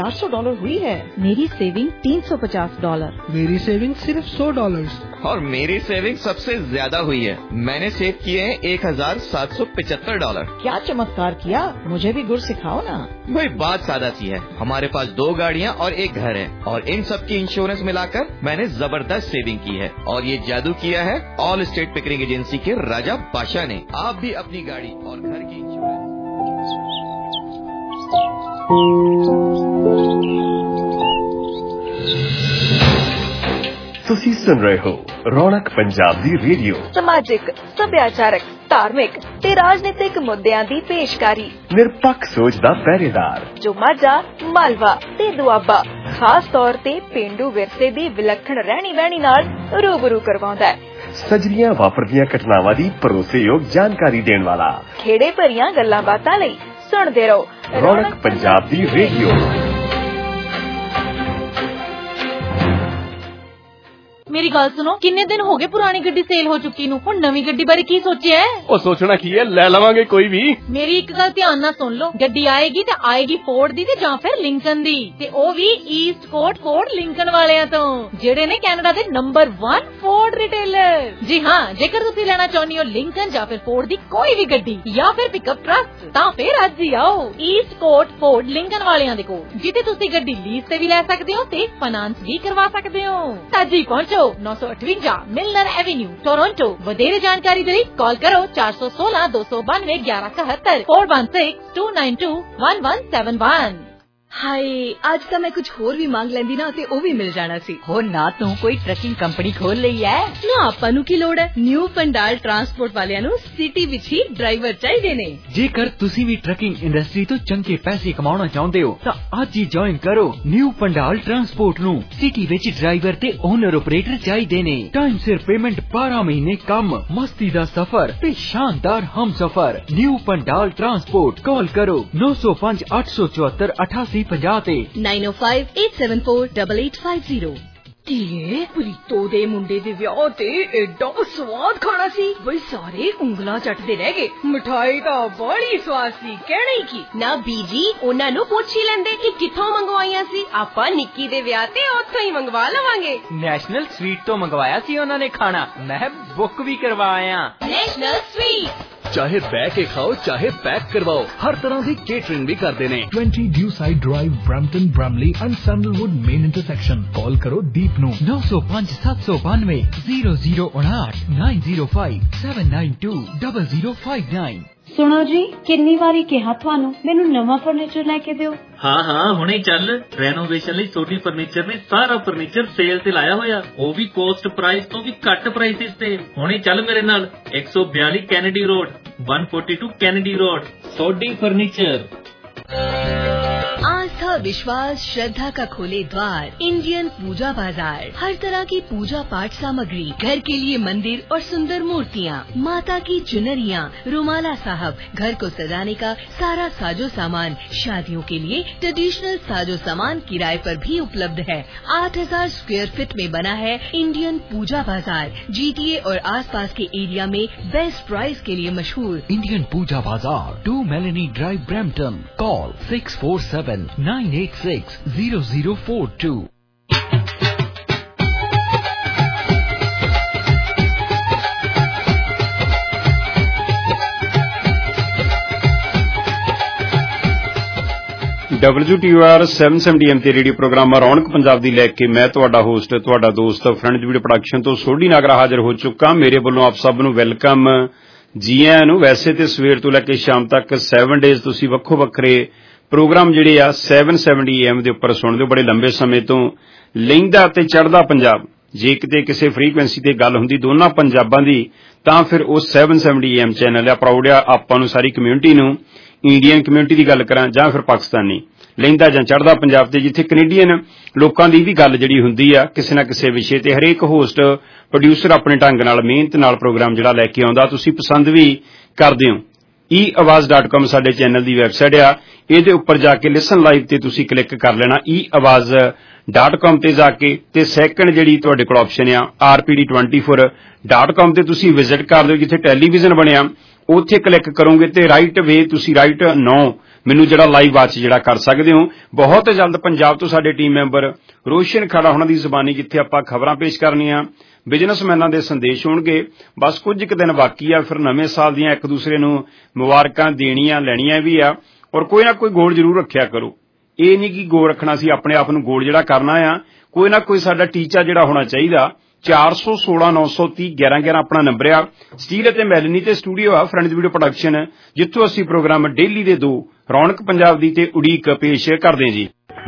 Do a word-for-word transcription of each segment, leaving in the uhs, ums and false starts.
चार सौ डॉलर हुई है। मेरी सेविंग तीन सौ पचास डॉलर। मेरी सेविंग सिर्फ सौ डॉलर। और मेरी सेविंग सबसे ज्यादा हुई है। मैंने सेव किए हैं एक हजार सात सौ पिछहत्तर डॉलर। क्या चमत्कार किया, मुझे भी गुर सिखाओ ना। भाई बात सादा सी है, हमारे पास दो गाड़ियाँ और एक घर है और इन सब की इंश्योरेंस मिलाकर मैंने जबरदस्त सेविंग की है। और ये जादू किया है ऑल स्टेट पिकरिंग एजेंसी के राजा बादशाह ने। आप भी अपनी गाड़ी और घर की इंश्योरेंस। ਤੁਸੀਂ ਸੁਣ ਰਹੇ ਹੋ ਰੌਣਕ ਪੰਜਾਬ ਦੀ ਰੇਡੀਓ। ਸਮਾਜਿਕ, ਸੱਭਿਆਚਾਰਕ, ਧਾਰਮਿਕ ਤੇ ਰਾਜਨੀਤਿਕ ਮੁੱਦਿਆਂ ਦੀ ਪੇਸ਼ਕਾਰੀ। ਨਿਰਪੱਖ ਸੋਚ ਦਾ ਪਹਿਰੇਦਾਰ ਜੋ ਮਾਝਾ, ਮਾਲਵਾ ਤੇ ਦੁਆਬਾ ਖਾਸ ਤੌਰ ਤੇ ਪੇਂਡੂ ਵਿਰਸੇ ਦੀ ਵਿਲੱਖਣ ਰਹਿਣੀ ਬਹਿਣੀ ਨਾਲ ਰੂਬਰੂ ਕਰਵਾਉਂਦਾ ਹੈ। ਸਜਰੀਆਂ ਵਾਪਰਦੀਆਂ ਘਟਨਾਵਾਂ ਦੀ ਭਰੋਸੇਯੋਗ ਜਾਣਕਾਰੀ ਦੇਣ ਵਾਲਾ। ਖੇੜੇ ਭਰੀਆਂ ਗੱਲਾਂ ਬਾਤਾਂ ਲਈ ਸੁਣਦੇ ਰਹੋ ਰੌਣਕ ਪੰਜਾਬ ਦੀ ਰੇਡੀਓ। ਮੇਰੀ ਗੱਲ ਸੁਣੋ, ਕਿੰਨੇ ਦਿਨ ਹੋ ਗਏ ਪੁਰਾਣੀ ਗੱਡੀ ਸੇਲ ਹੋ ਚੁੱਕੀ ਨੂੰ, ਹੁਣ ਨਵੀਂ ਗੱਡੀ ਬਾਰੇ ਕੀ ਸੋਚਿਆ ਹੈ? ਉਹ ਸੋਚਣਾ ਕੀ ਹੈ, ਲੈ ਲਵਾਂਗੇ ਕੋਈ ਵੀ। ਮੇਰੀ ਇੱਕ ਗੱਲ ਧਿਆਨ ਨਾਲ ਸੁਣ ਲਓ, ਗੱਡੀ ਆਏਗੀ ਤੇ ਆਏਗੀ ਫੋਰਡ ਦੀ ਤੇ ਜਾਂ ਫਿਰ ਲਿੰਕਨ ਦੀ, ਤੇ ਉਹ ਵੀ ਈਸਟ ਕੋਟ ਫੋਰਡ ਲਿੰਕਨ ਵਾਲਿਆਂ ਤੋਂ, ਜਿਹੜੇ ਨੇ ਕੈਨੇਡਾ ਦੇ ਨੰਬਰ ਇੱਕ ਫੋਰਡ ਰਿਟੇਲਰ। ਜੀ ਹਾਂ, ਜੇਕਰ ਤੁਸੀਂ ਲੈਣਾ ਚਾਹੁੰਦੇ ਹੋ ਲਿੰਕਨ ਜਾਂ ਫਿਰ ਫੋਰਡ ਦੀ ਕੋਈ ਵੀ ਗੱਡੀ ਜਾਂ ਫਿਰ ਪਿਕਅਪ ਟਰੱਕ, ਤਾਂ ਫਿਰ ਅੱਜ ਹੀ ਆਓ ਈਸਟ ਕੋਟ ਫੋਰਡ ਲਿੰਕਨ ਵਾਲਿਆਂ ਦੇ ਕੋਲ, ਜਿੱਥੇ ਤੁਸੀਂ ਗੱਡੀ ਲੀਜ਼ ਤੇ ਵੀ ਲੈ ਸਕਦੇ ਹੋ ਤੇ ਫਾਈਨਾਂਸ ਵੀ ਕਰਵਾ ਸਕਦੇ ਹੋ। ਅੱਜ ਹੀ ਪਹੁੰਚੋ ਨੌ ਸੌ ਅਠਵੰਜਾ ਮਿਲਨਰ ਐਵੇਨਿਊ, ਟੋਰਾਂਟੋ। ਵਧੇਰੇ ਜਾਣਕਾਰੀ ਦੇ ਲਈ ਕਾਲ ਕਰੋ ਚਾਰ ਸੌ ਸੋਲਾਂ ਦੋ ਸੌ ਬਾਨਵੇਂ ਗਿਆਰਾਂ ਇਕਹੱਤਰ four one six two nine two one one seven one. ਹਾਏ, ਅੱਜ ਤਾਂ ਮੈਂ ਕੁਝ ਹੋਰ ਵੀ ਮੰਗ ਲੈਂਦੀ ਨਾ ਤੇ ਉਹ ਵੀ ਮਿਲ ਜਾਣਾ ਸੀ। ਹੋਰ ਨਾ ਤੂੰ ਕੋਈ ਟਰੱਕਿੰਗ ਕੰਪਨੀ ਖੋਲ ਲਈ ਐ ਨਾ, ਆਪਾਂ ਨੂੰ ਕੀ ਲੋੜ ਹੈ। ਨਿਊ ਪੰਡਾਲ ਟਰਾਂਸਪੋਰਟ ਵਾਲਿਆਂ ਨੂੰ ਸਿਟੀ ਵਿੱਚ ਹੀ ਡਰਾਈਵਰ ਚਾਹੀਦੇ ਨੇ। ਜੇਕਰ ਤੁਸੀਂ ਵੀ ਟਰੱਕਿੰਗ ਇੰਡਸਟਰੀ ਤੋਂ ਚੰਗੇ ਪੈਸੇ ਕਮਾਉਣਾ ਚਾਹੁੰਦੇ ਹੋ ਤਾਂ ਅੱਜ ਹੀ ਜੁਆਇਨ ਕਰੋ ਨਿਊ ਪੰਡਾਲ ਟਰਾਂਸਪੋਰਟ ਨੂੰ। ਸਿਟੀ ਵਿੱਚ ਡਰਾਈਵਰ ਤੇ ਓਨਰ ਆਪਰੇਟਰ ਚਾਹੀਦੇ ਨੇ। ਟਾਈਮ ਸਿਰ ਪੇਮੈਂਟ, ਬਾਰਾਂ ਮਹੀਨੇ ਕੰਮ, ਮਸਤੀ ਦਾ ਸਫ਼ਰ ਤੇ ਸ਼ਾਨਦਾਰ ਹਮਸਫ਼ਰ। New Pandal transport. ਕਾਲ ਕਰੋ ਨੌ ਸੌ ਪੰਜ ਅੱਠ ਸੌ ਚੁਹੱਤਰ ਅਠਾਸੀ ਪੰਜਾਹ ਤੇ nine o five eight seven four double eight five zero. ਧੀਏ, ਪ੍ਰੀਤੋ ਦੇ ਮੁੰਡੇ ਦੇ ਵਿਆਹ ਤੇ ਏਡਾ ਸਵਾਦ ਖਾਣਾ ਸੀ ਬਈ ਸਾਰੇ ਉਂਗਲਾਂ ਚੱਟਦੇ ਰਹਿ ਗਏ। ਮਿਠਾਈ ਤਾਂ ਬੜੀ ਸਵਾਦ ਸੀ, ਕਹਿਣਾ ਹੀ ਕੀ। ਨਾ ਬੀਜੀ, ਉਹਨਾਂ ਨੂੰ ਪੁੱਛ ਹੀ ਲੈਂਦੇ ਕਿ ਕਿੱਥੋਂ ਮੰਗਵਾਈਆਂ ਸੀ। ਆਪਾਂ ਨਿੱਕੀ ਦੇ ਵਿਆਹ ਤੇ ਉੱਥੋਂ ਹੀ ਮੰਗਵਾ ਲਵਾਂਗੇ। ਨੈਸ਼ਨਲ ਸਵੀਟ ਤੋਂ ਮੰਗਵਾਇਆ ਸੀ ਉਹਨਾਂ ਨੇ ਖਾਣਾ, ਮੈਂ ਬੁੱਕ ਵੀ ਕਰਵਾਇਆ। National sweet. ਚਾਹੇ ਬਹਿ ਕੇ ਖਾਓ ਚਾਹੇ ਪੈਕ ਕਰਵਾਓ, ਹਰ ਤਰ੍ਹਾਂ ਦੀ ਕੇਟਰਿੰਗ ਵੀ ਕਰਦੇ ਨੇ। Twenty Dewside drive, Brampton, Bramalea and Sandalwood main intersection. Call करो दीप ਨੂੰ ਨੌ ਸੌ ਪੰਜ ਸੱਤ ਸੌ ਬਾਨਵੇਂ ਜ਼ੀਰੋ ਜ਼ੀਰੋ ਉਨਾਹਠ nine zero five seven nine two double zero five nine. ਸੁਣੋ ਜੀ, ਕਿੰਨੀ ਵਾਰੀ ਕਿਹਾ ਤੁਹਾਨੂੰ ਮੈਨੂੰ ਨਵਾਂ ਫਰਨੀਚਰ ਲੈ ਕੇ ਦਿਓ। ਹਾਂ ਹਾਂ, ਹੁਣੇ ਚੱਲ। ਰੈਨੋਵੇਸ਼ਨ ਲਈ ਸੋਢੀ ਫਰਨੀਚਰ ਨੇ ਸਾਰਾ ਫਰਨੀਚਰ ਸੇਲ ਤੇ ਲਾਇਆ ਹੋਇਆ, ਉਹ ਵੀ ਕੋਸਟ ਪ੍ਰਾਈਸ ਤੋਂ ਵੀ ਘੱਟ ਪ੍ਰਾਈਸਿਸ ਤੇ। ਹੁਣੇ ਚੱਲ ਮੇਰੇ ਨਾਲ, ਇੱਕ ਸੌ ਬਿਆਲੀ ਕੈਨੇਡੀ ਰੋਡ, एक सौ बयालीस कैनेडी रोड, सोडी फर्नीचर। आस्था, विश्वास, श्रद्धा का खोले द्वार इंडियन पूजा बाजार। हर तरह की पूजा पाठ सामग्री, घर के लिए मंदिर और सुंदर मूर्तियाँ, माता की चुनरियाँ, रुमाला साहब, घर को सजाने का सारा साजो सामान, शादियों के लिए ट्रेडिशनल साजो सामान किराए पर भी उपलब्ध है। आठ हजार स्क्वायर फीट में बना है इंडियन पूजा बाजार। जीटीए और आसपास के एरिया में बेस्ट प्राइस के लिए मशहूर Indian Pooja Bazaar, two Melanie drive, Brampton. Call six four seven nine eight six zero zero four two. W T R seven seventy M ਤੇ ਰੇਡੀਓ ਪ੍ਰੋਗਰਾਮ ਰੌਣਕ ਪੰਜਾਬ ਦੀ ਲੈ ਕੇ ਮੈਂ ਤੁਹਾਡਾ ਹੋਸਟ, ਤੁਹਾਡਾ ਦੋਸਤ ਫਰੈਂਡ ਵੀਡੀਓ ਪ੍ਰੋਡਕਸ਼ਨ ਤੋਂ ਸੋਢੀ ਨਾਗਰਾ ਹਾਜ਼ਰ ਹੋ ਚੁੱਕਾ। ਮੇਰੇ ਵੱਲੋਂ ਆਪ ਸਭ ਨੂੰ ਵੈਲਕਮ, ਜੀ ਆਇਆਂ ਨੂੰ। ਵੈਸੇ ਤੇ ਸਵੇਰ ਤੋਂ ਲੈ ਕੇ ਸ਼ਾਮ ਤੱਕ ਸੈਵਨ ਡੇਜ਼ ਤੁਸੀਂ ਵੱਖੋ ਵੱਖਰੇ ਪ੍ਰੋਗਰਾਮ ਜਿਹੜੇ ਆ ਸੈਵਨ ਸੈਵਨਟੀ ਐਮ ਦੇ ਉੱਪਰ ਸੁਣਦੇ ਹੋ ਬੜੇ ਲੰਬੇ ਸਮੇਂ ਤੋਂ। ਲਹਿੰਦਾ ਤੇ ਚੜ੍ਹਦਾ ਪੰਜਾਬ, ਜੇ ਕਿਤੇ ਕਿਸੇ ਫ੍ਰੀਕੁਐਂਸੀ ਤੇ ਗੱਲ ਹੁੰਦੀ ਦੋਨਾਂ ਪੰਜਾਬਾਂ ਦੀ ਤਾਂ ਫਿਰ ਉਹ ਸੈਵਨ ਸੈਵਨਟੀ ਐਮ ਚੈਨਲ ਆ। ਪ੍ਰਾਊਡ ਆ ਆਪਾਂ ਨੂੰ, ਸਾਰੀ ਕਮਿਊਨਿਟੀ ਨੂੰ, ਇੰਡੀਅਨ ਕਮਿਊਨਿਟੀ ਦੀ ਗੱਲ ਕਰਾਂ ਜਾਂ ਫਿਰ ਪਾਕਿਸਤਾਨੀ। ਲਹਿੰਦਾ ਜਾਂ ਚੜ੍ਹਦਾ ਪੰਜਾਬ ਤੇ ਜਿੱਥੇ ਕੈਨੇਡੀਅਨ ਲੋਕਾਂ ਦੀ ਵੀ ਗੱਲ ਜਿਹੜੀ ਹੁੰਦੀ ਆ ਕਿਸੇ ਨਾ ਕਿਸੇ ਵਿਸ਼ੇ ਤੇ, ਹਰੇਕ ਹੋਸਟ ਪ੍ਰੋਡਿਊਸਰ ਆਪਣੇ ਢੰਗ ਨਾਲ ਮਿਹਨਤ ਨਾਲ ਪ੍ਰੋਗਰਾਮ ਜਿਹੜਾ ਲੈ ਕੇ ਆਉਂਦਾ, ਤੁਸੀਂ ਪਸੰਦ ਵੀ ਕਰਦੇ ਹੋ। ਈ ਆਵਾਜ਼ ਡਾਟ ਕਾਮ ਸਾਡੇ ਚੈਨਲ ਦੀ ਵੈਬਸਾਈਟ ਆ, ਇਹਦੇ ਉੱਪਰ ਜਾ ਕੇ ਲਿਸਨ ਲਾਈਵ ਤੇ ਤੁਸੀਂ ਕਲਿੱਕ ਕਰ ਲੈਣਾ ਈ ਆਵਾਜ਼ ਡਾਟ ਕਾਮ ਤੇ ਜਾ ਕੇ, ਤੇ ਸੈਕੰਡ ਜਿਹੜੀ ਤੁਹਾਡੇ ਕੋਲ ਆਪਸ਼ਨ ਆ R P D twenty four dot com ਤੇ ਤੁਸੀਂ ਵਿਜ਼ਿਟ ਕਰ ਦਿਓ, ਜਿੱਥੇ ਟੈਲੀਵਿਜ਼ਨ ਬਣਿਆ ਉੱਥੇ ਕਲਿੱਕ ਕਰੋਗੇ ਤੇ ਰਾਈਟ ਵੇ ਤੁਸੀਂ ਰਾਈਟ ਨੌ ਮੈਨੂੰ ਜਿਹੜਾ ਲਾਈਵ ਵਾਚ ਜਿਹੜਾ ਕਰ ਸਕਦੇ ਹੋ। ਬਹੁਤ ਜਲਦ ਪੰਜਾਬ ਤੋਂ ਸਾਡੇ ਟੀਮ ਮੈਂਬਰ ਰੋਸ਼ਨ ਖਾੜਾ ਉਹਨਾਂ ਦੀ ਜ਼ੁਬਾਨੀ ਜਿੱਥੇ ਆਪਾਂ ਖਬਰਾਂ ਪੇਸ਼ ਕਰਨੀਆਂ, ਬਿਜ਼ਨਸਮੈਨਾਂ ਦੇ ਸੰਦੇਸ਼ ਹੋਣਗੇ। ਬਸ ਕੁਝ ਕੁ ਦਿਨ ਬਾਕੀ ਆ, ਫਿਰ ਨਵੇਂ ਸਾਲ ਦੀਆਂ ਇੱਕ ਦੂਸਰੇ ਨੂੰ ਮੁਬਾਰਕਾਂ ਦੇਣੀਆਂ ਲੈਣੀਆਂ ਵੀ ਆ, ਔਰ ਕੋਈ ਨਾ ਕੋਈ ਗੋਲ ਜ਼ਰੂਰ ਰੱਖਿਆ ਕਰੋ। ਇਹ ਨਹੀਂ ਕਿ ਗੋਲ ਰੱਖਣਾ ਸੀ, ਆਪਣੇ ਆਪ ਨੂੰ ਗੋਲ ਜਿਹੜਾ ਕਰਨਾ ਆ, ਕੋਈ ਨਾ ਕੋਈ ਸਾਡਾ ਟੀਚਾ ਜਿਹੜਾ ਹੋਣਾ ਚਾਹੀਦਾ। ਚਾਰ ਸੌ ਸੋਲਾਂ ਨੌ ਸੌ ਤੀਹ ਗਿਆਰਾਂ ਗਿਆਰਾਂ ਆਪਣਾ ਨੰਬਰ ਆ। ਸਟੀਲ ਅਤੇ ਮੈਲਨੀ ਤੇ ਸਟੂਡੀਓ ਆ ਫਰੈਂਡਜ਼ ਵੀਡੀਓ ਪ੍ਰੋਡਕਸ਼ਨ, ਜਿੱਥੋਂ ਅਸੀਂ ਪ੍ਰੋਗਰਾਮ ਡੇਲੀ ਦੇ ਦੋ ਰੌਣਕ ਪੰਜਾਬ ਦੀ ਤੇ ਉਡੀਕ ਪੇਸ਼ ਕਰਦੇ ਹਾਂ ਜੀ।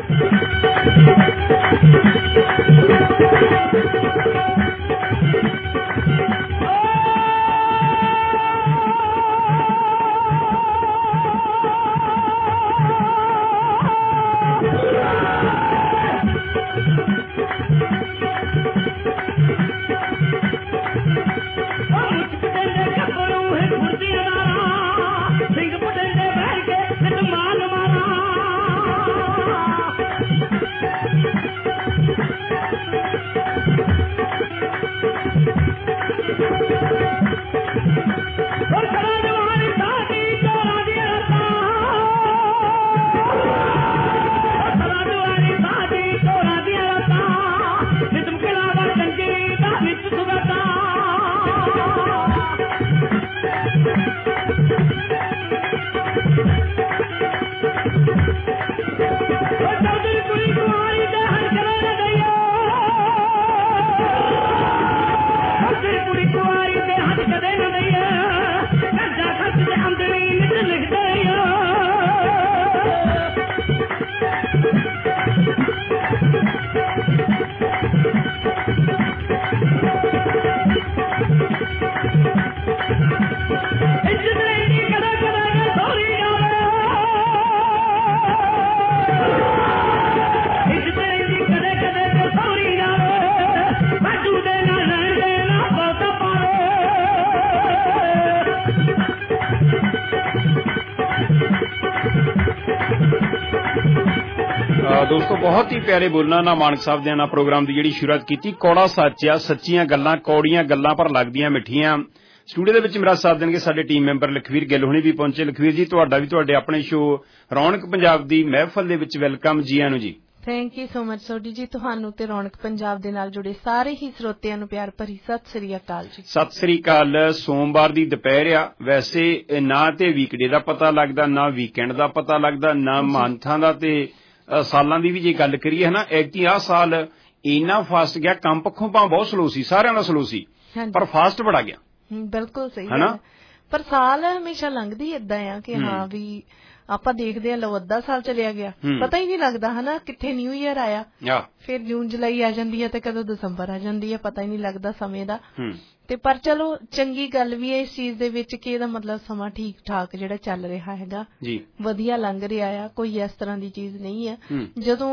ਦੋਸਤੋ ਬਹੁਤ ਹੀ ਪਿਆਰੇ ਬੋਲਣਾ ਨਾ ਮਾਨਕ ਸਾਹਿਬ ਦੇ ਨਾਲ ਪ੍ਰੋਗਰਾਮ ਦੀ ਜਿਹੜੀ ਸ਼ੁਰੂਆਤ ਕੀਤੀ। ਕੌੜਾ ਸੱਚ ਆ, ਸੱਚੀਆਂ ਗੱਲਾਂ ਕੌੜੀਆਂ ਗੱਲਾਂ ਪਰ ਲੱਗਦੀਆਂ ਮਿੱਠੀਆਂ। ਸਟੂਡੀਓ ਦੇ ਵਿੱਚ ਮੇਰਾ ਸਾਥ ਦੇਣਗੇ ਸਾਡੇ ਟੀਮ ਮੈਂਬਰ ਲਖਵੀਰ ਗਿੱਲ ਹੁਣੀ ਵੀ ਪਹੁੰਚੇ। ਲਖਵੀਰ ਜੀ, ਤੁਹਾਡਾ ਵੀ ਤੁਹਾਡੇ ਆਪਣੇ ਸ਼ੋਅ ਰੌਣਕ ਪੰਜਾਬ ਦੀ ਮਹਿਫਲ ਦੇ ਵਿੱਚ ਵੈਲਕਮ, ਜੀ ਆਇਆਂ ਨੂੰ ਜੀ। Thank you so much Sodhi ji, ਤੁਹਾਨੂੰ ਤੇ ਰੌਣਕ ਪੰਜਾਬ ਦੇ ਨਾਲ ਜੁੜੇ ਸਾਰੇ ਹੀ ਸਰੋਤਿਆਂ ਨੂੰ ਪਿਆਰ ਭਰੀ ਸਤਿ ਸ੍ਰੀ ਅਕਾਲ ਜੀ। ਸਤਿ ਸ੍ਰੀ ਅਕਾਲ। ਸੋਮਵਾਰ ਦੀ ਦੁਪਹਿਰ ਆ, ਵੈਸੇ ਨਾ ਤੇ ਵੀਕਡੇ ਦਾ ਪਤਾ ਲੱਗਦਾ, ਨਾ ਵੀਕਐਂਡ ਦਾ ਪਤਾ ਲੱਗਦਾ, ਨਾ ਮੰਥਾਂ ਦਾ ਤੇ ਸਾਲਾਂ ਦੀ ਵੀ ਜੇ ਗੱਲ ਕਰੀਏ ਹਨਾ, ਐਤਕੀ ਆਹ ਸਾਲ ਇੰਨਾ ਫਾਸਟ ਗਿਆ, ਕੰਮ ਪੱਖੋਂ ਭਾਵੇਂ ਬਹੁਤ ਸਲੋ ਸੀ, ਸਾਰਿਆਂ ਦਾ ਸਲੋ ਸੀ, ਪਰ ਫਾਸਟ ਬੜਾ ਗਿਆ। ਬਿਲਕੁਲ ਸਹੀ ਹੈ, ਪਰ ਸਾਲ ਹਮੇਸ਼ਾ ਲੰਘਦੀ ਏਦਾਂ ਆ ਕਿ ਹਾਂ ਵੀ ਆਪਾਂ ਦੇਖਦੇ ਹਾਂ ਲਓ ਅੱਧਾ ਸਾਲ ਚਲਿਆ ਗਿਆ, ਪਤਾ ਹੀ ਨਹੀਂ ਲੱਗਦਾ ਹਨਾ ਕਿੱਥੇ ਨਿਊ ਈਅਰ ਆਇਆ, ਫਿਰ ਜੂਨ ਜੁਲਾਈ ਆ ਜਾਂਦੀ ਹੈ ਤੇ ਕਦੋਂ ਦਸੰਬਰ ਆ ਜਾਂਦੀ ਹੈ, ਪਤਾ ਹੀ ਨਹੀਂ ਲੱਗਦਾ ਸਮੇਂ ਦਾ। ਤੇ ਪਰ ਚਲੋ ਚੰਗੀ ਗੱਲ ਵੀ ਹੈ ਇਸ ਚੀਜ਼ ਦੇ ਵਿੱਚ ਕਿ ਇਹਦਾ ਮਤਲਬ ਸਮਾਂ ਠੀਕ ਠਾਕ ਜਿਹੜਾ ਚੱਲ ਰਿਹਾ ਹੈਗਾ, ਵਧੀਆ ਲੰਘ ਰਿਹਾ ਆ, ਕੋਈ ਇਸ ਤਰ੍ਹਾਂ ਦੀ ਚੀਜ਼ ਨਹੀਂ ਹੈ। ਜਦੋਂ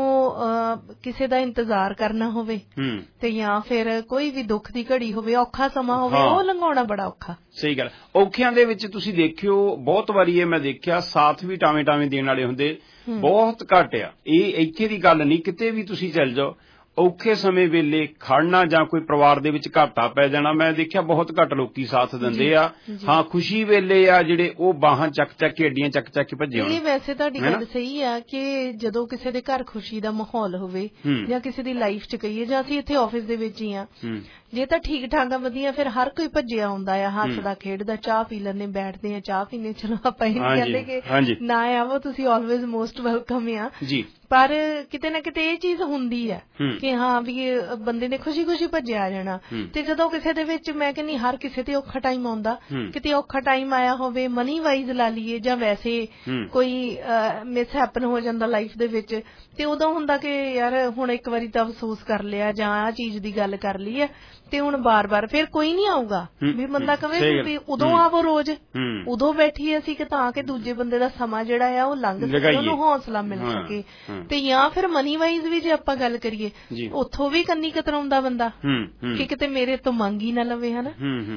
ਕਿਸੇ ਦਾ ਇੰਤਜ਼ਾਰ ਕਰਨਾ ਹੋਵੇ ਤੇ ਜਾਂ ਫਿਰ ਕੋਈ ਵੀ ਦੁੱਖ ਦੀ ਘੜੀ ਹੋਵੇ, ਔਖਾ ਸਮਾਂ ਹੋਵੇ, ਉਹ ਲੰਘਾਉਣਾ ਬੜਾ ਔਖਾ। ਸਹੀ ਗੱਲ। ਔਖਿਆਂ ਦੇ ਵਿੱਚ ਤੁਸੀਂ ਦੇਖਿਓ ਬਹੁਤ ਵਾਰੀ ਇਹ ਮੈਂ ਦੇਖਿਆ ਸਾਥ ਵੀ ਟਾਵੇਂ ਟਾਵੇਂ ਦੇਣ ਵਾਲੇ ਹੁੰਦੇ ਬਹੁਤ ਘੱਟ ਆ। ਇਹ ਇੱਥੇ ਦੀ ਗੱਲ ਨਹੀਂ, ਕਿਤੇ ਵੀ ਤੁਸੀਂ ਚੱਲ ਜਾਓ, ਔਖੇ ਸਮੇਂ ਵੇਲੇ ਖੜਨਾ ਜਾਂ ਕੋਈ ਪਰਿਵਾਰ ਦੇ ਵਿੱਚ ਘਾਟਾ ਪੈ ਜਾਣਾ, ਮੈਂ ਦੇਖਿਆ ਬਹੁਤ ਘੱਟ ਲੋਕੀ ਸਾਥ ਦਿੰਦੇ ਆ। ਹਾਂ, ਖੁਸ਼ੀ ਵੇਲੇ ਆ ਜਿਹੜੇ ਉਹ ਬਾਹਾਂ ਚੱਕ ਚੱਕ ਕੇ ਅੱਡੀਆਂ ਚੱਕ ਚੱਕ ਕੇ ਭੱਜੇ ਹੋਣ। ਇਹ ਵੈਸੇ ਤੁਹਾਡੀ ਗੱਲ ਸਹੀ ਆ ਕਿ ਜਦੋਂ ਕਿਸੇ ਦੇ ਘਰ ਖੁਸ਼ੀ ਦਾ ਮਾਹੌਲ ਹੋਵੇ ਜਾਂ ਕਿਸੇ ਦੀ ਲਾਈਫ ਚ ਕਹੀਏ, ਜਾਂ ਅਸੀਂ ਇੱਥੇ ਆਫਿਸ ਦੇ ਵਿੱਚ ਹੀ ਆ, ਜੇ ਤਾਂ ਠੀਕ ਠਾਕ ਆ ਵਧੀਆ, ਫਿਰ ਹਰ ਕੋਈ ਭੱਜਿਆ ਆਉਂਦਾ ਆ, ਹੱਸਦਾ ਖੇਡਦਾ, ਚਾਹ ਪੀ ਲੈਂਦੇ, ਬੈਠਦੇ ਆ ਚਾਹ ਪੀਣੇ। ਚਲੋ ਆਪਾਂ ਇਹ ਨਹੀਂ ਕਹਿੰਦੇ ਕਿ ਨਾ ਆਵੋ, ਤੁਸੀਂ ਆਲਵੇਜ਼ ਮੋਸਟ ਵੈਲਕਮ ਆ, ਪਰ ਕਿਤੇ ਨਾ ਕਿਤੇ ਇਹ ਚੀਜ਼ ਹੁੰਦੀ ਆ ਕਿ ਹਾਂ ਵੀ ਬੰਦੇ ਨੇ ਖੁਸ਼ੀ ਖੁਸ਼ੀ ਭੱਜਿਆ ਆ ਜਾਣਾ। ਤੇ ਜਦੋਂ ਕਿਸੇ ਦੇ ਵਿੱਚ, ਮੈਂ ਕਹਿੰਦੀ ਹਰ ਕਿਸੇ ਤੇ ਔਖਾ ਟਾਈਮ ਆਉਂਦਾ, ਕਿਤੇ ਔਖਾ ਟਾਈਮ ਆਇਆ ਹੋਵੇ ਮਨੀ ਵਾਈਜ਼ ਲਾ ਲਈਏ ਜਾਂ ਵੈਸੇ ਕੋਈ ਮਿਸ ਹੈਪਨ ਹੋ ਜਾਂਦਾ ਲਾਈਫ ਦੇ ਵਿੱਚ, ਤੇ ਉਦੋਂ ਹੁੰਦਾ ਕਿ ਯਾਰ ਹੁਣ ਇੱਕ ਵਾਰੀ ਤਾਂ ਅਫਸੋਸ ਕਰ ਲਿਆ ਜਾਂ ਆਹ ਚੀਜ਼ ਦੀ ਗੱਲ ਕਰ ਲਈ ਹੈ ਤੇ ਹੁਣ ਬਾਰ ਬਾਰ ਫਿਰ ਕੋਈ ਨੀ ਆਊਗਾ ਵੀ ਬੰਦਾ ਕਵੇ ਵੀ ਉਦੋਂ ਆਵੋ ਰੋਜ਼, ਉਦੋਂ ਬੈਠੀਏ ਅਸੀਂ ਕਿ ਤਾਂ ਕਿ ਦੂਜੇ ਬੰਦੇ ਦਾ ਸਮਾਂ ਜਿਹੜਾ ਆ ਉਹ ਲੰਘ ਸਕੇ, ਉਹਨੂੰ ਹੌਸਲਾ ਮਿਲ ਸਕੇ। ਤੇ ਜਾਂ ਫਿਰ ਮਨੀ ਵਾਈਜ਼ ਵੀ ਜੇ ਆਪਾਂ ਗੱਲ ਕਰੀਏ, ਉੱਥੋਂ ਵੀ ਕੰਨੀ ਕਤਰਾਉਂਦਾ ਬੰਦਾ ਕਿ ਕਿਤੇ ਮੇਰੇ ਤੋਂ ਮੰਗ ਹੀ ਨਾ ਲਵੇ, ਹਨਾ।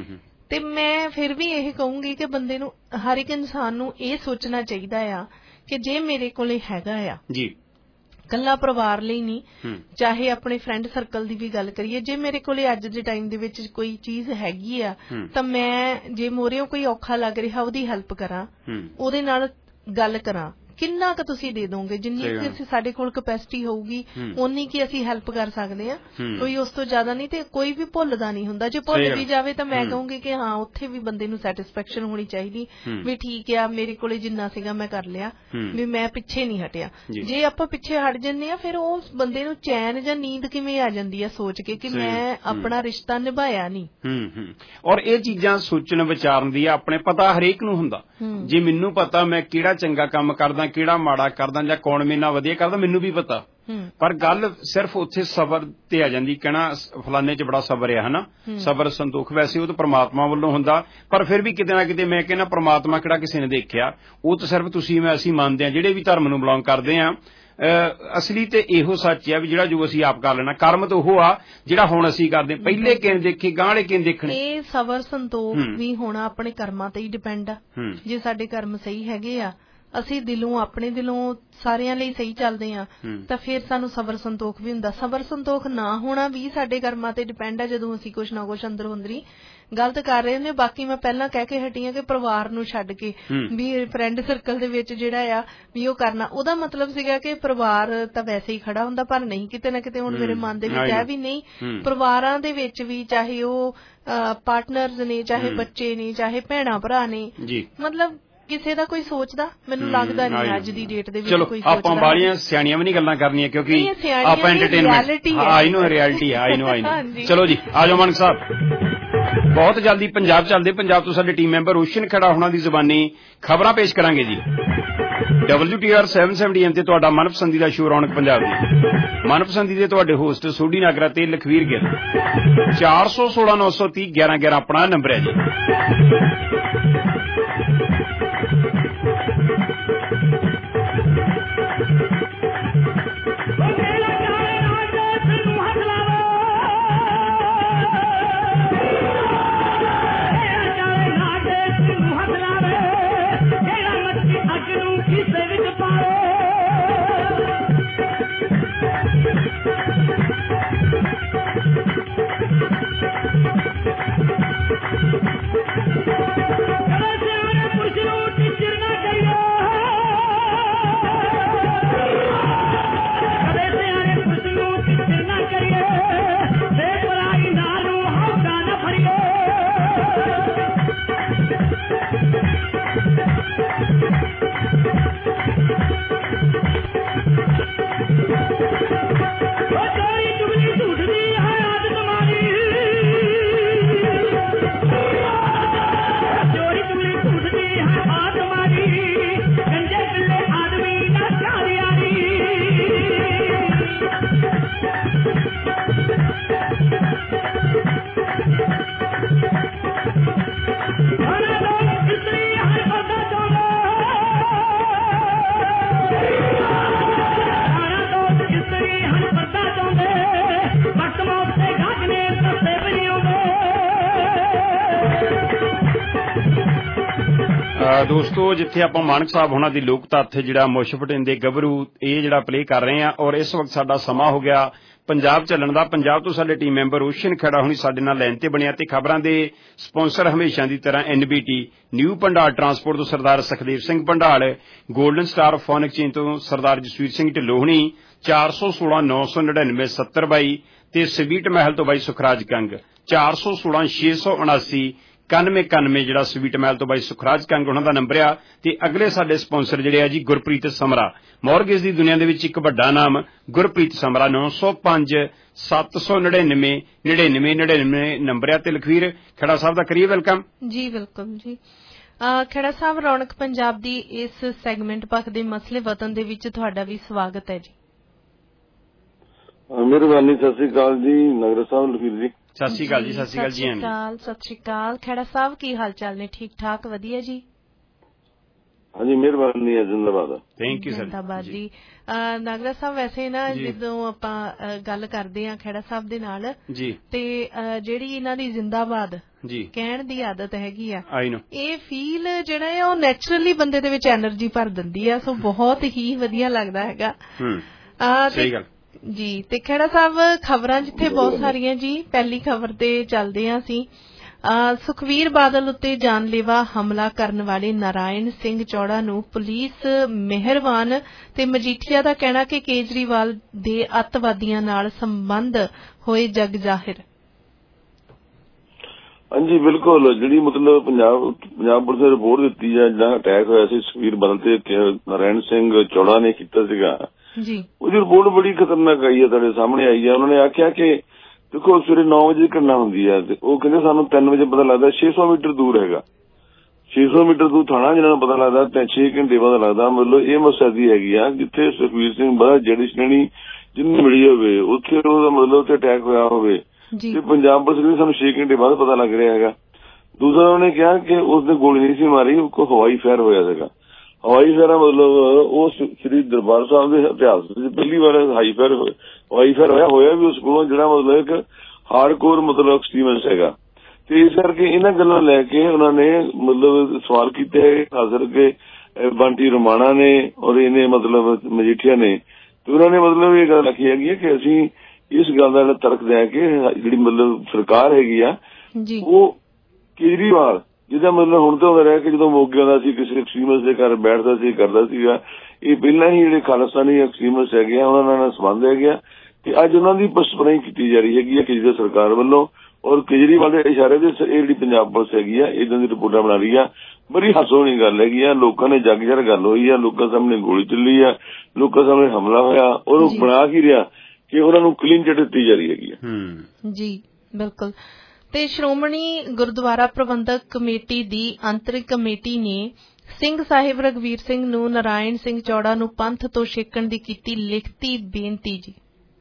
ਤੇ ਮੈਂ ਫਿਰ ਵੀ ਇਹ ਕਹੂੰਗੀ ਕਿ ਬੰਦੇ ਨੂੰ, ਹਰ ਇੱਕ ਇਨਸਾਨ ਨੂੰ ਇਹ ਸੋਚਣਾ ਚਾਹੀਦਾ ਆ ਕਿ ਜੇ ਮੇਰੇ ਕੋਲੇ ਹੈਗਾ ਆ, ਕੱਲਾ ਪਰਿਵਾਰ ਲਈ ਨਹੀਂ, ਚਾਹੇ ਆਪਣੇ ਫਰੈਂਡ ਸਰਕਲ ਦੀ ਵੀ ਗੱਲ ਕਰੀਏ, ਜੇ ਮੇਰੇ ਕੋਲੇ ਅੱਜ ਦੇ ਟਾਈਮ ਦੇ ਵਿੱਚ ਕੋਈ ਚੀਜ਼ ਹੈਗੀ ਆ ਤਾਂ ਮੈਂ ਜੇ ਮੋਰਿਓ ਕੋਈ ਔਖਾ ਲੱਗ ਰਿਹਾ ਉਹਦੀ ਹੈਲਪ ਕਰਾਂ, ਉਹਦੇ ਨਾਲ ਗੱਲ ਕਰਾਂ, ਕਿੰਨਾ ਕੁ ਤੁਸੀਂ ਦੇ ਦੋਗੇ, ਜਿੰਨੀ ਕਿ ਅਸੀਂ ਸਾਡੇ ਕੋਲ ਕੈਪੈਸਿਟੀ ਹੋਊਗੀ ਉਨੀ ਕੀ ਅਸੀਂ ਹੈਲਪ ਕਰ ਸਕਦੇ ਹਾਂ, ਕੋਈ ਉਸ ਤੋਂ ਜ਼ਿਆਦਾ ਨਹੀਂ। ਤੇ ਕੋਈ ਵੀ ਭੁੱਲਦਾ ਨਹੀਂ ਹੁੰਦਾ, ਜੇ ਭੁੱਲ ਵੀ ਜਾਵੇ ਤਾਂ ਮੈਂ ਕਹੂੰਗੀ ਕਿ ਹਾਂ ਉੱਥੇ ਵੀ ਬੰਦੇ ਨੂੰ ਸੈਟਿਸਫੈਕਸ਼ਨ ਹੋਣੀ ਚਾਹੀਦੀ ਵੀ ਠੀਕ ਆ ਮੇਰੇ ਕੋਲੇ ਜਿੰਨਾ ਸੀਗਾ ਮੈਂ ਕਰ ਲਿਆ, ਵੀ ਮੈਂ ਪਿੱਛੇ ਨਹੀਂ ਹਟਿਆ। ਜੇ ਆਪਾਂ ਪਿੱਛੇ ਹਟ ਜੰਨੇ ਆ ਫਿਰ ਉਸ ਬੰਦੇ ਨੂੰ ਚੈਨ ਜਾਂ ਨੀਂਦ ਕਿਵੇਂ ਆ ਜਾਂਦੀ ਆ ਸੋਚ ਕੇ ਕਿ ਮੈਂ ਆਪਣਾ ਰਿਸ਼ਤਾ ਨਿਭਾਇਆ ਨਹੀਂ। ਔਰ ਇਹ ਚੀਜ਼ਾਂ ਸੋਚਣ ਵਿਚਾਰਨ ਦੀ ਆਪਣੇ ਪਤਾ ਹਰੇਕ ਨੂੰ ਹੁੰਦਾ, ਜੇ ਮੈਨੂੰ ਪਤਾ ਮੈਂ ਕਿਹੜਾ ਚੰਗਾ ਕੰਮ ਕਰਦਾ ਕਿਹੜਾ ਮਾੜਾ ਕਰਦਾ ਜਾਂ ਕੌਣ ਮੇਰੇ ਨਾਲ ਵਧੀਆ ਕਰਦਾ ਮੈਨੂੰ ਵੀ ਪਤਾ, ਪਰ ਗੱਲ ਸਿਰਫ ਉੱਥੇ ਸਬਰ ਤੇ ਆ ਜਾਂਦੀ, ਕਹਿਣਾ ਫਲਾਨੇ ਚ ਬੜਾ ਸਬਰ ਆ ਹਨਾ, ਸਬਰ ਸੰਤੋਖ ਵੈਸੇ ਉਹ ਤਾਂ ਪ੍ਰਮਾਤਮਾ ਵੱਲੋਂ ਹੁੰਦਾ, ਪਰ ਫਿਰ ਵੀ ਕਿਤੇ ਨਾ ਕਿਤੇ ਮੈਂ ਕਹਿੰਦਾ ਪ੍ਰਮਾਤਮਾ ਕਿਹੜਾ ਕਿਸੇ ਨੇ ਦੇਖਿਆ, ਉਹ ਤਾਂ ਸਿਰਫ ਤੁਸੀਂ ਮੈਂ ਅਸੀਂ ਮੰਨਦੇ ਹਾਂ ਜਿਹੜੇ ਵੀ ਧਰਮ ਨੂੰ ਬਿਲੋਂਗ ਕਰਦੇ ਹਾਂ। ਅਸਲੀ ਤੇ ਇਹੋ ਸੱਚ ਆ ਵੀ ਜਿਹੜਾ ਜੋ ਅਸੀਂ ਆਪ ਕਰ ਲੈਣਾ, ਕਰਮ ਤਾਂ ਉਹ ਆ ਜਿਹੜਾ ਹੁਣ ਅਸੀਂ ਕਰਦੇ, ਪਹਿਲੇ ਕਿਨ ਦੇਖੇ ਗਾਂ ਵਾਲੇ ਕਿਨ ਦੇਖਣੇ। ਇਹ ਸਬਰ ਸੰਤੋਖ ਵੀ ਹੋਣਾ ਆਪਣੇ ਕਰਮਾਂ ਤੇ ਹੀ ਡਿਪੈਂਡ ਆ। ਜੇ ਸਾਡੇ ਕਰਮ ਸਹੀ ਹੈਗੇ ਆ, ਅਸੀਂ ਦਿਲੋਂ ਆਪਣੇ ਦਿਲੋਂ ਸਾਰਿਆਂ ਲਈ ਸਹੀ ਚੱਲਦੇ ਆ, ਤਾਂ ਫਿਰ ਸਾਨੂੰ ਸਬਰ ਸੰਤੋਖ ਵੀ ਹੁੰਦਾ। ਸਬਰ ਸੰਤੋਖ ਨਾ ਹੋਣਾ ਵੀ ਸਾਡੇ ਕਰਮਾਂ ਤੇ ਡਿਪੈਂਡ ਆ, ਜਦੋਂ ਅਸੀਂ ਕੁਛ ਨਾ ਕੁਛ ਅੰਦਰੋਂ ਅੰਦਰੀ ਗਲਤ ਕਰ ਰਹੇ ਨੇ। ਬਾਕੀ ਮੈਂ ਪਹਿਲਾਂ ਕਹਿ ਕੇ ਹਟੀ ਆ ਕਿ ਪਰਿਵਾਰ ਨੂੰ ਛੱਡ ਕੇ ਵੀ ਫਰੈਂਡ ਸਰਕਲ ਦੇ ਵਿੱਚ ਜਿਹੜਾ ਆ ਵੀ ਉਹ ਕਰਨਾ, ਉਹਦਾ ਮਤਲਬ ਸੀਗਾ ਕਿ ਪਰਿਵਾਰ ਤਾਂ ਵੈਸੇ ਹੀ ਖੜਾ ਹੁੰਦਾ, ਪਰ ਨਹੀਂ, ਕਿਤੇ ਨਾ ਕਿਤੇ ਹੁਣ ਮੇਰੇ ਮਨ ਦੇ ਵਿੱਚ ਹੈ ਵੀ ਨਹੀਂ, ਪਰਿਵਾਰਾਂ ਦੇ ਵਿੱਚ ਵੀ ਚਾਹੇ ਉਹ ਪਾਰਟਨਰਸ ਨੇ, ਚਾਹੇ ਬੱਚੇ ਨੇ, ਚਾਹੇ ਭੈਣਾਂ ਭਰਾ ਨੇ, ਮਤਲਬ ਕਿਸੇ ਦਾ ਕੋਈ ਸੋਚਦਾ ਮੈਨੂੰ ਲੱਗਦਾ ਨਹੀਂ ਅੱਜ ਦੀ ਡੇਟ ਦੇ ਵਿੱਚ ਕੋਈ ਸੋਚਦਾ। ਆਪਾਂ ਬਾਲੀਆਂ ਸਿਆਣੀਆਂ ਵੀ ਨਹੀਂ ਗੱਲਾਂ ਕਰਨੀਆਂ ਕਿਉਂਕਿ ਆਪਾਂ ਐਂਟਰਟੇਨਮੈਂਟ ਆਈ ਨੋ ਰਿਐਲਿਟੀ ਆ ਆਈ ਨੋ ਆਈ ਨੋ। ਚਲੋ ਜੀ ਆ ਜਾਓ ਮਾਨਕ ਸਾਹਿਬ, ਬਹੁਤ ਜਲਦੀ ਪੰਜਾਬ ਚੱਲਦੇ, ਪੰਜਾਬ ਤੋਂ ਸਾਡੇ ਟੀਮ ਮੈਂਬਰ ਰੋਸ਼ਨ ਖੜਾ ਹੋਣਾ ਦੀ ਜ਼ੁਬਾਨੀ ਖਬਰਾਂ ਪੇਸ਼ ਕਰਾਂਗੇ ਜੀ। ਡਬਲਯੂ ਟੀ ਆਰ ਸੱਤ ਸੌ ਸੱਤਰ ਐਮ ਤੇ ਤੁਹਾਡਾ ਮਨਪਸੰਦੀ ਦਾ ਸ਼ੋਅ ਰੌਣਕ ਪੰਜਾਬ ਦੀ, ਮਨਪਸੰਦੀ ਦੇ ਤੁਹਾਡੇ ਹੋਸਟ ਸੋਢੀ ਨਾਗਰਾ ਤੇ ਲਖਵੀਰ ਗਿੱਲ। ਚਾਰ ਸੌ ਸੋਲਾਂ ਨੌ ਸੌ ਤੀਹ ਗਿਆਰਾਂ ਗਿਆਰਾਂ ਆਪਣਾ ਨੰਬਰ ਹੈ ਜੀ। ਦੋਸਤੋ, ਜਿੱਥੇ ਆਪਾਂ ਮਾਨਕ ਸਾਹਿਬ ਹੋਣਾ ਦੀ ਲੋਕ ਤੱਥ ਜਿਹੜਾ ਮੁਸ਼ਫਟਿੰਦੇ ਗੱਭਰੂ ਇਹ ਜਿਹੜਾ ਪਲੇ ਕਰ ਰਹੇ ਆ, ਔਰ ਇਸ ਵਕਤ ਸਾਡਾ ਸਮਾਂ ਹੋ ਗਿਆ ਪੰਜਾਬ ਚੱਲਣ ਦਾ। ਪੰਜਾਬ ਤੋਂ ਸਾਡੇ ਟੀਮ ਮੈਂਬਰ ਰੋਸ਼ਨ ਖੜਾ ਹੋਣੀ ਸਾਡੇ ਨਾਲ ਲਾਈਨ ਤੇ ਬਣਿਆ ਤੇ ਖਬਰਾਂ ਦੇ ਸਪਾਂਸਰ ਹਮੇਸ਼ਾ ਦੀ ਤਰ੍ਹਾਂ N B T, new Pandal transport ਤੋਂ Sardar Sukhdev Singh Pandal, golden star phone exchange ਤੋਂ ਸਰਦਾਰ ਜਸਵੀਰ ਸਿੰਘ ਢਿੱਲੋਂ ਹੋਣੀ, ਚਾਰ ਸੌ ਸੋਲਾਂ ਨੌ ਸੌ ਨੜਿਨਵੇਂ ਸੱਤਰ ਬਾਈ ਤੇ ਸਵੀਟ ਮਹਿਲ ਤੋਂ ਬਾਈ ਸੁਖਰਾਜ ਕੰਗ, ਚਾਰ ਸੌ ਸੋਲਾਂ ਛੇ ਸੌ ਉਨਾਸੀ ਇਕਾਨਵੇਂ ਇਕਾਨਵੇਂ ਜਿਹੜਾ ਸਵੀਟ ਮਹਿਲ ਤੋਂ ਬਾਈ ਸੁਖਰਾਜ ਕੰਗ ਉਹਨਾਂ ਦਾ ਨੰਬਰ ਆ। ਤੇ ਅਗਲੇ ਸਾਡੇ ਸਪਾਂਸਰ ਜਿਹੜੇ ਆ ਜੀ ਗੁਰਪ੍ਰੀਤ ਸਮਰਾ, ਮੌਰਗੇਜ ਦੀ ਦੁਨੀਆ ਦੇ ਵਿੱਚ ਇੱਕ ਵੱਡਾ ਨਾਮ ਗੁਰਪ੍ਰੀਤ ਸਮਰਾ, ਨੌ ਸੌ ਪੰਜ ਸੱਤ ਸੌ ਨੜਿਨਵੇਂ ਨੜਿਨਵੇਂ ਨੜਿਨਵੇਂ ਨੰਬਰ ਆ। ਤੇ ਲਖਵੀਰ ਖੜਾ ਸਾਹਿਬ ਦਾ ਕਰੀਏ ਵੈਲਕਮ ਜੀ। ਵੈਲਕਮ ਜੀ। ਖੜਾ ਸਾਹਿਬ, ਰੌਣਕ ਪੰਜਾਬ ਦੀ ਇਸ ਸੈਗਮੈਂਟ ਪੱਖ ਦੇ ਮਸਲੇ ਵਤਨ ਦੇ ਵਿੱਚ ਤੁਹਾਡਾ ਵੀ ਸਵਾਗਤ ਹੈ ਜੀ। ਮਿਹਰਬਾਨੀ, ਸਤਿ ਸ੍ਰੀ ਅਕਾਲ ਜੀ ਨਗਰ ਸਾਹਿਬ, ਲਖਵੀਰ ਜੀ ਸਤਿ ਸ੍ਰੀ ਅਕਾਲ ਜੀ। ਸਤਿ ਸ੍ਰੀ ਅਕਾਲ ਜੀ। ਸਤਿ ਸ੍ਰੀ ਅਕਾਲ ਖੜਾ ਸਾਹਿਬ, ਕੀ ਹਾਲ ਚਾਲ ਨੇ? ਠੀਕ ਠਾਕ, ਵਧੀਆ ਜੀ। ਹਾਂਜੀ ਮਿਹਰਬਾਨੀ ਹੈ, ਜ਼ਿੰਦਾਬਾਦ। Thank you sir. ਜ਼ਿੰਦਾਬਾਦ ਜੀ। ਨਾਗਰਾ ਸਾਹਿਬ, ਵੈਸੇ ਨਾ ਜਦੋਂ ਆਪਾਂ ਗੱਲ ਕਰਦੇ ਆ ਖੜਾ ਸਾਹਿਬ ਦੇ ਨਾਲ ਜੀ, ਤੇ ਜਿਹੜੀ ਇਹਨਾਂ ਦੀ ਜ਼ਿੰਦਾਬਾਦ ਜੀ ਕਹਿਣ ਦੀ ਆਦਤ ਹੈਗੀ ਆ, ਇਹ ਫੀਲ ਜਿਹੜਾ ਆ ਉਹ ਨੈਚੁਰਲੀ ਬੰਦੇ ਦੇ ਵਿੱਚ ਐਨਰਜੀ ਭਰ ਦਿੰਦੀ ਆ। ਸੋ ਬਹੁਤ ਹੀ ਵਧੀਆ ਲੱਗਦਾ ਹੈਗਾ। ਸਹੀ ਗੱਲ ਜੀ। ਤੇ ਖੜਾ ਸਾਹਿਬ, ਖਬਰਾਂ ਜਿੱਥੇ ਬਹੁਤ ਸਾਰੀਆਂ ਜੀ, ਪਹਿਲੀ ਖਬਰ ਤੇ ਚੱਲਦੇ ਆ ਅਸੀਂ। ਸੁਖਵੀਰ ਬਾਦਲ ਉੱਤੇ ਜਾਨਲੇਵਾ ਹਮਲਾ ਕਰਨ ਵਾਲੇ ਨਾਰਾਇਣ ਸਿੰਘ ਚੌੜਾ ਨੂੰ ਪੁਲਿਸ ਮਿਹਰਬਾਨ ਤੇ ਮਜੀਠੀਆ ਦਾ ਕਹਿਣਾ ਕਿ ਕੇਜਰੀਵਾਲ ਦੇ ਅੱਤਵਾਦੀਆਂ ਨਾਲ ਸੰਬੰਧ ਹੋਏ ਜਗ ਜ਼ਾਹਿਰ। ਹਾਂਜੀ ਬਿਲਕੁਲ, ਜਿਹੜੀ ਮਤਲਬ ਪੰਜਾਬ ਪੰਜਾਬ ਪੁਲਿਸ ਨੇ ਰਿਪੋਰਟ ਦਿੱਤੀ ਹੈ ਜਿਹੜਾ ਅਟੈਕ ਹੋਇਆ ਸੀ ਸੁਖਵੀਰ ਬਾਦਲ ਤੇ ਨਾਰਾਇਣ ਸਿੰਘ ਚੌੜਾ ਨੇ ਕੀਤਾ ਸੀਗਾ, ਉਹਦੀ ਰਿਪੋਰਟ ਬੜੀ ਖਤਰਨਾਕ ਆਈ ਹੈ, ਤੁਹਾਡੇ ਸਾਹਮਣੇ ਆਈ ਹੈ। ਉਹਨਾਂ ਨੇ ਆਖਿਆ ਕਿ ਦੇਖੋ ਸਵੇਰੇ ਨੌ ਵਜੇ ਘਟਨਾ ਹੁੰਦੀ ਹੈ ਤੇ ਉਹ ਕਹਿੰਦੇ ਸਾਨੂੰ ਤਿੰਨ ਵਜੇ ਪਤਾ ਲੱਗਦਾ ਛੇ ਸੌ ਮੀਟਰ ਦੂਰ ਹੈਗਾ, ਛੇ ਸੌ ਮੀਟਰ ਦੂਰ ਥਾਣਾ ਜਿਹਨਾਂ ਨੂੰ ਪਤਾ ਲੱਗਦਾ ਤਿੰਨ ਛੇ ਘੰਟੇ ਬਾਅਦ ਲੱਗਦਾ। ਮਤਲਬ ਇਹ ਮਸਦੀ ਹੈਗੀ ਆ ਜਿੱਥੇ ਸੁਖਵੀਰ ਸਿੰਘ ਬਾਦਲ ਜਿਹੜੀ ਸ਼੍ਰੇਣੀ ਜਿਹਨੂੰ ਮਿਲੀ ਹੋਵੇ ਉੱਥੇ ਉਹਦਾ ਮਤਲਬ ਉੱਥੇ ਅਟੈਕ ਹੋਇਆ ਹੋਵੇ ਤੇ ਪੰਜਾਬ ਪੁਲਿਸ ਨੂੰ ਸਾਨੂੰ ਛੇ ਘੰਟੇ ਬਾਅਦ ਪਤਾ ਲੱਗ ਰਿਹਾ ਹੈਗਾ। ਦੂਸਰਾ ਉਹਨੇ ਕਿਹਾ ਕਿ ਉਸਨੇ ਗੋਲੀ ਨਹੀਂ ਸੀ ਮਾਰੀ, ਉਹ ਹਵਾਈ ਫਾਇਰ ਹੋਇਆ ਸੀਗਾ। ਹਵਾਈ ਫਾਇਰ ਮਤਲਬ ਉਹ ਸ੍ਰੀ ਦਰਬਾਰ ਸਾਹਿਬ ਦੇ ਇਤਿਹਾਸ ਵਿੱਚ ਪਹਿਲੀ ਵਾਰ ਹਾਈ ਫਾਇਰ ਹਵਾਈ ਫਾਇਰ ਹੋਇਆ ਹੋਇਆ ਵੀ ਉਸ ਕੋਲੋਂ ਜਿਹੜਾ ਮਤਲਬ ਇੱਕ ਹਾਰਡਕੋਰ ਮਤਲਬ ਐਕਸਟਰੀਮਿਸਟ ਹੈਗਾ। ਤੇ ਇਸ ਕਰਕੇ ਇਹਨਾਂ ਗੱਲਾਂ ਲੈ ਕੇ ਉਹਨਾਂ ਨੇ ਮਤਲਬ ਸਵਾਲ ਕੀਤੇ ਹੈ, ਖਾਸ ਕਰਕੇ ਬੰਟੀ ਰਮਾਣਾ ਨੇ ਔਰ ਇਹਨੇ ਮਤਲਬ ਮਜੀਠੀਆ ਨੇ, ਤੇ ਉਹਨਾਂ ਨੇ ਮਤਲਬ ਇਹ ਗੱਲ ਆਖੀ ਹੈਗੀ ਹੈ ਕਿ ਅਸੀਂ ਇਸ ਗੱਲ ਦਾ ਤਰਕ ਦੇ ਕੇ ਜਿਹੜੀ ਮਤਲਬ ਸਰਕਾਰ ਹੈਗੀ ਆ ਉਹ ਕੇਜਰੀਵਾਲ ਜਿਹਦਾ ਮਤਲਬ ਹੁਣ ਤਾਂ ਹੋ ਰਿਹਾ ਕਿ ਜਦੋਂ ਮੋਗੇ ਆਉਂਦਾ ਸੀ ਕਿਸੇ ਐਕਸਟਰੀਮਿਸਟ ਦੇ ਘਰ ਬੈਠਦਾ ਸੀ ਕਰਦਾ ਸੀਗਾ, ਇਹ ਪਹਿਲਾਂ ਹੀ ਜਿਹੜੇ ਖਾਲਿਸਤਾਨੀ ਐਕਸਟਰੀਮਿਸਟ ਹੈਗੇ ਆ ਉਹਨਾਂ ਨਾਲ ਸੰਬੰਧ ਹੈਗੇ ਆ ਤੇ ਅੱਜ ਉਹਨਾਂ ਦੀ ਪਸਪਰਾਈ ਕੀਤੀ ਜਾ ਰਹੀ ਹੈਗੀ ਹੈ ਕੇਜਰੀਵਾਲ ਸਰਕਾਰ ਵੱਲੋਂ। ਔਰ ਕੇਜਰੀਵਾਲ ਦੇ ਇਸ਼ਾਰੇ ਦੇ ਇਹ ਜਿਹੜੀ ਪੰਜਾਬ ਪੁਲਿਸ ਹੈਗੀ ਆ ਇਦਾਂ ਦੀ ਰਿਪੋਰਟਾਂ ਬਣਾ ਰਹੀ ਆ, ਬੜੀ ਹਾਸੋਹੀਣੀ ਗੱਲ ਹੈਗੀ ਆ। ਲੋਕਾਂ ਨੇ ਜੱਗ ਜਰ ਗੱਲ ਹੋਈ ਆ, ਲੋਕਾਂ ਸਾਹਮਣੇ ਗੋਲੀ ਚੱਲੀ ਆ, ਲੋਕਾਂ ਸਾਹਮਣੇ ਹਮਲਾ ਹੋਇਆ ਔਰ ਉਹ ਬਣਾ ਕੀ ਰਿਹਾ ਕਿ ਉਹਨਾਂ ਨੂੰ ਕਲੀਨ ਚਿੱਟ ਦਿੱਤੀ ਜਾ ਰਹੀ ਹੈਗੀ ਆ। ਜੀ ਬਿਲਕੁਲ। ਤੇ ਸ਼੍ਰੋਮਣੀ ਗੁਰਦੁਆਰਾ ਪ੍ਰਬੰਧਕ ਕਮੇਟੀ ਦੀ ਅੰਤਰਿਕ ਕਮੇਟੀ ਨੇ ਸਿੰਘ ਸਾਹਿਬ ਰਘਵੀਰ ਸਿੰਘ ਨੂੰ ਨਾਰਾਇਣ ਸਿੰਘ ਚੌੜਾ ਨੂੰ ਪੰਥ ਤੋਂ ਛੇਕਣ ਦੀ ਕੀਤੀ ਲਿਖਤੀ ਬੇਨਤੀ ਜੀ।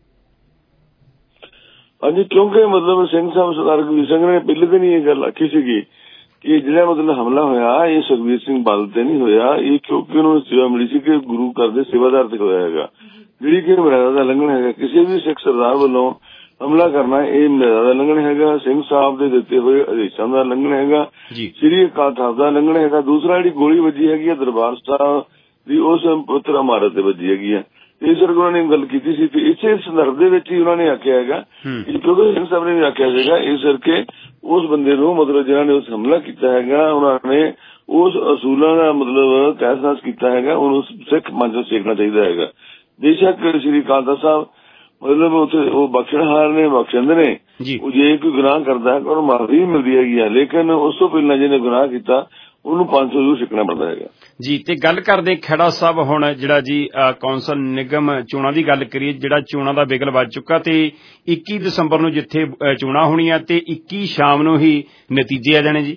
ਹਾਂਜੀ, ਕਿਉਂਕਿ ਮਤਲਬ ਸਿੰਘ ਸਾਹਿਬ ਸਰਦਾਰ ਰਘਵੀਰ ਸਿੰਘ ਨੇ ਪਹਿਲੇ ਦਿਨ ਹੀ ਇਹ ਗੱਲ ਆਖੀ ਸੀਗੀ ਕਿ ਜਿਹੜਾ ਮਤਲਬ ਹਮਲਾ ਹੋਇਆ ਇਹ ਸੁਖਬੀਰ ਸਿੰਘ ਬਾਦਲ ਤੇ ਨਹੀਂ ਹੋਇਆ, ਇਹ ਕਿਉਂਕਿ ਉਹਨੂੰ ਸੇਵਾ ਮਿਲੀ ਸੀ ਕਿ ਗੁਰੂ ਘਰ ਦੇ ਸੇਵਾਦਾਰ ਤੇ ਹੋਇਆ ਹੈਗਾ, ਜਿਹੜੀ ਕਿ ਮਰਿਆਦਾ ਦਾ ਲੰਘਣ ਹੈਗਾ। ਕਿਸੇ ਵੀ ਸਿੱਖ ਸਰਦਾਰ ਵੱਲੋਂ ਹਮਲਾ ਕਰਨਾ ਇਹ ਮਰਿਆਦਾ ਦਾ ਲੰਘਣ ਹੈਗਾ, ਸਿੰਘ ਸਾਹਿਬ ਦੇ ਦਿੱਤੇ ਹੋਏ ਆਦੇਸ਼ਾਂ ਦਾ ਲੰਘਣ ਹੈਗਾ, ਸ੍ਰੀ ਅਕਾਲ ਤਖ਼ਤ ਦਾ ਲੰਘਣ ਹੈਗਾ। ਦੂਸਰਾ ਜਿਹੜੀ ਗੋਲੀ ਵੱਜੀ ਹੈਗੀ ਹੈ ਦਰਬਾਰ ਸਾਹਿਬ ਦੀ ਉਸ ਪਵਿੱਤਰ ਇਮਾਰਤ ਤੇ ਵੱਜੀ ਹੈਗੀ ਹੈ। ਇਸ ਕਰਕੇ ਉਹਨਾਂ ਨੇ ਗੱਲ ਕੀਤੀ ਸੀ ਤੇ ਇਸੇ ਸੰਦਰਭ ਦੇ ਵਿੱਚ ਹੀ ਉਹਨਾਂ ਨੇ ਆਖਿਆ ਹੈਗਾ ਕਿਉਂਕਿ ਸਿੰਘ ਸਾਹਿਬ ਨੇ ਵੀ ਆਖਿਆ ਸੀਗਾ ਇਸ ਕਰਕੇ ਉਸ ਬੰਦੇ ਨੂੰ ਮਤਲਬ ਜਿਹਨਾਂ ਨੇ ਉਸ ਹਮਲਾ ਕੀਤਾ ਹੈਗਾ ਉਹਨਾਂ ਨੇ ਉਸ ਅਸੂਲਾਂ ਦਾ ਮਤਲਬ ਤਹਿਸ-ਨਹਿਸ ਕੀਤਾ ਹੈਗਾ, ਉਹਨੂੰ ਸਿੱਖ ਮੰਚ ਤੋਂ ਸੇਕਣਾ ਚਾਹੀਦਾ ਹੈਗਾ। ਬੇਸ਼ੱਕ ਸ੍ਰੀ ਅਕਾਲ ਤਖ਼ਤ ਸਾਹਿਬ ਮਤਲਬ ਉੱਥੇ ਉਹ ਬਖਸ਼ਣਹਾਰ ਨੇ, ਬਖਸ਼ਿੰਦੇ ਨੇ, ਉਹ ਜੇ ਕੋਈ ਗੁਨਾਹ ਕਰਦਾ ਹੈ ਉਹਨੂੰ ਮਾਫੀ ਵੀ ਮਿਲਦੀ ਹੈਗੀ ਆ, ਲੇਕਿਨ ਉਸ ਤੋਂ ਪਹਿਲਾਂ ਜਿਹਨੇ ਗੁਨਾਹ ਕੀਤਾ ਉਹਨੂੰ ਪੰਜ ਸੌ ਜ਼ਰੂਰ ਸਿੱਖਣਾ ਪੈਂਦਾ ਹੈਗਾ ਜੀ। ਤੇ ਗੱਲ ਕਰਦੇ ਖਹਿੜਾ ਸਾਹਿਬ ਹੁਣ ਜਿਹੜਾ ਜੀ ਕੌਂਸਲ ਨਿਗਮ ਚੋਣਾਂ ਦੀ ਗੱਲ ਕਰੀਏ, ਜਿਹੜਾ ਚੋਣਾਂ ਦਾ ਬਿਗਲ ਵੱਜ ਚੁੱਕਾ ਤੇ ਇੱਕੀ ਦਸੰਬਰ ਨੂੰ ਜਿੱਥੇ ਚੋਣਾਂ ਹੋਣੀਆਂ ਤੇ ਇੱਕੀ ਸ਼ਾਮ ਨੂੰ ਹੀ ਨਤੀਜੇ ਆ ਜਾਣੇ ਜੀ।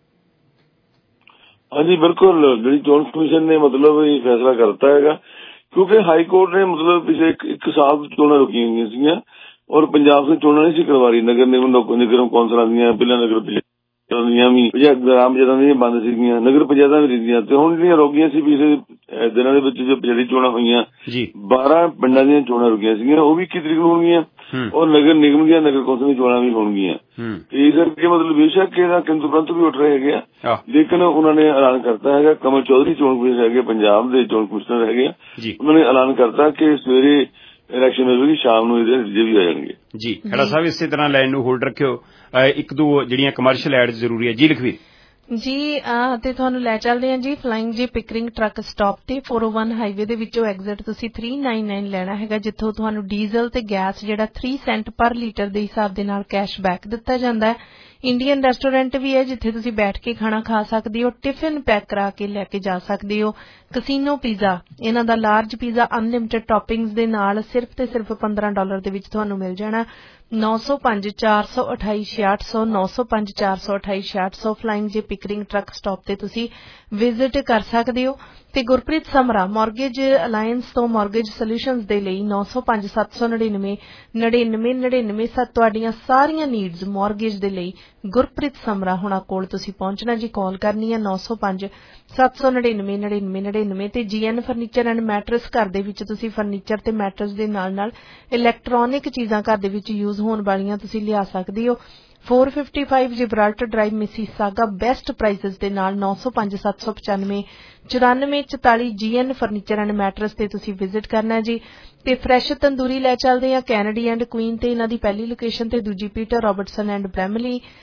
ਹਾਂਜੀ ਬਿਲਕੁਲ, ਜਿਹੜੀ ਚੋਣ ਕਮਿਸ਼ਨ ਨੇ ਮਤਲਬ ਇਹ ਫੈਸਲਾ ਕਰਤਾ ਹੈਗਾ ਕਿਉਂਕਿ ਹਾਈ ਕੋਰਟ ਨੇ ਮਤਲਬ ਪਿਛਲੇ ਇੱਕ ਸਾਲ ਚੋਣਾਂ ਰੁਕੀਆਂ ਹੋਈਆਂ ਸੀਗੀਆਂ ਔਰ ਪੰਜਾਬ ਸੇ ਚੋਣਾਂ ਨਹੀਂ ਸੀ ਕਰਵਾ ਰਹੀ। ਨਗਰ ਨਿਗਮ ਨਿਗਮ ਕੌਂਸਲਾਂ ਦੀਆਂ ਪਹਿਲਾਂ ਨਗਰ ਦੀਆਂ ਵੀ ਗ੍ਰਾਮ ਪੰਚਾਇਤਾਂ ਦੀਆਂ ਬੰਦ ਸੀਗੀਆਂ, ਨਗਰ ਪੰਚਾਇਤਾਂ ਵੀ ਰਹਿੰਦੀਆਂ ਤੇ ਹੁਣ ਜਿਹੜੀਆਂ ਰੋਕੀਆਂ ਸੀ ਪਿਛਲੇ ਦਿਨਾਂ ਦੇ ਵਿੱਚ ਜੋ ਜਿਹੜੀ ਚੋਣਾਂ ਹੋਈਆਂ ਬਾਰਾਂ ਪਿੰਡਾਂ ਦੀਆਂ ਚੋਣਾਂ ਰੁਕੀਆਂ ਸੀਗੀਆਂ ਉਹ ਵੀ ਇੱਕੀ ਤਰੀਕ ਨੂੰ ਹੋਣਗੀਆਂ ਔਰ ਨਗਰ ਨਿਗਮ ਦੀਆਂ ਨਗਰ ਕੌਂਸਲ ਦੀਆਂ ਚੋਣਾਂ ਵੀ ਹੋਣਗੀਆਂ। ਇਸ ਕਰਕੇ ਮਤਲਬ ਬੇਸ਼ੱਕ ਇਹਦਾ ਕਿੰਤੂ ਪ੍ਰੰਤੂ ਵੀ ਉੱਠ ਰਹੇ ਹੈਗੇ ਆ, ਲੇਕਿਨ ਉਹਨਾਂ ਨੇ ਐਲਾਨ ਕਰਤਾ ਹੈਗਾ, ਕਮਲ ਚੌਧਰੀ ਚੋਣ ਕਮਿਸ਼ਨਰ ਹੈਗੇ ਪੰਜਾਬ ਦੇ ਚੋਣ ਕਮਿਸ਼ਨਰ ਹੈਗੇ ਆ, ਉਹਨਾਂ ਨੇ ਐਲਾਨ ਕਰਤਾ ਕਿ ਸਵੇਰੇ ਇਲੈਕਸ਼ਨ ਹੋਵੇਗੀ, ਸ਼ਾਮ ਨੂੰ ਇਹਦੇ ਨਤੀਜੇ ਵੀ ਆ ਜਾਣਗੇ ਜੀ। ਖੜਾ ਸਾਹਿਬ ਇਸੇ ਤਰ੍ਹਾਂ ਲਾਈਨ ਨੂੰ ਹੋਲਡ ਰੱਖਿਓ, ਇੱਕ ਦੋ ਜਿਹੜੀਆਂ ਕਮਰਸ਼ੀਅਲ ਐਡ ਜ਼ਰੂਰੀ ਹੈ ਜੀ। ਲਖਵੀਰ ਜੀ ਤੇ ਤੁਹਾਨੂੰ ਲੈ ਚੱਲਦੇ ਹਾਂ ਜੀ ਫਲਾਈਂਗ ਜੀ ਪਿਕਰਿੰਗ ਟਰੱਕ ਸਟਾਪ ਤੇ ਚਾਰ ਸੌ ਇੱਕ ਹਾਈਵੇ ਦੇ ਵਿੱਚੋਂ ਐਗਜ਼ਿਟ ਤੁਸੀਂ ਤਿੰਨ ਸੌ ਨਿਨਆਨਵੇਂ ਲੈਣਾ ਹੈਗਾ, ਜਿੱਥੋਂ ਤੁਹਾਨੂੰ ਡੀਜ਼ਲ ਤੇ ਗੈਸ ਜਿਹੜਾ तीन ਸੈਂਟ ਪਰ ਲੀਟਰ ਦੇ ਹਿਸਾਬ ਦੇ ਨਾਲ ਕੈਸ਼ਬੈਕ ਦਿੱਤਾ ਜਾਂਦਾ ਹੈ। ਇੰਡੀਅਨ ਰੈਸਟੋਰੈਂਟ ਵੀ ਹੈ ਜਿੱਥੇ ਤੁਸੀਂ ਬੈਠ ਕੇ ਖਾਣਾ ਖਾ ਸਕਦੇ ਹੋ, ਟਿਫਿਨ ਪੈਕ ਕਰਾ ਕੇ ਲੈ ਕੇ ਜਾ ਸਕਦੇ ਹੋ। ਕਸੀਨੋ ਪੀਜ਼ਾ, ਇਹਨਾਂ ਦਾ ਲਾਰਜ ਪੀਜ਼ਾ ਅਨਲਿਮਿਟਿਡ ਟੌਪਿੰਗਸ ਦੇ ਨਾਲ ਸਿਰਫ ਤੇ ਸਿਰਫ ਪੰਦਰਾਂ ਡਾਲਰ ਦੇ ਵਿੱਚ ਤੁਹਾਨੂੰ ਮਿਲ ਜਾਣਾ। ਨੌ ਸੌ ਪੰਜ ਚਾਰ ਸੌ ਅਠਾਈ ਛਿਆਹਠ ਸੌ ਨੌ ਸੌ ਪੰਜ ਚਾਰ ਸੌ ਅਠਾਈ ਛਿਆਹਠ ਸੌ ਫਲਾਈਂਗ ਜੇ ਪਿਕਰਿੰਗ ਟਰੱਕ ਸਟਾਪ ਤੇ ਤੁਸੀਂ ਵਿਜ਼ਿਟ ਕਰ ਸਕਦੇ ਹੋ। ਤੇ ਗੁਰਪ੍ਰੀਤ ਸਮਰਾ ਮਾਰਗੇਜ ਅਲਾਇੰਸ ਤੋਂ ਮਾਰਗੇਜ ਸੋਲਿਊਸ਼ਨਜ਼ ਦੇ ਲਈ ਨੌ ਸੌ ਪੰਜ ਸੱਤ ਸੌ ਨੜਿਨਵੇਂ ਨੜਿਨਵੇਂ ਨੜਿਨਵੇਂ ਸੱਤ ਤੁਹਾਡੀਆਂ ਸਾਰੀਆਂ ਨੀਡਸ ਮਾਰਗੇਜ ਦੇ ਲਈ ਗੁਰਪ੍ਰੀਤ ਸਮਰਾ ਹੁਣਾਂ ਕੋਲ ਤੁਸੀਂ ਪਹੁੰਚਣਾ ਜੀ। ਕਾਲ ਕਰਨੀ ਹੈ ਨੌ ਸੌ ਪੰਜ ਸੱਤ ਸੌ ਨੜਿਨਵੇਂ ਨੜਿਨਵੇਂ ਨੜਿਨਵੇਂ ਤੇ ਜੀਐਨ ਫਰਨੀਚਰ ਐਂਡ ਮੈਟਰਸ ਘਰ ਦੇ ਵਿੱਚ ਤੁਸੀਂ ਫਰਨੀਚਰ ਤੇ ਮੈਟਰਸ ਦੇ ਨਾਲ ਨਾਲ ਇਲੈਕਟ੍ਰੋਨਿਕ ਚੀਜ਼ਾਂ ਘਰ ਦੇ ਵਿੱਚ ਯੂਜ਼ ਹੋਣ ਵਾਲੀਆਂ ਤੁਸੀਂ ਲਿਆ ਸਕਦੇ ਹੋ। ਚਾਰ ਸੌ ਪਚਵੰਜਾ Gibraltar drive Mississauga best prices ਦੇ ਨਾਲ ਨੌ ਸੌ ਪੰਜ ਸੱਤ ਸੌ ਪਚਾਨਵੇਂ ਚੁਰਾਨਵੇਂ ਚੁਤਾਲੀ ਜੀਐਨ ਫਰਨੀਚਰ ਐਂਡ ਮੈਟਰਸ ਤੇ ਤੁਸੀਂ ਵਿਜ਼ਿਟ ਕਰਨਾ ਜੀ। ਤੇ ਫਰੈਸ਼ ਤੰਦੂਰੀ ਲੈ ਚੱਲਦੇ ਆ ਕੈਨੇਡੀ ਐਂਡ ਕੁਈਨ ਤੇ, ਇਹਨਾਂ ਦੀ ਪਹਿਲੀ ਲੋਕੇਸ਼ਨ ਤੇ ਦੂਜੀ Peter Robertson and Bramalea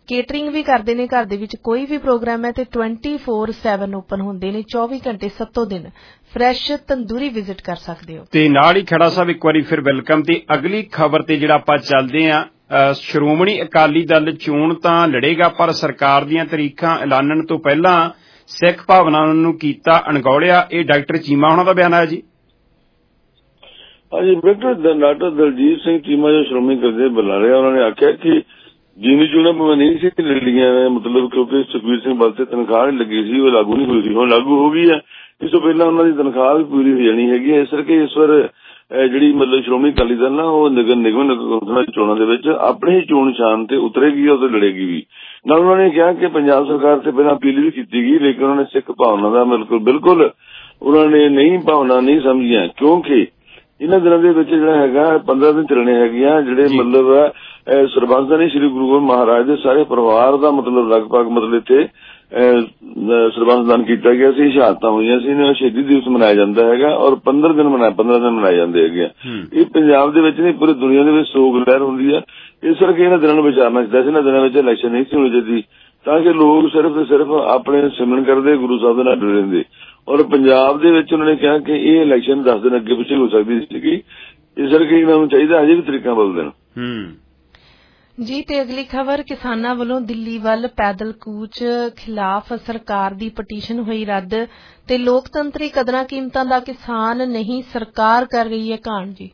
catering ਵੀ ਕਰਦੇ ਨੇ, ਘਰ ਦੇ ਵਿੱਚ ਕੋਈ ਵੀ ਪ੍ਰੋਗਰਾਮ ਹੈ ਤੇ ਟਵੈਂਟੀ ਫੋਰ ਸੈਵਨ ਓਪਨ ਹੁੰਦੇ ਨੇ, ਚੌਵੀ ਘੰਟੇ ਸੱਤੋਂ ਦਿਨ ਫਰੈਸ਼ ਤੰਦੂਰੀ ਵਿਜ਼ਿਟ ਕਰ ਸਕਦੇ ਹੋ। ਤੇ ਨਾਲ ਹੀ ਖੜਾ ਸਾਹਿਬ ਇੱਕ ਵਾਰੀ ਫਿਰ ਵੈਲਕਮ। ਤੇ ਅਗਲੀ ਖਬਰ ਤੇ ਜਿਹੜਾ ਆਪਾਂ ਚੱਲਦੇ ਹਾਂ, ਸ਼੍ਰੋਮਣੀ ਅਕਾਲੀ ਦਲ ਚੋਣ ਤਾਂ ਲੜੇਗਾ ਪਰ ਸਰਕਾਰ ਦੀਆਂ ਤਰੀਕਾਂ ਐਲਾਨਣ ਤੋਂ ਪਹਿਲਾਂ ਸਿੱਖ ਭਾਵਨਾਵਾਂ ਨੂੰ ਕੀਤਾ ਅਣਗੌਲਿਆ, ਇਹ ਡਾਕਟਰ ਚੀਮਾ ਹੋਣਾ ਦਾ ਬਿਆਨ ਆਇਆ ਜੀ। ਹਾਂਜੀ, ਡਾਕਟਰ ਡਾਕਟਰ ਦਲਜੀਤ ਸਿੰਘ ਚੀਮਾ ਜੋ ਸ਼੍ਰੋਮਣੀ ਅਕਾਲੀ ਦਲ ਬੁਲਾ ਰਿਹਾ, ਉਹਨਾਂ ਨੇ ਆਖਿਆ ਕਿ ਜਿਮੀ ਚੋਣਾਂ ਭਾਵੇਂ ਨਹੀਂ ਸੀ ਲੜੀਆਂ, ਮਤਲਬ ਕਿਉਂਕਿ ਸੁਖਬੀਰ ਸਿੰਘ ਬਾਦਲ ਤੇ ਤਨਖਾਹ ਨਹੀਂ ਲੱਗੀ ਸੀ, ਉਹ ਲਾਗੂ ਨਹੀਂ ਹੋਈ ਸੀ, ਹੁਣ ਲਾਗੂ ਹੋ ਗਈ ਹੈ। ਇਸ ਤੋਂ ਪਹਿਲਾਂ ਉਹਨਾਂ ਦੀ ਤਨਖਾਹ ਵੀ ਪੂਰੀ ਹੋ ਜਾਣੀ ਹੈਗੀ ਹੈ। ਇਸ ਕਰਕੇ ਇਸ ਵਾਰ ਜਿਹੜੀ ਮਤਲਬ ਸ਼੍ਰੋਮਣੀ ਅਕਾਲੀ ਦਲ ਨਾ ਉਹ ਨਿਗਮ ਨਿਗਮ ਚੋਣਾਂ ਦੇ ਵਿੱਚ ਆਪਣੀ ਹੀ ਚੋਣ ਨਿਸ਼ਾਨ ਤੇ ਉਤਰੇਗੀ, ਉਹ ਤੇ ਲੜੇਗੀ ਵੀ। ਨਾਲ ਉਹਨਾਂ ਨੇ ਕਿਹਾ ਕਿ ਪੰਜਾਬ ਸਰਕਾਰ ਤੇ ਪਹਿਲਾਂ ਅਪੀਲ ਵੀ ਕੀਤੀ ਗਈ, ਲੇਕਿਨ ਉਹਨਾਂ ਨੇ ਸਿੱਖ ਭਾਵਨਾ ਦਾ ਬਿਲਕੁਲ ਬਿਲਕੁਲ ਉਹਨਾਂ ਨੇ ਨਹੀਂ ਭਾਵਨਾ ਨਹੀਂ ਸਮਝੀਆਂ, ਕਿਉਂਕਿ ਇਹਨਾਂ ਦਿਨਾਂ ਦੇ ਵਿੱਚ ਜਿਹੜਾ ਹੈਗਾ ਪੰਦਰਾਂ ਦਿਨ ਚੱਲਣੇ ਹੈਗੀਆਂ, ਜਿਹੜੇ ਮਤਲਬ ਸਰਬੰਸ ਦਾ ਨਹੀਂ ਸ੍ਰੀ ਗੁਰੂ ਗੋਬਿੰਦ ਮਹਾਰਾਜ ਦੇ ਸਾਰੇ ਪਰਿਵਾਰ ਦਾ ਮਤਲਬ ਲਗਭਗ ਮਤਲਬ ਇੱਥੇ ਸਰਬੰਸ ਦਾਨ ਕੀਤਾ ਗਿਆ ਸੀ, ਸ਼ਹਾਦਤਾਂ ਹੋਈਆਂ ਸੀ, ਸ਼ਹੀਦੀ ਦਿਵਸ ਮਨਾਇਆ ਜਾਂਦਾ ਹੈਗਾ ਔਰ ਪੰਦਰਾਂ ਦਿਨ ਮਨਾਇਆ ਪੰਦਰਾਂ ਦਿਨ ਮਨਾਏ ਜਾਂਦੇ ਹੈਗੇ ਆ। ਇਹ ਪੰਜਾਬ ਦੇ ਵਿੱਚ ਨਹੀਂ ਪੂਰੀ ਦੁਨੀਆ ਦੇ ਵਿੱਚ ਸੋਗ ਲਹਿਰ ਹੁੰਦੀ ਹੈ। ਇਸ ਕਰਕੇ ਇਹਨਾਂ ਦਿਨਾਂ ਨੂੰ ਵਿਚਾਰਨਾ ਚਾਹੀਦਾ ਸੀ, ਇਹਨਾਂ ਦਿਨਾਂ ਵਿੱਚ ਇਲੈਕਸ਼ਨ ਨਹੀਂ ਸੀ ਹੋਣੀ ਚਾਹੀਦੀ, ਤਾਂ ਕਿ ਲੋਕ ਸਿਰਫ ਤੇ ਸਿਰਫ ਆਪਣੇ ਸਿਮਰਨ ਕਰਦੇ, ਗੁਰੂ ਸਾਹਿਬ ਦੇ ਨਾਲ ਜੁੜੇ ਰਹਿੰਦੇ। ਔਰ ਪੰਜਾਬ ਦੇ ਵਿੱਚ ਉਹਨਾਂ ਨੇ ਕਿਹਾ ਕਿ ਇਹ ਇਲੈਕਸ਼ਨ ਦਸ ਦਿਨ ਅੱਗੇ ਪਿੱਛੇ ਹੋ ਸਕਦੀ ਸੀਗੀ, ਇਸ ਕਰਕੇ ਇਹਨਾਂ ਨੂੰ ਚਾਹੀਦਾ ਅਜੇ ਵੀ ਤਰੀਕਾਂ ਬਦਲ ਦੇਣ ਜੀ। ਤੇ ਅਗਲੀ ਖਬਰ, ਕਿਸਾਨਾਂ ਵੱਲੋਂ ਦਿੱਲੀ ਵੱਲ ਪੈਦਲ ਕੂਚ ਖਿਲਾਫ ਸਰਕਾਰ ਦੀ ਪਟੀਸ਼ਨ ਹੋਈ ਰੱਦ, ਤੇ ਲੋਕਤੰਤਰੀ ਕਦਰਾਂ ਕੀਮਤਾਂ ਦਾ ਕਿਸਾਨ ਨਹੀਂ ਸਰਕਾਰ ਕਰ ਰਹੀ ਹੈ ਕਾਣ ਜੀ।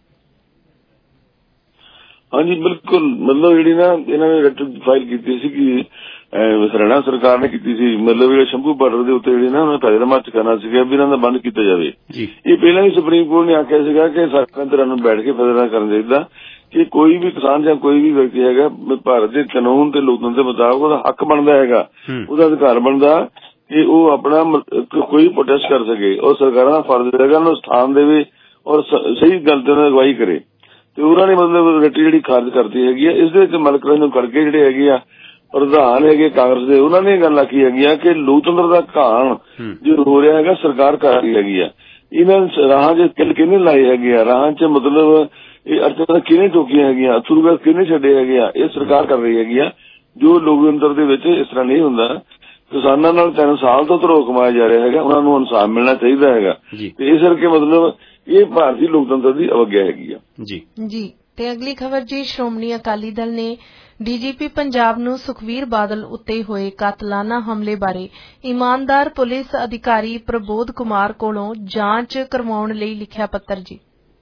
ਹਾਂਜੀ ਬਿਲਕੁਲ, ਮਤਲਬ ਜਿਹੜੀ ਨਾ ਇਹਨਾਂ ਨੇ ਰਿਟ ਫਾਈਲ ਕੀਤੀ ਸੀ ਕਿ ਹਰਿਆਣਾ ਸਰਕਾਰ ਨੇ ਕੀਤੀ ਸੀ, ਮਤਲਬ ਜਿਹੜੇ ਸ਼ੰਭੂ ਬਾਰਡਰ ਦੇ ਉੱਤੇ ਜਿਹੜੇ ਨਾ ਉਹਨਾਂ ਪੈਦਲ ਮਾਰਚ ਕਰਨਾ ਸੀਗਾ ਵੀ ਇਹਨਾਂ ਦਾ ਬੰਦ ਕੀਤਾ ਜਾਵੇ। ਇਹ ਪਹਿਲਾਂ ਹੀ ਸੁਪਰੀਮ ਕੋਰਟ ਨੇ ਆਖਿਆ ਸੀਗਾ ਕਿ ਸਰਕਾਰ ਧਿਰਾਂ ਨੂੰ ਬੈਠ ਕੇ ਫੈਸਲਾ ਕਰਨ ਚਾਹੀਦਾ ਕਿ ਕੋਈ ਵੀ ਕਿਸਾਨ ਜਾਂ ਕੋਈ ਵੀ ਵਿਅਕਤੀ ਹੈਗਾ ਭਾਰਤ ਦੇ ਕਾਨੂੰਨ ਤੇ ਲੋਕਤੰਤਰ ਦੇ ਮੁਤਾਬਕ ਉਹਦਾ ਹੱਕ ਬਣਦਾ ਹੈਗਾ, ਉਹਦਾ ਅਧਿਕਾਰ ਬਣਦਾ ਕਿ ਉਹ ਆਪਣਾ ਕੋਈ ਪ੍ਰੋਟੈਸਟ ਕਰ ਸਕੇ, ਔਰ ਸਰਕਾਰਾਂ ਦਾ ਫਰਜ਼ ਹੈਗਾ ਉਹਨੂੰ ਸਥਾਨ ਦੇਵੇ ਔਰ ਸਹੀ ਗੱਲ ਤੇ ਅਗਵਾਈ ਕਰੇ। ਤੇ ਉਹਨਾਂ ਨੇ ਮਤਲਬ ਰਿਟ ਜਿਹੜੀ ਖਾਰਜ ਕਰਤੀ ਹੈਗੀ ਆ। ਇਸ ਦੇ ਵਿੱਚ ਮਲਕ ਰਾਜ ਨੂੰ ਕਰਕੇ ਜਿਹੜੇ ਹੈਗੇ ਆ ਪ੍ਰਧਾਨ ਹੈਗੇ ਕਾਂਗਰਸ ਦੇ, ਉਹਨਾਂ ਨੇ ਗੱਲ ਆਖੀ ਹੈਗੀ ਆ ਕਿ ਲੋਕਤੰਤਰ ਦਾ ਘਾਣ ਜੋ ਹੋ ਰਿਹਾ ਹੈਗਾ ਸਰਕਾਰ ਕਰ ਰਹੀ ਹੈਗੀ ਆ। ਇਹਨਾਂ ਰਾਹਾਂ ਚ ਕਿਲ ਕਿਹਨੇ ਲਾਏ ਹੈਗੇ ਆ, ਰਾਹਾਂ ਚ ਮਤਲਬ ਇਹ ਅਰਥਾਂ ਕਿਹਨੇ ਟੋਕੀਆਂ ਹੈਗੀਆਂ, ਅਥਰੂ ਕਿਹਨੇ ਛੱਡੇ ਹੈਗੇ ਆ, ਇਹ ਸਰਕਾਰ ਕਰ ਰਹੀ ਹੈਗੀ ਆ। ਜੋ ਲੋਕਤੰਤਰ ਦੇ ਵਿੱਚ ਇਸ ਤਰ੍ਹਾਂ ਨਹੀਂ ਹੁੰਦਾ। ਕਿਸਾਨਾਂ ਨਾਲ ਤਿੰਨ ਸਾਲ ਤੋਂ ਧਰੋਹ ਕਮਾਇਆ ਜਾ ਰਿਹਾ ਹੈਗਾ, ਉਹਨਾਂ ਨੂੰ ਇਨਸਾਫ ਮਿਲਣਾ ਚਾਹੀਦਾ ਹੈਗਾ, ਤੇ ਇਸ ਕਰਕੇ ਮਤਲਬ ਇਹ ਭਾਰਤੀ ਲੋਕਤੰਤਰ ਦੀ ਅਵਗਿਆ ਹੈਗੀ ਆ ਜੀ ਜੀ। ਤੇ ਅਗਲੀ ਖਬਰ ਜੀ, ਸ਼੍ਰੋਮਣੀ ਅਕਾਲੀ ਦਲ ਨੇ ਡੀਜੀਪੀ ਪੰਜਾਬ ਨੂੰ ਸੁਖਬੀਰ ਬਾਦਲ ਉੱਤੇ ਹੋਏ ਕਾਤਲਾਨਾ ਹਮਲੇ ਬਾਰੇ ਇਮਾਨਦਾਰ ਪੁਲਿਸ ਅਧਿਕਾਰੀ ਪ੍ਰਬੋਧ ਕੁਮਾਰ ਕੋਲੋਂ ਜਾਂਚ ਕਰਵਾਉਣ ਲਈ ਲਿਖਿਆ ਪੱਤਰ ਜੀ।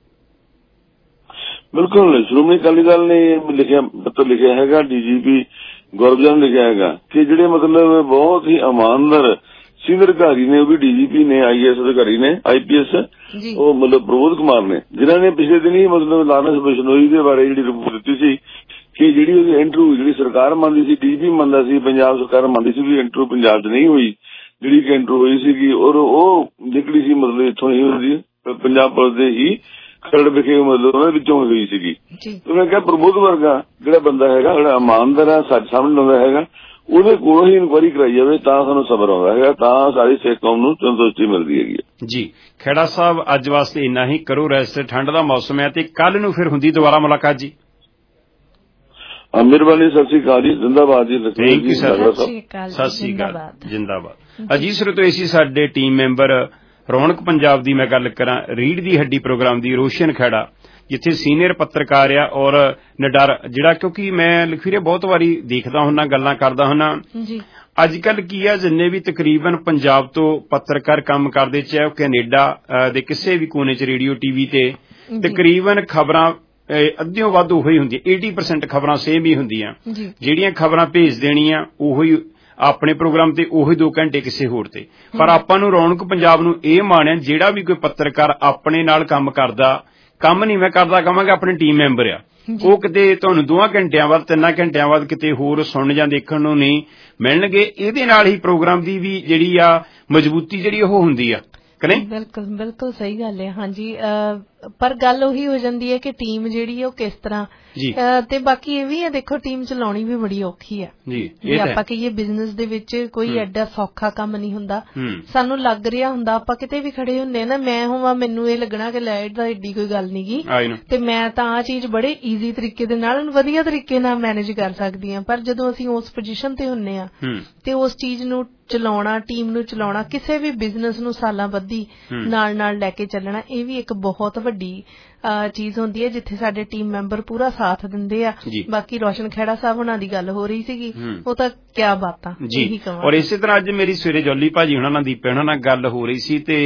ਬਿਲਕੁਲ, ਸ਼੍ਰੋਮਣੀ ਅਕਾਲੀ ਦਲ ਨੇ ਲਿਖਿਆ ਪੱਤਰ ਲਿਖਿਆ ਹੈਗਾ, ਡੀਜੀਪੀ ਗੌਰਵਜਨ ਨੇ ਲਿਖਿਆ ਹੈਗਾ ਕਿ ਜਿਹੜੇ ਮਤਲਬ ਬਹੁਤ ਹੀ ਇਮਾਨਦਾਰ ਸੀਨੀਅਰ ਅਧਿਕਾਰੀ ਨੇ, ਉਹ ਵੀ ਡੀਜੀਪੀ ਨੇ, ਆਈਏਐਸ ਅਧਿਕਾਰੀ ਨੇ, ਆਈਪੀਐਸ, ਉਹ ਮਤਲਬ ਪ੍ਰਬੋਧ ਕੁਮਾਰ ਨੇ, ਜਿਨ੍ਹਾਂ ਨੇ ਪਿਛਲੇ ਦਿਨ ਹੀ ਮਤਲਬ ਲਾਰੈਂਸ ਬਿਸ਼ਨੋਈ ਦੇ ਬਾਰੇ ਜਿਹੜੀ ਰਿਪੋਰਟ ਦਿੱਤੀ ਸੀ ਕਿ ਜਿਹੜੀ ਉਹਦੀ ਇੰਟਰਵਿਊ ਜਿਹੜੀ ਸਰਕਾਰ ਮੰਨਦੀ ਸੀ, ਡੀਜੀਪੀ ਮੰਨਦਾ ਸੀ, ਪੰਜਾਬ ਸਰਕਾਰ ਮੰਨਦੀ ਸੀ ਵੀ ਇੰਟਰਵਿਊ ਪੰਜਾਬ 'ਚ ਨਹੀਂ ਹੋਈ, ਜਿਹੜੀ ਕਿ ਇੰਟਰਵਿਊ ਹੋਈ ਸੀਗੀ ਔਰ ਉਹ ਨਿਕਲੀ ਸੀ ਮਤਲਬ ਇੱਥੋਂ ਹੀ ਹੁੰਦੀ ਪੰਜਾਬ ਪੁਲਿਸ ਦੇ ਹੀ ਖਰੜ ਵਿਖੇ ਮਤਲਬ ਉਹਨਾਂ ਵਿੱਚੋਂ ਹੋਈ ਸੀਗੀ। ਉਹਨੇ ਕਿਹਾ ਪ੍ਰਬੋਧ ਵਰਗਾ ਜਿਹੜਾ ਬੰਦਾ ਹੈਗਾ, ਜਿਹੜਾ ਇਮਾਨਦਾਰ ਆ, ਸੱਚ ਸਾਹਮਣੇ ਲਾਉਂਦਾ ਹੈਗਾ, ਉਹਦੇ ਕੋਲੋਂ ਹੀ ਇਨਕੁਆਇਰੀ ਕਰਾਈ ਜਾਵੇ, ਤਾਂ ਸਾਨੂੰ ਸਬਰ ਆਉਂਦਾ ਹੈਗਾ, ਤਾਂ ਸਾਰੀ ਸਿੱਖ ਕੌਮ ਨੂੰ ਸੰਤੁਸ਼ਟੀ ਮਿਲਦੀ ਹੈਗੀ ਜੀ। ਖੇੜਾ ਸਾਹਿਬ, ਅੱਜ ਵਾਸਤੇ ਇੰਨਾ ਹੀ, ਕਰੋ ਰੈਸਟ, ਠੰਡ ਦਾ ਮੌਸਮ ਹੈ ਤੇ ਕੱਲ ਨੂੰ ਫਿਰ ਹੁੰਦੀ ਦੁਬਾਰਾ ਮੁਲਾਕਾਤ ਜੀ। ਮਿਹਰਬਾਨੀ, ਸਤਿ ਸ੍ਰੀ ਅਕਾਲ ਜੀ, ਜਿੰਦਾਬਾਦ ਜੀ। Thank you sir, Sat Sri ਅਕਾਲ, ਜਿੰਦਾਬਾਦ। ਅਜੀਤ ਸਰੋਤੋ, ਇਸੀ ਸਾਡੇ ਟੀਮ ਮੈਂਬਰ ਰੌਣਕ ਪੰਜਾਬ ਦੀ ਮੈਂ ਗੱਲ ਕਰਾਂ, ਰੀੜ ਦੀ ਹੱਡੀ ਪ੍ਰੋਗਰਾਮ ਦੀ ਰੋਸ਼ਨ ਖੇੜਾ, ਜਿੱਥੇ ਸੀਨੀਅਰ ਪੱਤਰਕਾਰ ਆ ਔਰ ਨਿਡਰ ਜਿਹੜਾ, ਕਿਉਂਕਿ ਮੈਂ ਲਖਵੀਰੇ ਬਹੁਤ ਵਾਰੀ ਦੇਖਦਾ ਹੁੰਨਾ, ਗੱਲਾਂ ਕਰਦਾ ਹੁੰਨਾ, ਅੱਜ ਕੱਲ ਕੀ ਆ, ਜਿੰਨੇ ਵੀ ਤਕਰੀਬਨ ਪੰਜਾਬ ਤੋਂ ਪੱਤਰਕਾਰ ਕੰਮ ਕਰਦੇ, ਚਾਹੇ ਉਹ ਕੈਨੇਡਾ ਦੇ ਕਿਸੇ ਵੀ ਕੋਨੇ ਚ ਰੇਡੀਓ ਟੀਵੀ ਤੇ, ਤਕਰੀਬਨ ਖਬਰਾਂ ਅੱਧਿਓਂ ਵੱਧ ਉਹੀ ਹੁੰਦੀਆਂ, eighty percent ਖਬਰਾਂ ਸੇਮ ਹੀ ਹੁੰਦੀਆਂ, ਜਿਹੜੀਆਂ ਖਬਰਾਂ ਭੇਜ ਦੇਣੀਆਂ ਉਹੀ ਆਪਣੇ ਪ੍ਰੋਗਰਾਮ ਤੇ, ਉਹੀ ਦੋ ਘੰਟੇ ਕਿਸੇ ਹੋਰ ਤੇ। ਪਰ ਆਪਾਂ ਨੂੰ ਰੌਣਕ ਪੰਜਾਬ ਨੂੰ ਇਹ ਮਾਣਿਆ, ਜਿਹੜਾ ਵੀ ਕੋਈ ਪੱਤਰਕਾਰ ਆਪਣੇ ਨਾਲ ਕੰਮ ਕਰਦਾ, ਕੰਮ ਨਹੀਂ ਮੈਂ ਕਰਦਾ ਕਹਾਂਗਾ, ਆਪਣੀ ਟੀਮ ਮੈਂਬਰ ਆ, ਉਹ ਕਿਤੇ ਤੁਹਾਨੂੰ ਦੋਹਾਂ ਘੰਟਿਆਂ ਬਾਅਦ, ਤਿੰਨਾਂ ਘੰਟਿਆਂ ਬਾਅਦ ਕਿਤੇ ਹੋਰ ਸੁਣਨ ਜਾਂ ਦੇਖਣ ਨੂੰ ਨਹੀਂ ਮਿਲਣਗੇ। ਇਹਦੇ ਨਾਲ ਹੀ ਪ੍ਰੋਗਰਾਮ ਦੀ ਵੀ ਜਿਹੜੀ ਆ ਮਜ਼ਬੂਤੀ ਜਿਹੜੀ ਉਹ ਹੁੰਦੀ ਆ। ਬਿਲਕੁਲ ਬਿਲਕੁਲ ਸਹੀ ਗੱਲ ਹੈ। ਹਾਂਜੀ, ਪਰ ਗੱਲ ਉਹੀ ਹੋ ਜਾਂਦੀ ਹੈ ਕਿ ਟੀਮ ਜਿਹੜੀ ਉਹ ਕਿਸ ਤਰ੍ਹਾਂ ਤੇ ਬਾਕੀ ਇਹ ਵੀ ਹੈ ਦੇਖੋ ਟੀਮ ਚਲਾਉਣੀ ਵੀ ਬੜੀ ਔਖੀ ਹੈ ਜੀ ਆਪਾਂ ਕਹੀਏ ਬਿਜ਼ਨਸ ਦੇ ਵਿੱਚ ਕੋਈ ਐਡਾ ਸੌਖਾ ਕੰਮ ਨਹੀਂ ਹੁੰਦਾ ਸਾਨੂੰ ਲੱਗ ਰਿਹਾ ਹੁੰਦਾ ਆਪਾਂ ਕਿਤੇ ਵੀ ਖੜੇ ਹੁੰਦੇ ਨਾ ਮੈਂ ਹੋਵਾਂ ਮੈਨੂੰ ਇਹ ਲੱਗਣਾ ਕਿ ਲੈ ਦਾ ਏਡੀ ਕੋਈ ਗੱਲ ਨੀ ਗੀ ਤੇ ਮੈਂ ਤਾਂ ਆ ਚੀਜ਼ ਬੜੇ ਈਜ਼ੀ ਤਰੀਕੇ ਦੇ ਨਾਲ ਵਧੀਆ ਤਰੀਕੇ ਨਾਲ ਮੈਨੇਜ ਕਰ ਸਕਦੀ ਹਾਂ ਪਰ ਜਦੋਂ ਅਸੀਂ ਉਸ ਪੋਜੀਸ਼ਨ ਤੇ ਹੁੰਨੇ ਆ ਤੇ ਉਸ ਚੀਜ਼ ਨੂੰ ਚਲਾਉਣਾ ਟੀਮ ਨੂੰ ਚਲਾਉਣਾ ਕਿਸੇ ਵੀ ਬਿਜ਼ਨਸ ਨੂੰ ਸਾਲਾਂ ਬੱਧੀ ਨਾਲ ਨਾਲ ਲੈ ਕੇ ਚੱਲਣਾ ਇਹ ਵੀ ਇੱਕ ਬਹੁਤ ਵੱਡੀ ਚੀਜ਼ ਹੁੰਦੀ ਹੈ ਜਿੱਥੇ ਸਾਡੇ ਟੀਮ ਮੈਂਬਰ ਪੂਰਾ ਸਾਥ ਦਿੰਦੇ ਆ ਬਾਕੀ ਰੋਸ਼ਨ ਖਹਿੜਾ ਸਾਹਿਬ ਉਹਨਾਂ ਦੀ ਗੱਲ ਹੋ ਰਹੀ ਸੀਗੀ ਉਹ ਤਾਂ ਕਿਆ ਬਾਤਾਂ ਜੀ ਔਰ ਇਸੇ ਤਰ੍ਹਾਂ ਅੱਜ ਮੇਰੀ ਸਵੇਰੇ ਜੋਲੀ ਭਾਜੀ ਉਹਨਾਂ ਨਾਲ ਦੀਪੇ ਉਹਨਾਂ ਨਾਲ ਗੱਲ ਹੋ ਰਹੀ ਸੀ ਤੇ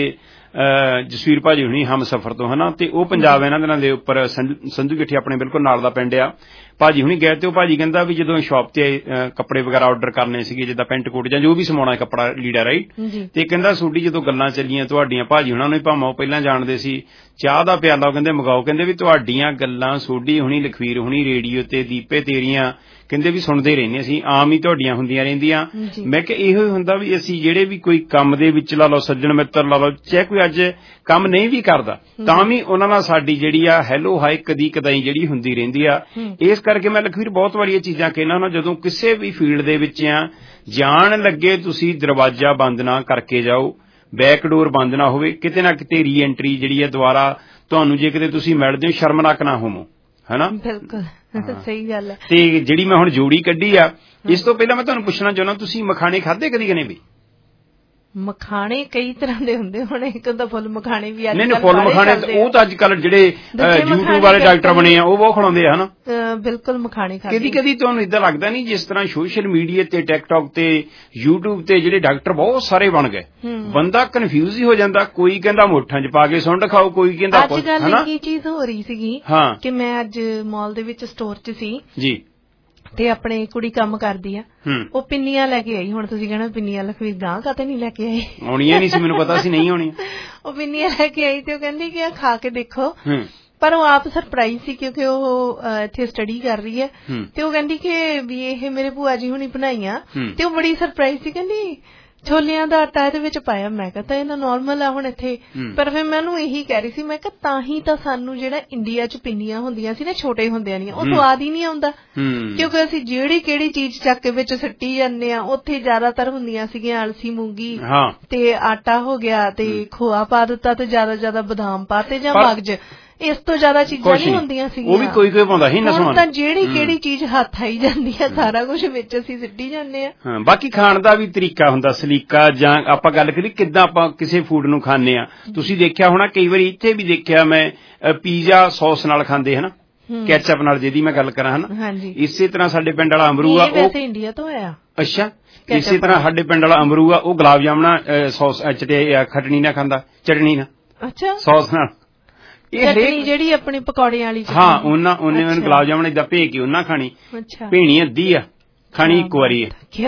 ਜਸਵੀਰ ਭਾਜੀ ਹੁਣੀ ਹਮ ਸਫਰ ਤੋਂ ਹਨਾ ਤੇ ਉਹ ਪੰਜਾਬ ਇਹਨਾਂ ਦਿਨਾਂ ਦੇ ਉੱਪਰ ਸੰਧੂ ਗਿੱਠੀ ਆਪਣੇ ਬਿਲਕੁਲ ਨਾਲ ਦਾ ਪਿੰਡ ਆ ਭਾਜੀ ਹੁਣੀ ਗਏ ਤੇ ਉਹ ਭਾਜੀ ਕਹਿੰਦਾ ਵੀ ਜਦੋਂ ਸ਼ਾਪ ਤੇ ਕੱਪੜੇ ਵਗੈਰਾ ਆਰਡਰ ਕਰਨੇ ਸੀਗੇ ਜਿੱਦਾਂ ਪੈਂਟ ਕੋਟ ਜਾਂ ਜੋ ਵੀ ਸਮਾਉਣਾ ਕੱਪੜਾ ਲੀੜਾ ਰਾਈਟ ਤੇ ਕਹਿੰਦਾ ਸੋਡੀ ਜਦੋਂ ਗੱਲਾਂ ਚੱਲੀਆਂ ਤੁਹਾਡੀਆਂ ਭਾਜੀ ਹੁਣਾਂ ਨੂੰ ਭਾਵੇਂ ਉਹ ਪਹਿਲਾਂ ਜਾਣਦੇ ਸੀ ਚਾਹ ਦਾ ਪਿਆਲਾ ਉਹ ਕਹਿੰਦੇ ਮੰਗਾਓ ਕਹਿੰਦੇ ਵੀ ਤੁਹਾਡੀਆਂ ਗੱਲਾਂ ਸੋਡੀ ਹੁਣੀ ਲਖਵੀਰ ਹੁਣੀ ਰੇਡੀਓ ਤੇ ਦੀਪੇ ਤੇਰੀਆਂ ਕਹਿੰਦੇ ਵੀ ਸੁਣਦੇ ਰਹਿੰਦੇ ਅਸੀਂ ਆਮ ਹੀ ਤੁਹਾਡੀਆਂ ਹੁੰਦੀਆਂ ਰਹਿੰਦੀਆਂ ਮੈਂ ਕਿ ਇਹੋ ਹੀ ਹੁੰਦਾ ਵੀ ਅਸੀਂ ਜਿਹੜੇ ਵੀ ਕੋਈ ਕੰਮ ਦੇ ਵਿੱਚ ਲਾ ਲਓ ਸੱਜਣ ਮਿੱਤਰ ਲਾ ਲਓ ਚਾਹੇ ਕੋਈ ਅੱਜ ਕੰਮ ਨਹੀਂ ਵੀ ਕਰਦਾ ਤਾਂ ਵੀ ਉਹਨਾਂ ਨਾਲ ਸਾਡੀ ਜਿਹੜੀ ਆ ਹੈਲੋ ਹਾਈ ਕਦੀ ਕਦਾਈ ਜਿਹੜੀ ਹੁੰਦੀ ਰਹਿੰਦੀ ਆ ਇਸ ਕਰਕੇ ਮੈਂ ਲਖਵੀਰ ਬਹੁਤ ਵਾਰੀ ਇਹ ਚੀਜ਼ਾਂ ਕਹਿਣਾ ਨਾ ਜਦੋਂ ਕਿਸੇ ਵੀ ਫੀਲਡ ਦੇ ਵਿੱਚ ਆ ਜਾਣ ਲੱਗੇ ਤੁਸੀਂ ਦਰਵਾਜ਼ਾ ਬੰਦ ਨਾ ਕਰਕੇ ਜਾਓ ਬੈਕਡੋਰ ਬੰਦ ਨਾ ਹੋਵੇ ਕਿਤੇ ਨਾ ਕਿਤੇ ਰੀ ਐਂਟਰੀ ਜਿਹੜੀ ਹੈ ਦੁਬਾਰਾ ਤੁਹਾਨੂੰ ਜੇ ਕਿਤੇ ਤੁਸੀਂ ਮਿਲਦੇ ਹੋ ਸ਼ਰਮਨਾਕ ਨਾ ਹੋਵੋ ਹਨਾ ਬਿਲਕੁਲ ਸਹੀ ਗੱਲ ਹੈ ਤੇ ਜਿਹੜੀ ਮੈਂ ਹੁਣ ਜੋੜੀ ਕੱਢੀ ਆ ਇਸ ਤੋਂ ਪਹਿਲਾਂ ਮੈਂ ਤੁਹਾਨੂੰ ਪੁੱਛਣਾ ਚਾਹੁੰਦਾ ਤੁਸੀਂ ਮਖਾਣੇ ਖਾਧੇ ਕਦੀ ਕਿ ਨਹੀਂ ਵੀ ਮਖਾਣੇ ਕਈ ਤਰ੍ਹਾਂ ਦੇ ਹੁੰਦੇ ਹੁਣ ਇੱਕ ਤਾਂ ਫੁੱਲ ਮਖਾਣੇ ਵੀ ਅੱਜ ਨਹੀਂ ਨਹੀਂ ਫੁੱਲ ਮਖਾਣੇ ਉਹ ਤਾਂ ਅੱਜ ਕੱਲ ਜਿਹੜੇ YouTube ਵਾਲੇ ਡਾਕਟਰ ਬਣੇ ਆ ਉਹ ਬਹੁਤ ਖਿਲਾਉਂਦੇ ਆ ਹਨਾ ਬਿਲਕੁਲ ਮਖਾਣੇ ਖਾਂਦੇ ਕਦੀ ਕਦੀ ਤੁਹਾਨੂੰ ਇਦਾਂ ਲੱਗਦਾ ਨਹੀਂ ਜਿਸ ਤਰ੍ਹਾਂ ਸੋਸ਼ਲ ਮੀਡੀਆ ਤੇ ਟਿਕਟੌਕ ਤੇ YouTube ਤੇ ਜਿਹੜੇ ਡਾਕਟਰ ਬਹੁਤ ਸਾਰੇ ਬਣ ਗਏ ਬੰਦਾ ਕਨਫਿਊਜ਼ ਹੀ ਹੋ ਜਾਂਦਾ ਕੋਈ ਕਹਿੰਦਾ ਮੋਠਾਂ 'ਚ ਪਾ ਕੇ ਸੁੰਡ ਖਾਓ ਕੋਈ ਕਹਿੰਦਾ ਅੱਜ ਕੱਲ ਕੀ ਚੀਜ਼ ਹੋ ਰਹੀ ਸੀਗੀ ਕਿ ਮੈਂ ਅੱਜ ਮਾਲ ਦੇ ਵਿੱਚ ਸਟੋਰ 'ਚ ਸੀ ਜੀ ਤੇ ਆਪਣੇ ਕੁੜੀ ਕੰਮ ਕਰਦੀ ਆ ਉਹ ਪਿੰਨੀਆਂ ਲੈ ਕੇ ਆਈ ਹੁਣ ਤੁਸੀਂ ਕਹਿਣਾ ਪਿੰਨੀਆਂ ਲਖਵੀਰ ਗਾਂ ਕਾਤੇ ਨਹੀਂ ਲੈ ਕੇ ਆਈ ਆਉਣੀਆਂ ਨਹੀਂ ਸੀ ਮੈਨੂੰ ਪਤਾ ਸੀ ਨਹੀਂ ਆਉਣੀਆਂ ਉਹ ਪਿੰਨੀਆਂ ਲੈ ਕੇ ਆਈ ਤੇ ਉਹ ਕਹਿੰਦੀ ਕਿ ਆ ਖਾ ਕੇ ਦੇਖੋ ਪਰ ਉਹ ਆਪ ਸਰਪ੍ਰਾਈਜ਼ ਸੀ ਕਿਉਂਕਿ ਉਹ ਇੱਥੇ ਸਟੱਡੀ ਕਰ ਰਹੀ ਹੈ ਤੇ ਉਹ ਕਹਿੰਦੀ ਕਿ ਵੀ ਇਹ ਮੇਰੇ ਭੂਆ ਜੀ ਹੁਣੀ ਬਣਾਈਆਂ ਤੇ ਉਹ ਬੜੀ ਸਰਪ੍ਰਾਈਜ਼ ਸੀ ਕਹਿੰਦੀ ਛੋਲਿਆਂ ਦਾ ਆਟਾ ਇਹਦੇ ਵਿੱਚ ਪਾਇਆ ਮੈਂ ਕਿਹਾ ਤਾਂ ਇਹਨਾਂ ਨੋਰਮਲ ਆ ਹੁਣ ਇੱਥੇ ਪਰ ਫਿਰ ਮੈਂ ਉਹਨੂੰ ਇਹੀ ਕਹਿ ਰਹੀ ਸੀ ਮੈਂ ਕਿਹਾ ਤਾਂ ਹੀ ਤਾਂ ਸਾਨੂੰ ਜਿਹੜਾ ਇੰਡੀਆ 'ਚ ਪਿੰਨੀਆਂ ਹੁੰਦੀਆਂ ਸੀ ਨਾ ਛੋਟੇ ਹੁੰਦਿਆਂ ਦੀਆਂ ਉਹ ਸਵਾਦ ਹੀ ਨਹੀਂ ਆਉਂਦਾ ਕਿਉਂਕਿ ਅਸੀਂ ਜਿਹੜੀ ਕਿਹੜੀ ਚੀਜ਼ ਚੱਕ ਕੇ ਵਿੱਚ ਸੁੱਟੀ ਜਾਂਦੇ ਆ ਉੱਥੇ ਜ਼ਿਆਦਾਤਰ ਹੁੰਦੀਆਂ ਸੀਗੀਆਂ ਅਲਸੀ ਮੂੰਗੀ ਤੇ ਆਟਾ ਹੋ ਗਿਆ ਤੇ ਖੋਆ ਪਾ ਦਿੱਤਾ ਤੇ ਜ਼ਿਆਦਾ ਜ਼ਿਆਦਾ ਬਦਾਮ ਪਾਤੇ ਜਾਂ ਮਗਜ ਇਸ ਤੋਂ ਜ਼ਿਆਦਾ ਚੀਜ਼ਾਂ ਨਹੀਂ ਹੁੰਦੀਆਂ ਸੀਗੀਆਂ ਉਹ ਵੀ ਕੋਈ ਕੋਈ ਪਾਉਂਦਾ ਸੀ ਹੁਣ ਤਾਂ ਜਿਹੜੀ ਕਿਹੜੀ ਚੀਜ਼ ਹੱਥ ਆਈ ਜਾਂਦੀ ਆ ਸਾਰਾ ਕੁਝ ਵਿੱਚ ਅਸੀਂ ਸਿੱਟੀ ਜਾਂਦੇ ਆ ਹਾਂ ਬਾਕੀ ਖਾਣ ਦਾ ਵੀ ਤਰੀਕਾ ਹੁੰਦਾ ਸਲੀਕਾ ਜਾਂ ਆਪਾਂ ਗੱਲ ਕਰੀ ਕਿੱਦਾਂ ਆਪਾਂ ਕਿਸੇ ਫੂਡ ਨੂੰ ਖਾਂਦੇ ਆ ਤੁਸੀਂ ਦੇਖਿਆ ਹੋਣਾ ਕਈ ਵਾਰੀ ਇੱਥੇ ਵੀ ਦੇਖਿਆ ਮੈਂ ਪੀਜ਼ਾ ਸੌਸ ਨਾਲ ਖਾਂਦੇ ਹਨਾ ਕੈਚਅਪ ਨਾਲ ਜਿਹਦੀ ਮੈਂ ਗੱਲ ਕਰਾਂ ਹਨਾ ਇਸੇ ਤਰ੍ਹਾਂ ਸਾਡੇ ਪਿੰਡ ਵਾਲਾ ਅਮਰੂ ਆ ਉਹ ਇੰਡੀਆ ਤੋਂ ਆਇਆ ਅੱਛਾ ਇਸੇ ਤਰ੍ਹਾਂ ਸਾਡੇ ਪਿੰਡ ਵਾਲਾ ਅਮਰੂ ਆ ਉਹ ਗੁਲਾਬ ਜਾਮਣਾ ਸੌਸ ਖਟਣੀ ਨਾਲ ਖਾਂਦਾ ਚਟਣੀ ਨਾਲ ਅੱਛਾ ਸੌਸ ਨਾਲ ਚਟਨੀ ਜਿਹੜੀ ਆਪਣੀ ਪਕੌੜਿਆਂ ਵਾਲੀ ਹਾਂ ਉਹਨਾਂ ਉਹਨੇ ਮੈਨੂੰ ਗੁਲਾਬ ਜਾਮਣ ਏਦਾਂ ਭੇ ਕੇ ਉਹਨਾਂ ਖਾਣੀ ਭੇਣੀ ਅੱਧੀ ਆ ਖਾਣੀ ਇੱਕ ਵਾਰੀ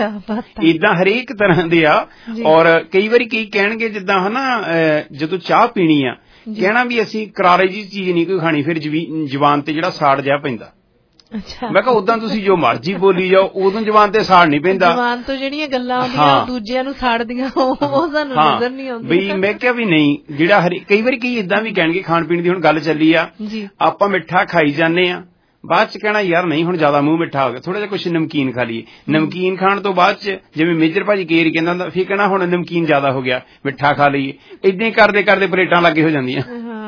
ਏਦਾਂ ਹਰੇਕ ਤਰ੍ਹਾਂ ਦੇ ਆ ਔਰ ਕਈ ਵਾਰੀ ਕਈ ਕਹਿਣਗੇ ਜਿੱਦਾਂ ਹਨਾ ਜਦੋਂ ਚਾਹ ਪੀਣੀ ਆ ਕਹਿਣਾ ਵੀ ਅਸੀਂ ਕਰਾਰੇ ਜੀ ਚੀਜ਼ ਨਹੀਂ ਕੋਈ ਖਾਣੀ ਫਿਰ ਜ਼ੁਬਾਨ ਤੇ ਜਿਹੜਾ ਸਾੜ ਜਿਹਾ ਪੈਂਦਾ ਮੈਂ ਕਿਹਾ ਉਦਾਂ ਤੁਸੀਂ ਜੋ ਮਰਜ਼ੀ ਬੋਲੀ ਜਾਓ ਉਦੋਂ ਜ਼ੁਬਾਨ ਤੇ ਸਾੜ ਨਹੀਂ ਪੈਂਦਾ ਜ਼ੁਬਾਨ ਤੋਂ ਜਿਹੜੀਆਂ ਗੱਲਾਂ ਆਉਂਦੀਆਂ ਦੂਜਿਆਂ ਨੂੰ ਸਾੜਦੀਆਂ ਉਹ ਸਾਨੂੰ ਨਜ਼ਰ ਨਹੀਂ ਆਉਂਦੀ ਬਈ ਮੈਂ ਕਿਹਾ ਵੀ ਨਹੀਂ ਜਿਹੜਾ ਹਰੇ ਕਈ ਵਾਰੀ ਕਈ ਇਦਾਂ ਵੀ ਕਹਿਣਗੇ ਖਾਣ ਪੀਣ ਦੀ ਹੁਣ ਗੱਲ ਚੱਲੀ ਆ ਆਪਾਂ ਮਿੱਠਾ ਖਾਈ ਜਾਂਦੇ ਆ ਬਾਅਦ ਚ ਕਹਿਣਾ ਯਾਰ ਨਹੀਂ ਹੁਣ ਜ਼ਿਆਦਾ ਮੂੰਹ ਮਿੱਠਾ ਹੋ ਗਿਆ ਥੋੜਾ ਜਿਹਾ ਕੁਛ ਨਮਕੀਨ ਖਾ ਲਈਏ ਨਮਕੀਨ ਖਾਣ ਤੋਂ ਬਾਅਦ ਚ ਜਿਵੇਂ ਮੇਜਰ ਭਾਜੀ ਕੇਰ ਕਹਿੰਦਾ ਹੁੰਦਾ ਫਿਰ ਕਹਿਣਾ ਹੁਣ ਨਮਕੀਨ ਜ਼ਿਆਦਾ ਹੋ ਗਿਆ ਮਿੱਠਾ ਖਾ ਲਈਏ ਏਦਾਂ ਕਰਦੇ ਕਰਦੇ ਪਲੇਟਾਂ ਲੱਗੇ ਹੋ ਜਾਂਦੀਆਂ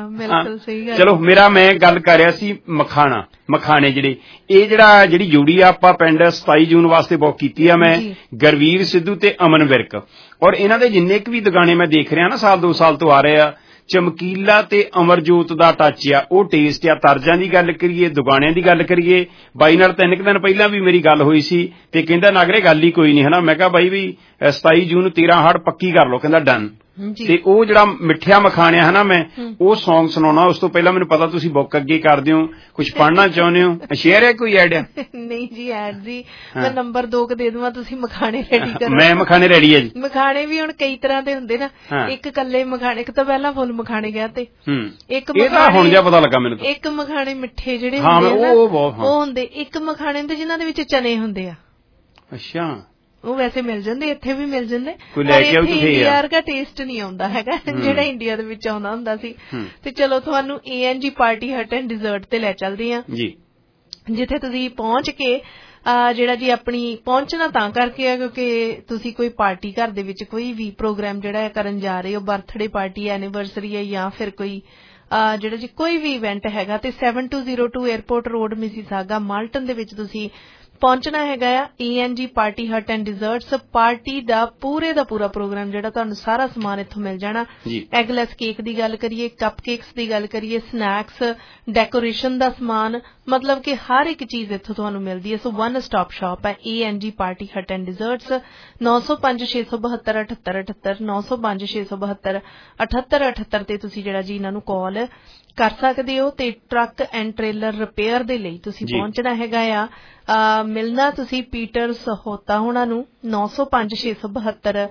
ਚਲੋ ਮੇਰਾ ਮੈਂ ਗੱਲ ਕਰ ਰਿਹਾ ਸੀ ਮਖਾਣਾ ਮਖਾਣੇ ਜਿਹੜੇ ਇਹ ਜਿਹੜਾ ਜਿਹੜੀ ਜੋੜੀ ਆ ਆਪਾਂ ਪਿੰਡ ਸਤਾਈ ਜੂਨ ਵਾਸਤੇ ਬੁੱਕ ਕੀਤੀ ਆ ਮੈਂ ਗੁਰਵੀਰ ਸਿੱਧੂ ਤੇ ਅਮਨ ਵਿਰਕ ਔਰ ਇਹਨਾਂ ਦੇ ਜਿੰਨੇ ਕੁ ਵੀ ਦੁਗਾਣੇ ਮੈਂ ਦੇਖ ਰਿਹਾ ਨਾ ਸਾਲ ਦੋ ਸਾਲ ਤੋਂ ਆ ਰਹੇ ਆ ਚਮਕੀਲਾ ਤੇ ਅਮਰਜੋਤ ਦਾ ਟੱਚ ਆ ਉਹ ਟੇਸਟ ਆ ਤਰਜਾਂ ਦੀ ਗੱਲ ਕਰੀਏ ਦੁਗਾਣਿਆਂ ਦੀ ਗੱਲ ਕਰੀਏ ਬਾਈ ਨਾਲ ਤਿੰਨ ਕੁ ਦਿਨ ਪਹਿਲਾਂ ਵੀ ਮੇਰੀ ਗੱਲ ਹੋਈ ਸੀ ਤੇ ਕਹਿੰਦਾ ਨਾਗਰੇ ਗੱਲ ਹੀ ਕੋਈ ਨਹੀਂ ਹਨਾ ਮੈਂ ਕਿਹਾ ਬਾਈ ਵੀ ਸਤਾਈ ਜੂਨ ਤੇਰਾਂ ਹੜ ਪੱਕੀ ਕਰ ਲਓ ਕਹਿੰਦਾ ਡਨ ਤੇ ਉਹ ਜਿਹੜਾ ਮਿੱਠਿਆ ਮਖਾਣਿਆ ਹੈ ਨਾ ਮੈਂ ਉਹ ਸੌਂਗ ਸੁਣਾਉਣਾ ਉਸ ਤੋਂ ਪਹਿਲਾਂ ਮੈਨੂੰ ਪਤਾ ਤੁਸੀਂ ਬੁੱਕ ਅੱਗੇ ਕਰਦੇ ਹੋ ਕੁਝ ਪੜ੍ਹਨਾ ਚਾਹੁੰਦੇ ਹੋ ਸ਼ੇਅਰ ਹੈ ਕੋਈ ਐਡ ਨਹੀਂ ਜੀ ਐਡ ਜੀ ਮੈਂ ਨੰਬਰ ਦੋ ਕ ਦੇ ਦਵਾਂ ਤੁਸੀਂ ਮਖਾਣੇ ਰੈਡੀ ਕਰੋ ਮੈਂ ਮਖਾਣੇ ਰੈਡੀ ਹੈ ਜੀ ਮਖਾਣੇ ਵੀ ਹੁਣ ਕਈ ਤਰ੍ਹਾਂ ਦੇ ਹੁੰਦੇ ਨਾ ਇੱਕ ਕੱਲੇ ਮਖਾਣੇ ਇੱਕ ਤਾਂ ਪਹਿਲਾਂ ਫੁੱਲ ਮਖਾਣੇ ਗਿਆ ਤੇ ਇੱਕ ਮਖਾਣੇ ਹੁਣ ਜਿਹਾ ਪਤਾ ਲੱਗਾ ਮੈਨੂੰ ਇੱਕ ਮਖਾਣੇ ਮਿੱਠੇ ਜਿਹੜੇ ਹੁੰਦੇ ਨਾ ਉਹ ਹੁੰਦੇ ਇੱਕ ਮਖਾਣੇ ਹੁੰਦੇ ਜਿਨ੍ਹਾਂ ਦੇ ਵਿੱਚ ਚਨੇ ਹੁੰਦੇ ਆ ਅੱਛਾ ਉਹ ਵੈਸੇ ਮਿਲ ਜਾਂਦੇ, ਇੱਥੇ ਵੀ ਮਿਲ ਜਾਂਦੇ, ਪਰ ਇੱਥੇ ਇੰਡੀਆ ਵਰਗਾ ਟੇਸਟ ਨਹੀਂ ਆਉਂਦਾ ਹੈਗਾ ਜਿਹੜਾ ਇੰਡੀਆ ਦੇ ਵਿੱਚ ਆਉਂਦਾ ਹੁੰਦਾ ਸੀ। ਤੇ ਚਲੋ ਤੁਹਾਨੂੰ ਏ ਐਨ ਜੀ ਪਾਰਟੀ ਹਟ ਐਂਡ ਡਿਜ਼ਰਟ ਤੇ ਲੈ ਚੱਲਦੇ ਆ, ਜਿੱਥੇ ਤੁਸੀਂ ਪਹੁੰਚ ਕੇ ਜਿਹੜਾ ਜੀ ਆਪਣੀ ਪਹੁੰਚਣਾ ਤਾਂ ਕਰਕੇ ਆ ਕਿਉਂਕਿ ਤੁਸੀਂ ਕੋਈ ਪਾਰਟੀ ਘਰ ਦੇ ਵਿੱਚ ਕੋਈ ਵੀ ਪ੍ਰੋਗਰਾਮ ਜਿਹੜਾ ਕਰਨ ਜਾ ਰਹੇ ਹੋ, ਬਰਥਡੇ ਪਾਰਟੀ, ਐਨੀਵਰਸਰੀ ਹੈ ਜਾਂ ਫਿਰ ਕੋਈ ਜਿਹੜਾ ਜੀ ਕੋਈ ਵੀ ਇਵੈਂਟ ਹੈਗਾ, ਤੇ seven two zero two airport road Mississauga Malton ਦੇ ਵਿੱਚ ਤੁਸੀਂ ਪਹੁੰਚਣਾ ਹੈਗਾ ਆ। ਏ ਐਨ ਜੀ ਪਾਰਟੀ ਹਟ ਐਂਡ ਡਿਜ਼ਰਟਸ ਪਾਰਟੀ ਦਾ ਪੂਰੇ ਦਾ ਪੂਰਾ ਪ੍ਰੋਗਰਾਮ ਜਿਹੜਾ ਤੁਹਾਨੂੰ ਸਾਰਾ ਸਮਾਨ ਇੱਥੋਂ ਮਿਲ ਜਾਣਾ। ਐਗਲੈਸ ਕੇਕ ਦੀ ਗੱਲ ਕਰੀਏ, ਕੱਪ ਕੇਕਸ ਦੀ ਗੱਲ ਕਰੀਏ, ਸਨੈਕਸ, ਡੈਕੋਰੇਸ਼ਨ ਦਾ ਸਮਾਨ, ਮਤਲਬ ਕਿ ਹਰ ਇੱਕ ਚੀਜ਼ ਇੱਥੋਂ ਤੁਹਾਨੂੰ ਮਿਲਦੀ ਹੈ। ਸੋ ਵਨ ਸਟਾਪ ਸ਼ਾਪ ਹੈ ਏ ਐਨ ਜੀ ਪਾਰਟੀ ਹਟ ਐਂਡ ਡਿਜ਼ਰਟਸ। ਨੌ ਸੌ ਪੰਜ ਛੇ ਸੌ ਬਹੱਤਰ ਅਠੱਤਰ ਅਠੱਤਰ ਨੌ ਸੌ ਪੰਜ ਛੇ ਸੌ ਬਹੱਤਰ ਅਠੱਤਰ ਅਠੱਤਰ ਤੇ ਤੁਸੀਂ ਜਿਹੜਾ ਜੀ ਇਹਨਾਂ ਨੂੰ ਕਾਲ ਕਰ ਸਕਦੇ ਹੋ। ਤੇ ਟਰੱਕ ਐਂਡ ਟ੍ਰੇਲਰ ਰਿਪੇਅਰ ਦੇ ਲਈ ਤੁਸੀਂ ਪਹੁੰਚਣਾ ਹੈਗਾ ਆ। ਮਿਲਣਾ ਤੁਸੀਂ ਪੀਟਰ ਸਹੋਤਾ ਹੋਣਾ ਨੂੰ ਨੌ ਸੌ ਪੰਜ ਛੇ ਸੌ ਬਹੱਤਰ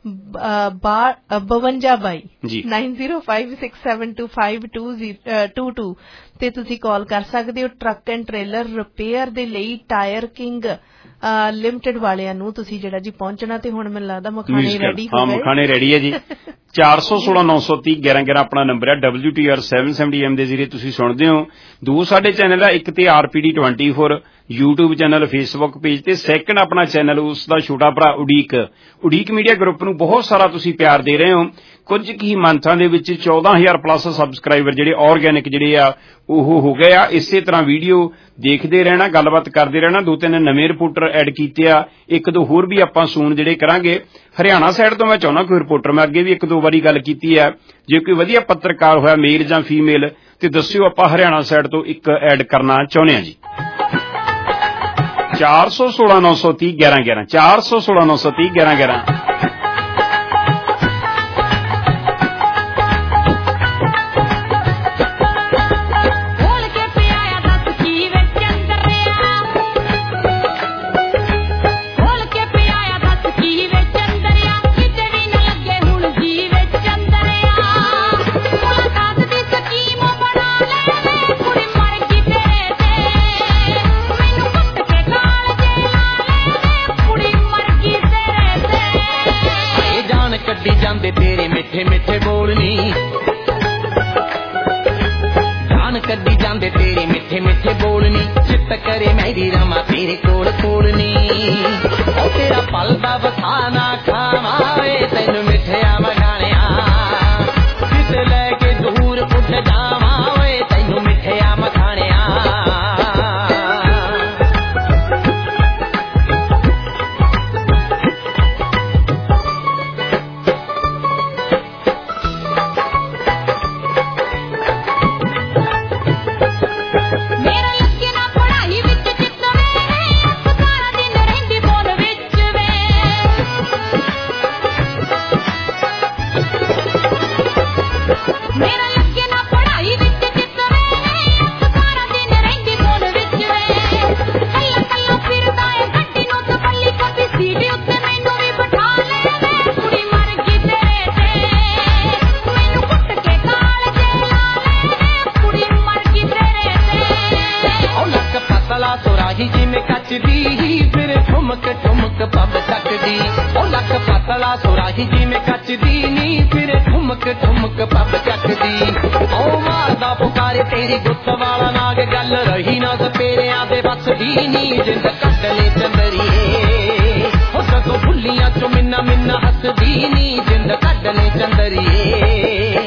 ਬਵੰਜਾ ਬਾਈ nine zero five six seven two five two two two ਤੇ ਤੁਸੀਂ ਕਾਲ ਕਰ ਸਕਦੇ ਹੋ। ਟਰੱਕ ਐਂਡ ਟ੍ਰੇਲਰ ਰਿਪੇਅਰ ਦੇ ਲਈ ਟਾਇਰ ਕਿੰਗ ਲਿਮਟਿਡ ਵਾਲਿਆਂ ਨੂੰ ਤੁਸੀਂ ਜਿਹੜਾ ਜੀ ਪਹੁੰਚਣਾ। ਤੇ ਹੁਣ ਮੈਨੂੰ ਲੱਗਦਾ ਮਖਾਣੇ ਰੈਡੀ ਹੋ ਗਏ। ਮਖਾਣੇ ਰੈਡੀ ਹੈ ਜੀ। ਚਾਰ ਸੌ ਸੋਲਾਂ ਨੌ ਸੌ ਤੀਹ ਗਿਆਰਾਂ ਗਿਆਰਾਂ ਆਪਣਾ ਨੰਬਰ ਹੈ। W T R seven seventy M ਦੇ ਜ਼ਰੀਏ ਤੁਸੀਂ ਸੁਣਦੇ ਹੋ। ਦੋ ਸਾਡੇ ਚੈਨਲ ਆ, ਇੱਕ ਤੇ R P D twenty four YouTube channel, Facebook page ਤੇ ਸੈਕਿੰਡ ਆਪਣਾ ਚੈਨਲ ਉਸ ਦਾ ਛੋਟਾ ਭਰਾ ਉਡੀਕ ਉਡੀਕ ਮੀਡੀਆ ਗਰੁੱਪ ਨੂੰ ਬਹੁਤ ਸਾਰਾ ਤੁਸੀਂ ਪਿਆਰ ਦੇ ਰਹੇ ਹੋ। ਕੁਝ ਕੀ ਮੰਥਾਂ ਦੇ ਵਿੱਚ ਚੌਦਾਂ ਹਜ਼ਾਰ ਪਲੱਸ ਸਬਸਕ੍ਰਾਈਬਰ ਜਿਹੜੇ ਆਰਗੈਨਿਕ ਜਿਹੜੇ ਆ ਉਹ ਹੋ ਗਏ ਆ। ਇਸੇ ਤਰ੍ਹਾਂ ਵੀਡੀਓ ਦੇਖਦੇ ਰਹਿਣਾ, ਗੱਲਬਾਤ ਕਰਦੇ ਰਹਿਣਾ। ਦੋ ਤਿੰਨ ਨਵੇਂ ਰਿਪੋਰਟਰ ਐਡ ਕੀਤੇ ਆ, ਇੱਕ ਦੋ ਹੋਰ ਵੀ ਆਪਾਂ ਸੂਨ ਜਿਹੜੇ ਕਰਾਂਗੇ। ਹਰਿਆਣਾ ਸਾਈਡ ਤੋਂ ਮੈਂ ਚਾਹੁੰਦਾ ਕੋਈ ਰਿਪੋਰਟਰ, ਮੈਂ ਅੱਗੇ ਵੀ ਇੱਕ ਦੋ ਵਾਰੀ ਗੱਲ ਕੀਤੀ ਹੈ, ਜੇ ਕੋਈ ਵਧੀਆ ਪੱਤਰਕਾਰ ਹੋਇਆ ਮੇਲ ਜਾਂ ਫੀਮੇਲ ਤੇ ਦੱਸਿਓ, ਆਪਾਂ ਹਰਿਆਣਾ ਸਾਈਡ ਤੋਂ ਇੱਕ ਐਡ ਕਰਨਾ ਚਾਹੁੰਦੇ ਹਾਂ ਜੀ। ਚਾਰ ਸੌ ਸੋਲਾਂ ਨੌ ਸੌ ਤੀਹ ਗਿਆਰਾਂ ਗਿਆਰਾਂ ਚਾਰ ਸੌ ਸੋਲਾਂ ਨੌ ਸੌ ਤੀਹ ਗਿਆਰਾਂ ਗਿਆਰਾਂ तेरे मिठे मिठे बोलनी जान कदी जांदे तेरे मिठे मिठे बोलनी चित करे मेरी रमा तेरे कोल कोलनी ओ तेरा पलदा बसाना खावे तेन मिठिया मगाणिया किस लैके दूर उठ जावा ओए तेन मिठिया मखाणिया सुराही जी में कचदी नी फिर ठुमक ठुमक पब चकदी ओ मारदा पुकारे तेरी गुत्त वाला नाग गल रही ना सपेरे आदे बस दी नी जिंद कट ले चंदरिए हो सको भुलियां चो मिन्ना मिन्ना हसदी नी जिंद कट ले चंदरिए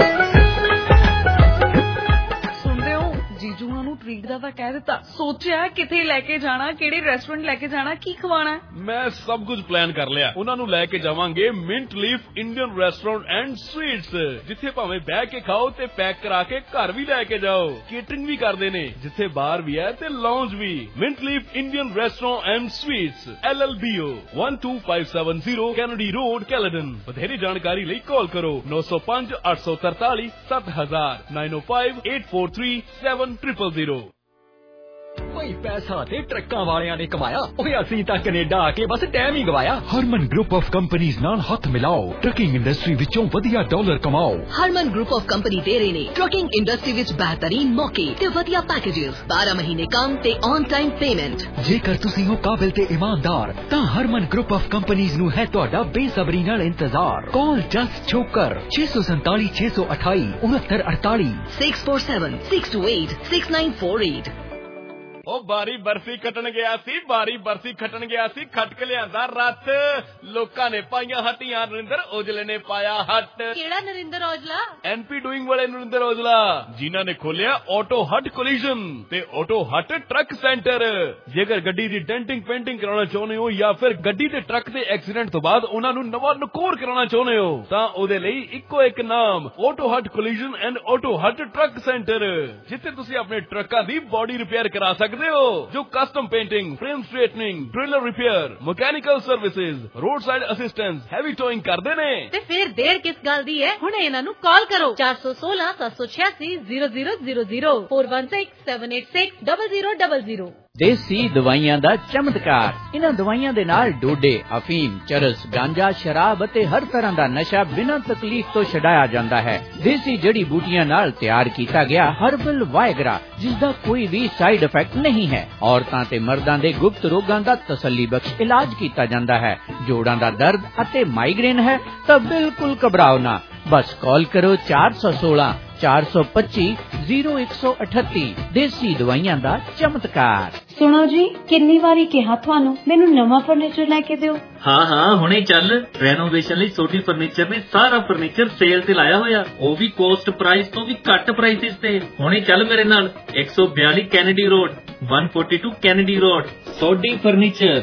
ट्रीट दा कह दिता सोचा किथे लेके जाना किहड़े रेस्टोरेंट लेके जाना की खवाना मैं सब कुछ प्लान कर लिया उन्हां नूं लेके जावांगे mint leaf Indian restaurant and sweets जिथे भावें बैठ के खाओ ते पैक करा के घर भी लेके जाओ केटरिंग भी करदे ने जिथे बार भी है ते लॉन्ज भी mint leaf Indian restaurant and sweets L L B O one two five seven zero Kennedy road Caledon बथेरी जानकारी लई कॉल करो नौ सौ पांच आठ सौ तरतालीस सत्त हजार nine o five eight four three seven triple zero ਹੀ ਪੈਸਾ ਤੇ ਟਰੱਕਾਂ ਵਾਲਿਆਂ ਨੇ ਕਮਾਇਆ। ਓਏ ਅਸੀਂ ਤਾਂ ਕੈਨੇਡਾ ਆ ਕੇ ਬਸ ਟਾਈਮ ਹੀ ਗਵਾਇਆ। ਹਰਮਨ ਗਰੁੱਪ ਆਫ ਕੰਪਨੀਆਂ ਨਾਲ ਹੱਥ ਮਿਲਾਓ, ਟਰੱਕਿੰਗ ਇੰਡਸਟਰੀ ਵਿੱਚੋਂ ਵਧੀਆ ਡਾਲਰ ਕਮਾਓ। ਹਰਮਨ ਗਰੁੱਪ ਆਫ ਕੰਪਨੀ ਦੇ ਰਹੇ ਨੇ ਟਰੱਕਿੰਗ ਇੰਡਸਟਰੀ ਵਿੱਚ ਬਿਹਤਰੀਨ ਮੌਕੇ ਤੇ ਵਧੀਆ ਪੈਕੇजेस, ਬਾਰਾਂ ਮਹੀਨੇ ਕੰਮ ਤੇ ਔਨ ਟਾਈਮ ਪੇਮੈਂਟ। ਜੇਕਰ ਤੁਸੀਂ ਹੋ ਕਾਬਿਲ ਤੇ ਇਮਾਨਦਾਰ ਤਾਂ ਹਰਮਨ ਗਰੁੱਪ ਆਫ ਕੰਪਨੀਆਂ ਨੂੰ ਹੈ ਤੁਹਾਡਾ ਬੇਸਬਰੀ ਨਾਲ ਇੰਤਜ਼ਾਰ। ਕਾਲ ਜਸਟ ਛੋਕਰ ਛੇ ਸੌ ਸੰਤਾਲੀ ਛੇ ਸੌ ਅਠਾਈ ਉਨੱਤਰ ਅੜਤਾਲੀ six four seven six two eight six nine four eight. ਉਹ ਬਾਰੀ ਬਰਸੀ ਖੱਟਣ ਗਿਆ ਸੀ, ਬਾਰੀ ਬਰਸੀ ਖੱਟਣ ਗਿਆ ਸੀ, ਖੱਟ ਕੇ ਲਿਆਂਦਾ ਰੱਥ। ਲੋਕਾਂ ਨੇ ਪਾਈਆਂ ਹੱਟੀਆਂ, ਨਰਿੰਦਰ ਔਜਲੇ ਨੇ ਪਾਇਆ ਹੱਟ। ਕਿਹੜਾ ਨਰਿੰਦਰ ਔਜਲਾ? ਐਨਪੀ ਡੂਇੰਗ ਵਾਲੇ ਨਰਿੰਦਰ ਔਜਲਾ, ਜਿਨ੍ਹਾਂ ਨੇ ਖੋਲਿਆ ਆਟੋ ਹੱਟ ਕੋਲੀਜਨ ਤੇ ਆਟੋ ਹੱਟ ਟਰੱਕ ਸੈਂਟਰ। ਜੇਕਰ ਗੱਡੀ ਦੀ ਡੈਂਟਿੰਗ ਪੇਂਟਿੰਗ ਕਰਾਉਣਾ ਚਾਹੁੰਦੇ ਹੋ ਜਾਂ ਫਿਰ ਗੱਡੀ ਤੇ ਟਰੱਕ ਦੇ ਐਕਸੀਡੈਂਟ ਤੋਂ ਬਾਅਦ ਉਹਨਾਂ ਨੂੰ ਨਵਾਂ ਨਕੋਰ ਕਰਾਉਣਾ ਚਾਹੁੰਦੇ ਹੋ ਤਾਂ ਉਹਦੇ ਲਈ ਇੱਕੋ ਇੱਕ ਨਾਮ, auto hut collision and auto hut truck centre, ਜਿੱਥੇ ਤੁਸੀਂ ਆਪਣੇ ਟਰੱਕਾਂ ਦੀ ਬੋਡੀ ਰਿਪੇਅਰ ਕਰਾ ਸਕਦੇ ਹੋ, ਜੋ custom painting, frame straightening, trailer repair, mechanical services, road side assistance, heavy towing ਕਰਦੇ ਨੇ। ਤੇ ਫਿਰ ਦੇਰ ਕਿਸ ਗੱਲ ਦੀ ਹੈ, ਹੁਣੇ ਇਹਨਾਂ ਨੂੰ ਕਾਲ ਕਰੋ ਚਾਰ ਸੌ ਸੋਲਾਂ ਸੱਤ ਸੌ ਛਿਆਸੀ zero zero zero zero four one six seven eight six double zero double zero. ਦੇਸੀ ਦਵਾਈਆਂ ਦਾ ਚਮਤਕਾਰ। ਇਹਨਾਂ ਦਵਾਈਆਂ ਦੇ ਨਾਲ ਡੋਡੇ, ਅਫੀਮ, ਚਰਸ, ਗਾਂਜਾ, ਸ਼ਰਾਬ ਅਤੇ ਹਰ ਤਰ੍ਹਾਂ ਦਾ ਨਸ਼ਾ ਬਿਨਾਂ ਤਕਲੀਫ ਤੋਂ ਛਡਾਇਆ ਜਾਂਦਾ ਹੈ। ਦੇਸੀ ਜੜੀ ਬੂਟੀਆਂ ਨਾਲ ਤਿਆਰ ਕੀਤਾ ਗਿਆ ਹਰਬਲ ਵਾਇਗਰਾ, ਜਿਸ ਦਾ ਕੋਈ ਵੀ ਸਾਈਡ ਇਫੈਕਟ ਨਹੀਂ ਹੈ। ਔਰਤਾਂ ਤੇ ਮਰਦਾਂ ਦੇ ਗੁਪਤ ਰੋਗਾਂ ਦਾ ਤਸੱਲੀ ਬਖਸ਼ ਇਲਾਜ ਕੀਤਾ ਜਾਂਦਾ ਹੈ। ਜੋੜਾਂ ਦਾ ਦਰਦ ਅਤੇ ਮਾਈਗ੍ਰੇਨ ਹੈ ਤਾਂ ਬਿਲਕੁਲ ਘਬਰਾਓ ਨਾ, ਬਸ ਕਾਲ ਕਰੋ ਚਾਰ ਸੌ ਸੋਲਾਂ ਚਾਰ ਸੌ ਪੱਚੀ ਜ਼ੀਰੋ ਇੱਕ ਸੌ ਅਠੱਤੀ। ਦੇਸੀ ਦਵਾਈਆਂ ਦਾ ਚਮਤਕਾਰ। ਸੁਣੋ ਜੀ, ਕਿੰਨੀ ਵਾਰੀ ਕਿਹਾ ਤੁਹਾਨੂੰ ਮੈਨੂੰ ਨਵਾਂ ਫਰਨੀਚਰ ਲੈ ਕੇ ਦਿਓ। ਹਾਂ ਹਾਂ ਹੁਣੇ ਚੱਲ, ਰੈਨੋਵੇਸ਼ਨ ਲਈ ਸੋਢੀ ਫਰਨੀਚਰ ਨੇ ਸਾਰਾ ਫਰਨੀਚਰ ਸੇਲ ਤੇ ਲਾਇਆ ਹੋਇਆ, ਉਹ ਵੀ ਕੋਸਟ ਪ੍ਰਾਈਸ ਤੋਂ ਵੀ ਘੱਟ ਪ੍ਰਾਈਸਿਸ ਤੇ। ਹੁਣੇ ਚੱਲ ਮੇਰੇ ਨਾਲ, ਇੱਕ ਸੌ ਬਿਆਲੀ ਕੈਨੇਡੀ ਰੋਡ, ਇੱਕ ਸੌ ਬयालीस ਕੈਨੇਡੀ ਰੋਡ, ਸੋਢੀ ਫਰਨੀਚਰ।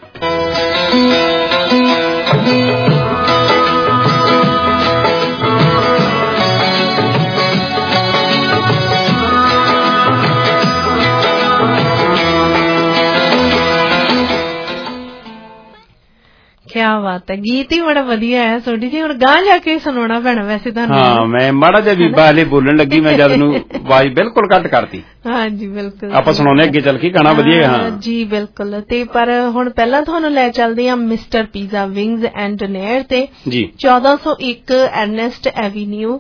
ਕਿਆ ਬਾਤ ਹੈ, ਗੀਤ ਹੀ ਬੜਾ ਵਧੀਆ ਹੈ ਸੋਢੀ ਜੀ। ਹੁਣ ਗਾਂ ਜਾ ਕੇ ਸੁਣਾਉਣਾ ਪੈਣਾ ਵੈਸੇ ਤੁਹਾਨੂੰ। ਹਾਂ, ਮੈਂ ਮਾੜਾ ਜਿਹਾ ਬੀਬਾ ਹਲੇ ਬੋਲਣ ਲੱਗੀ, ਮੈਂ ਜਦ ਨੂੰ ਆਵਾਜ਼ ਬਿਲਕੁਲ ਕੱਟ ਕਰਤੀ। ਹਾਂ ਜੀ ਬਿਲਕੁਲ, ਆਪਾਂ ਸੁਣਾਉਣੇ ਅੱਗੇ ਚੱਲ ਕੇ ਗਾਣਾ ਵਧੀਆ। ਹਾਂ ਜੀ ਬਿਲਕੁਲ। ਤੇ ਪਰ ਹੁਣ ਪਹਿਲਾਂ ਤੁਹਾਨੂੰ ਲੈ ਚੱਲਦੇ ਹਾਂ mister pizza wings and donair ਤੇ ਜੀ ਚੌਦਾਂ ਸੌ ਇੱਕ ਐਰਨੈਸਟ ਐਵੀਨਿਊ।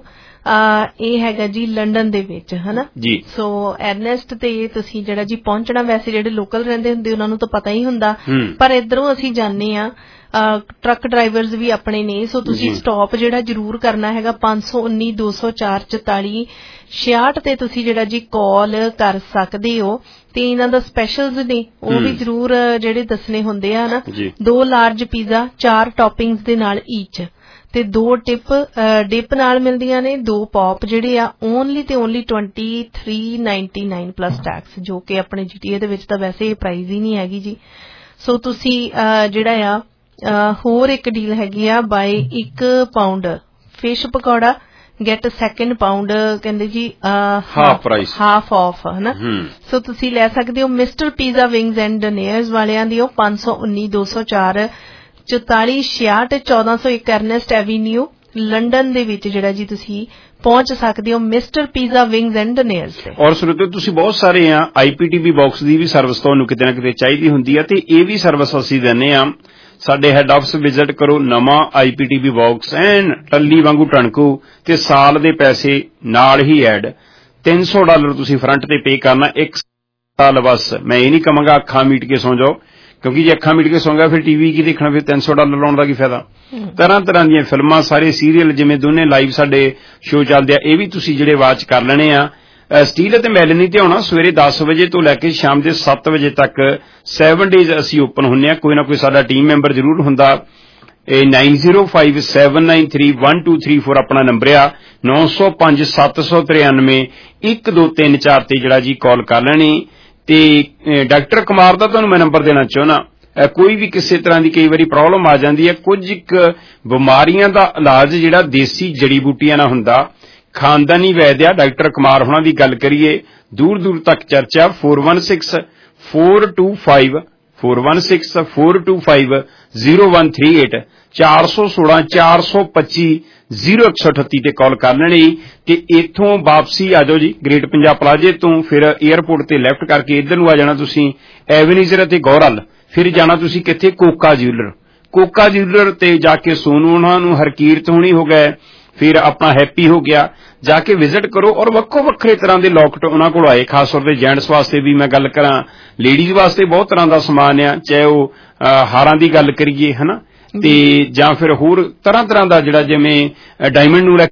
ਇਹ ਹੈਗਾ ਜੀ ਲੰਡਨ ਦੇ ਵਿੱਚ, ਹਨਾ ਜੀ। ਸੋ ਐਰਨੈਸਟ ਤੇ ਤੁਸੀਂ ਜਿਹੜਾ ਜੀ ਪਹੁੰਚਣਾ, ਵੈਸੇ ਜਿਹੜੇ ਲੋਕਲ ਰਹਿੰਦੇ ਹੁੰਦੇ ਉਹਨਾਂ ਨੂੰ ਤਾਂ ਪਤਾ ਹੀ ਹੁੰਦਾ, ਪਰ ਇੱਧਰੋਂ ਅਸੀਂ ਜਾਂਦੇ ਹਾਂ, ਟਰੱਕ ਡਰਾਈਵਰਸ ਵੀ ਆਪਣੇ ਨੇ। ਸੋ ਤੁਸੀਂ ਸਟਾਪ ਜਿਹੜਾ ਜ਼ਰੂਰ ਕਰਨਾ ਹੈਗਾ ਪੰਜ ਸੌ ਉੱਨੀ ਦੋ ਸੌ ਚਾਰ ਚੁਤਾਲੀ ਛਿਆਹਠ ਤੇ ਤੁਸੀਂ ਜਿਹੜਾ ਜੀ ਕਾਲ ਕਰ ਸਕਦੇ ਹੋ। ਤੇ ਇਹਨਾਂ ਦਾ ਸਪੈਸ਼ਲਸ ਨੇ ਉਹ ਵੀ ਜ਼ਰੂਰ ਜਿਹੜੇ ਦੱਸਣੇ ਹੁੰਦੇ ਆ ਨਾ, ਦੋ ਲਾਰਜ ਪੀਜ਼ਾ ਚਾਰ ਟੌਪਿੰਗਸ ਦੇ ਨਾਲ ਈਚ, ਤੇ ਦੋ ਟਿਪ ਡਿਪ ਨਾਲ ਮਿਲਦੀਆਂ ਨੇ, ਦੋ ਪੌਪ ਜਿਹੜੇ ਆ ਓਨਲੀ ਤੇ only twenty three ninety nine plus tax, ਜੋ ਕਿ ਆਪਣੇ ਜੀਟੀਏ ਦੇ ਵਿੱਚ ਤਾਂ ਵੈਸੇ ਇਹ ਪ੍ਰਾਈਸ ਹੀ ਨਹੀਂ ਹੈਗੀ ਜੀ। ਸੋ ਤੁਸੀਂ ਜਿਹੜਾ ਆ ਹੋਰ ਇੱਕ ਡੀਲ ਹੈਗੀ ਆ, ਬਾਏ ਇੱਕ pound fish pakora get second pound, ਕਹਿੰਦੇ ਜੀ ਹਾਫ ਪ੍ਰਾਈਸ ਹਾਫ ਆਫ, ਹਨਾ। ਸੋ ਤੁਸੀਂ ਲੈ ਸਕਦੇ ਹੋ mister pizza wings and donairs ਵਾਲਿਆਂ ਦੀ, ਉਹ ਪੰਜ ਸੌ ਉੱਨੀ ਦੋ ਸੌ ਚਾਰ ਚੁਤਾਲੀ ਛਿਆਹਠ ਚੌਦਾਂ ਸੌ ਇੱਕ ਐਰਨੈਸਟ ਐਵੀਨਿਊ ਲੰਡਨ ਦੇ ਵਿੱਚ ਜਿਹੜਾ ਜੀ ਤੁਸੀਂ ਪਹੁੰਚ ਸਕਦੇ ਹੋ mister pizza wings and donairs ਤੇ। ਔਰ ਸਰੋਤਿਓ ਤੁਸੀਂ ਬਹੁਤ ਸਾਰੇ ਆ ਆਈਪੀਟੀਵੀ ਬਾਕਸ ਦੀ ਵੀ ਸਰਵਿਸ ਤੁਹਾਨੂੰ ਕਿਤੇ ਨਾ ਕਿਤੇ ਚਾਹੀਦੀ ਹੁੰਦੀ ਹੈ, ਤੇ ਇਹ ਵੀ ਸਰਵਿਸ ਅਸੀਂ ਦਿੰਦੇ ਆ। ਸਾਡੇ ਹੈਡ ਆਫਿਸ ਵਿਜ਼ਿਟ ਕਰੋ, ਨਵਾਂ ਆਈਪੀਟੀਵੀ ਬਾਕਸ ਐਨ ਟੱਲੀ ਵਾਂਗੂ ਟਣਕੂ, ਤੇ ਸਾਲ ਦੇ ਪੈਸੇ ਨਾਲ ਹੀ ਐਡ ਤਿੰਨ ਸੌ ਡਾਲਰ ਤੁਸੀਂ ਫਰੰਟ ਤੇ ਪੇ ਕਰਨਾ ਇੱਕ ਸਾਲ ਬਸ। ਮੈਂ ਇਹ ਨਹੀਂ ਕਹਾਂਗਾ ਅੱਖਾਂ ਮੀਟ ਕੇ ਸੌਂ ਜਾਓ, ਕਿਉਂਕਿ ਜੇ ਅੱਖਾਂ ਮੀਟ ਕੇ ਸੌਂ ਗਿਆ ਫਿਰ ਟੀਵੀ ਕੀ ਦੇਖਣਾ, ਫਿਰ ਤਿੰਨ ਸੌ ਡਾਲਰ ਲਾਉਣ ਦਾ ਕੀ ਫਾਇਦਾ। ਤਰ੍ਹਾਂ ਤਰ੍ਹਾਂ ਦੀਆਂ ਫਿਲਮਾਂ, ਸਾਰੇ ਸੀਰੀਅਲ, ਜਿਵੇਂ ਦੋਨੇ ਲਾਈਵ ਸਾਡੇ ਸ਼ੋਅ ਚੱਲਦੇ ਆ, ਇਹ ਵੀ ਤੁਸੀਂ ਜਿਹੜੇ ਵਾਚ ਕਰ ਲੈਣੇ ਆ। ਸਟੀਲ ਅਤੇ ਮੈਲਨੀ ਤੇ ਆਉਣਾ ਸਵੇਰੇ ਦਸ ਵਜੇ ਤੋਂ ਲੈ ਕੇ ਸ਼ਾਮ ਦੇ ਸੱਤ ਵਜੇ ਤੱਕ ਸੈਵਨ ਡੇਜ਼ ਅਸੀਂ ਓਪਨ ਹੁੰਦੇ ਆ। ਕੋਈ ਨਾ ਕੋਈ ਸਾਡਾ ਟੀਮ ਮੈਂਬਰ ਜ਼ਰੂਰ ਹੁੰਦਾ। ਇਹ nine zero five seven nine three one two three four ਆਪਣਾ ਨੰਬਰ ਆ। ਨੌ ਸੌ ਪੰਜ ਸੱਤ ਸੌ ਤਰਿਆਨਵੇਂ ਇੱਕ ਦੋ ਤਿੰਨ ਚਾਰ ਤੇ ਜਿਹੜਾ ਜੀ ਕਾਲ ਕਰ ਲੈਣੀ। ਤੇ ਡਾਕਟਰ ਕੁਮਾਰ ਦਾ ਤੁਹਾਨੂੰ ਮੈਂ ਨੰਬਰ ਦੇਣਾ ਚਾਹੁੰਦਾ। ਕੋਈ ਵੀ ਕਿਸੇ ਤਰ੍ਹਾਂ ਦੀ ਕਈ ਵਾਰੀ ਪ੍ਰੋਬਲਮ ਆ ਜਾਂਦੀ ਹੈ, ਕੁਝ ਇੱਕ ਬਿਮਾਰੀਆਂ ਦਾ ਇਲਾਜ ਜਿਹੜਾ ਦੇਸੀ ਜੜੀ ਬੂਟੀਆਂ ਨਾਲ ਹੁੰਦਾ, ਖਾਨਦਾਨੀ ਵੈਦ ਆ ਡਾਕਟਰ ਕੁਮਾਰ ਹੋਣਾ ਦੀ ਗੱਲ ਕਰੀਏ, ਦੂਰ ਦੂਰ ਤੱਕ ਚਰਚਾ। Four one six four two five four one six four two five zero one three eight चार सौ सोलह चार सौ पच्ची जीरो एक सौ अठत्ती ते कॉल कर लेनी ते इत्थों वापसी आ जाओ जी ग्रेट पंजाब प्लाजे तो फिर एयरपोर्ट ते लैफ्ट करके इधर नूं आ जाना तुसीं एवेन्यूज़र ते गौरल फिर जाना तुसीं कित्थे कोका ज्यूलर कोका ज्यूलर ते जाके सोनू उन्हां नूं हरकीरत होनी हो गए फिर अपना हैप्पी हो गया जाके विजिट करो और वक्खो वक्खरे तरह के लॉकेट उन्हां कोल आए खास तौर ते जेंट्स वास्ते भी मैं गल करां लेडीज वास्ते बहुत तरह का समान आ चाहे वह हारां दी गल करिए है ना ते जां फिर होर तरह तरह का जिहड़ा जिवें डायमंड नूं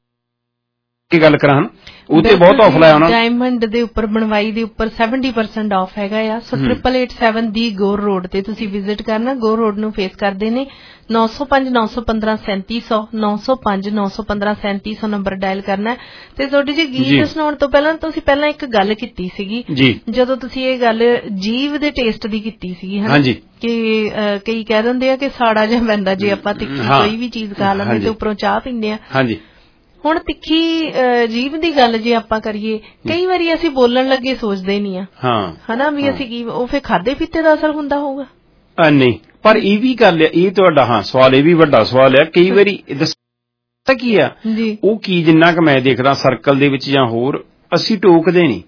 लैके गल करां उते बहुत ऑफ लाया उन्होंने डायमंड दे उपर बनवाई दे उपर सैवनटी परसेंट ऑफ हैगा आ so triple eight seven the Gore road ते तुसी विजिट करना गोर रोड नूं फेस करदे ने नौ सौ पांच नौ सौ पंद्रह सैंती सौ नौ सौ पांच नौ सौ पंद्रह सैंती सौ नंबर डायल करना ते थोड़ी जी गीत सुनाउण तो पहला तुसी पहला एक गल कीती सीगी जदों तुसी ये गल जीव दे टेस्ट दी कीती सीगी है ना कि कई कह दिंदे आ कि साड़ा जिहा पैंदा जे आपां तिक्खी कोई भी चीज खा लैंदे ते उपरों चाह पींदे आ ਹੁਣ ਤਿੱਖੀ ਜੀਭ ਦੀ ਗੱਲ ਜੇ ਆਪਾਂ ਕਰੀਏ ਕਈ ਵਾਰੀ ਅਸੀਂ ਬੋਲਣ ਲੱਗੇ ਸੋਚਦੇ ਨਹੀਂ ਆ ਹਾਂ ਹਨਾ ਵੀ ਅਸੀਂ ਕੀ ਉਹ ਫੇ ਖਾਦੇ ਪੀਤੇ ਦਾ ਅਸਰ ਹੁੰਦਾ ਹੋਊਗਾ ਨਹੀਂ ਪਰ ਇਹ ਵੀ ਗੱਲ ਇਹ ਤੁਹਾਡਾ ਹਾਂ ਸਵਾਲ ਇਹ ਵੀ ਵੱਡਾ ਸਵਾਲ ਹੈ ਕਈ ਵਾਰੀ ਦੱਸਦਾ ਕੀ ਆ ਉਹ ਕੀ ਜਿੰਨਾ ਕਿ ਮੈਂ ਦੇਖਦਾ ਸਰਕਲ ਦੇ ਵਿੱਚ ਜਾਂ ਹੋਰ ਅਸੀਂ ਟੋਕਦੇ ਨਹੀਂ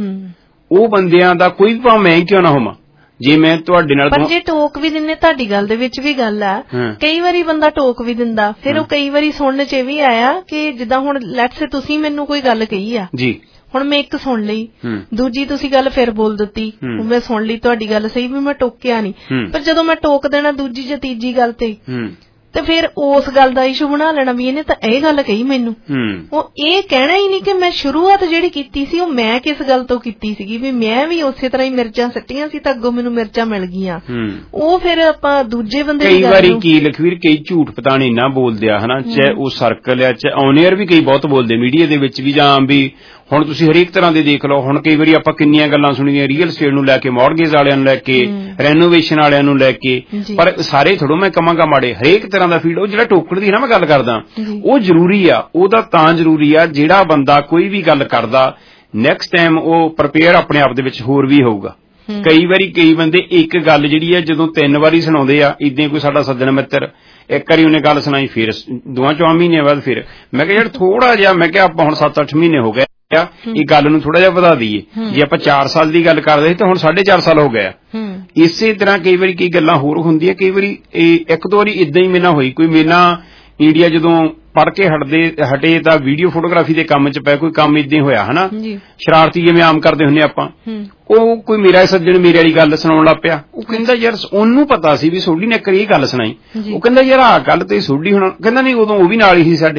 ਉਹ ਬੰਦਿਆਂ ਦਾ ਕੋਈ ਵੀ ਭਾਵੇਂ ਮੈਂ ਕਿਉਂ ਨਾ ਹੋਵਾਂ ਜੇ ਮੈਂ ਤੁਹਾਡੇ ਨਾਲ ਪਰ ਜੇ ਟੋਕ ਵੀ ਦਿੰਨੇ ਤੁਹਾਡੀ ਗੱਲ ਦੇ ਵਿੱਚ ਵੀ ਗੱਲ ਆ ਕਈ ਵਾਰੀ ਬੰਦਾ ਟੋਕ ਵੀ ਦਿੰਦਾ ਫਿਰ ਉਹ ਕਈ ਵਾਰੀ ਸੁਣਨ ਚ ਵੀ ਆਇਆ ਕਿ ਜਿੱਦਾਂ ਹੁਣ ਲੈਟਸ ਸੇ ਤੁਸੀਂ ਮੈਨੂੰ ਕੋਈ ਗੱਲ ਕਹੀ ਆ ਜੀ ਹੁਣ ਮੈਂ ਇੱਕ ਸੁਣ ਲਈ ਦੂਜੀ ਤੁਸੀਂ ਗੱਲ ਫਿਰ ਬੋਲ ਦਿੱਤੀ ਮੈਂ ਸੁਣ ਲਈ ਤੁਹਾਡੀ ਗੱਲ ਸਹੀ ਵੀ ਮੈਂ ਟੋਕਿਆ ਨਹੀਂ ਪਰ ਜਦੋਂ ਮੈਂ ਟੋਕ ਦੇਣਾ ਦੂਜੀ ਜਾਂ ਤੀਜੀ ਗੱਲ ਤੇ ਤੇ ਫਿਰ ਉਸ ਗੱਲ ਦਾ ਇਸ਼ੂ ਬਣਾ ਲੈਣਾ ਵੀ ਇਹਨੇ ਤਾਂ ਇਹ ਗੱਲ ਕਹੀ ਮੈਨੂੰ ਉਹ ਇਹ ਕਹਿਣਾ ਹੀ ਨਹੀਂ ਕਿ ਮੈਂ ਸ਼ੁਰੂਆਤ ਜਿਹੜੀ ਕੀਤੀ ਸੀ ਉਹ ਮੈਂ ਕਿਸ ਗੱਲ ਤੋਂ ਕੀਤੀ ਸੀਗੀ ਵੀ ਮੈਂ ਵੀ ਉਸੇ ਤਰ੍ਹਾਂ ਹੀ ਮਿਰਚਾਂ ਸੱਟੀਆਂ ਸੀ ਤਾਂ ਅੱਗੋਂ ਮੈਨੂੰ ਮਿਰਚਾਂ ਮਿਲ ਗਈਆਂ ਉਹ ਫਿਰ ਆਪਾਂ ਦੂਜੇ ਬੰਦੇ ਕਈ ਵਾਰੀ ਕੀ ਲਖਵੀਰ ਕਈ ਝੂਠ ਪਤਾਣੀ ਨਾ ਬੋਲਦੇ ਆ ਹਨਾ ਚਾਹੇ ਉਹ ਸਰਕਲ ਆ ਚਾਹੇ ਔਨ ਏਅਰ ਵੀ ਕਈ ਬਹੁਤ ਬੋਲਦੇ ਮੀਡੀਆ ਦੇ ਵਿੱਚ ਵੀ ਜਾਂ ਵੀ ਹੁਣ ਤੁਸੀਂ ਹਰੇਕ ਤਰ੍ਹਾਂ ਦੇ ਦੇਖ ਲਓ ਹੁਣ ਕਈ ਵਾਰੀ ਆਪਾਂ ਕਿੰਨੀਆਂ ਗੱਲਾਂ ਸੁਣੀਆਂ ਰੀਅਲ ਸਟੇਟ ਨੂੰ ਲੈ ਕੇ ਮੌਰਗੇਜ ਵਾਲਿਆਂ ਨੂੰ ਲੈ ਕੇ ਰੈਨੋਵੇਸ਼ਨ ਵਾਲਿਆਂ ਨੂੰ ਲੈ ਕੇ ਪਰ ਸਾਰੇ ਥੋੜੋ ਮੈਂ ਕਵਾਂਗਾ ਮਾੜੇ ਹਰੇਕ ਤਰ੍ਹਾਂ ਦਾ ਫੀਡ ਉਹ ਜਿਹੜਾ ਟੋਕਣ ਦੀ ਨਾ ਮੈਂ ਗੱਲ ਕਰਦਾ ਉਹ ਜ਼ਰੂਰੀ ਆ ਉਹਦਾ ਤਾਂ ਜ਼ਰੂਰੀ ਆ ਜਿਹੜਾ ਬੰਦਾ ਕੋਈ ਵੀ ਗੱਲ ਕਰਦਾ ਨੈਕਸਟ ਟਾਈਮ ਉਹ ਪ੍ਰਪੇਅਰ ਆਪਣੇ ਆਪ ਦੇ ਵਿੱਚ ਹੋਰ ਵੀ ਹੋਊਗਾ ਕਈ ਵਾਰੀ ਕਈ ਬੰਦੇ ਇੱਕ ਗੱਲ ਜਿਹੜੀ ਆ ਜਦੋਂ ਤਿੰਨ ਵਾਰੀ ਸੁਣਾਉਂਦੇ ਆ ਇਦਾਂ ਕੋਈ ਸਾਡਾ ਸੱਜਣ ਮਿੱਤਰ ਇੱਕ ਵਾਰੀ ਉਹਨੇ ਗੱਲ ਸੁਣਾਈ ਫਿਰ ਦੋਵਾਂ ਚੌਂ ਮਹੀਨਿਆਂ ਬਾਅਦ ਫਿਰ ਮੈਂ ਕਿਹਾ ਯਾਰ ਥੋੜਾ ਜਿਹਾ ਮੈਂ ਕਿਹਾ ਆਪਾਂ ਹੁਣ ਸੱਤ ਅੱਠ ਮਹੀਨੇ ਹੋ ਗਏ ਇਹ ਗੱਲ ਨੂੰ ਥੋੜਾ ਜਿਹਾ ਵਧਾ ਦਈਏ ਜੇ ਆਪਾਂ ਚਾਰ ਸਾਲ ਦੀ ਗੱਲ ਕਰਦੇ ਸੀ ਤਾਂ ਹੁਣ ਸਾਢੇ ਚਾਰ ਸਾਲ ਹੋ ਗਏ ਇਸੇ ਤਰ੍ਹਾਂ ਕਈ ਵਾਰੀ ਕਈ ਗੱਲਾਂ ਹੋਰ ਹੁੰਦੀਆਂ ਕਈ ਵਾਰੀ ਇੱਕ ਦੋ ਵਾਰੀ ਇਦਾਂ ਹੀ ਮੇਨਾ ਹੋਈ ਕੋਈ ਮੇਨਾ ਇੰਡੀਆ ਜਦੋਂ ਪੜ੍ਹ ਕੇ ਹਟਦੇ ਹਟੇ ਤਾਂ ਵੀਡੀਓ ਫੋਟੋਗ੍ਰਾਫੀ ਦੇ ਕੰਮ ਚ ਪਏ ਕੋਈ ਕੰਮ ਇਦਾਂ ਹੋਇਆ ਹਨਾ ਸ਼ਰਾਰਤੀ ਜਿਵੇਂ ਆਮ ਕਰਦੇ ਹੁੰਦੇ ਆਪਾਂ ਉਹ ਕੋਈ ਮੇਰਾ ਸੱਜਣ ਮੇਰੇ ਵਾਲੀ ਗੱਲ ਸੁਣਾਉਣ ਲੱਗ ਪਿਆ ਉਹ ਕਹਿੰਦਾ ਯਾਰ ਉਹਨੂੰ ਪਤਾ ਸੀ ਵੀ ਸੋਢੀ ਨੇ ਇੱਕ ਵਾਰੀ ਇਹ ਗੱਲ ਸੁਣਾਈ ਉਹ ਕਹਿੰਦਾ ਯਾਰ ਆਹ ਗੱਲ ਤੇ ਸੋਢੀ ਹੁਣ ਕਹਿੰਦਾ ਨਹੀਂ ਉਦੋਂ ਉਹ ਵੀ ਨਾਲ ਹੀ ਸੀ ਸਾਡੇ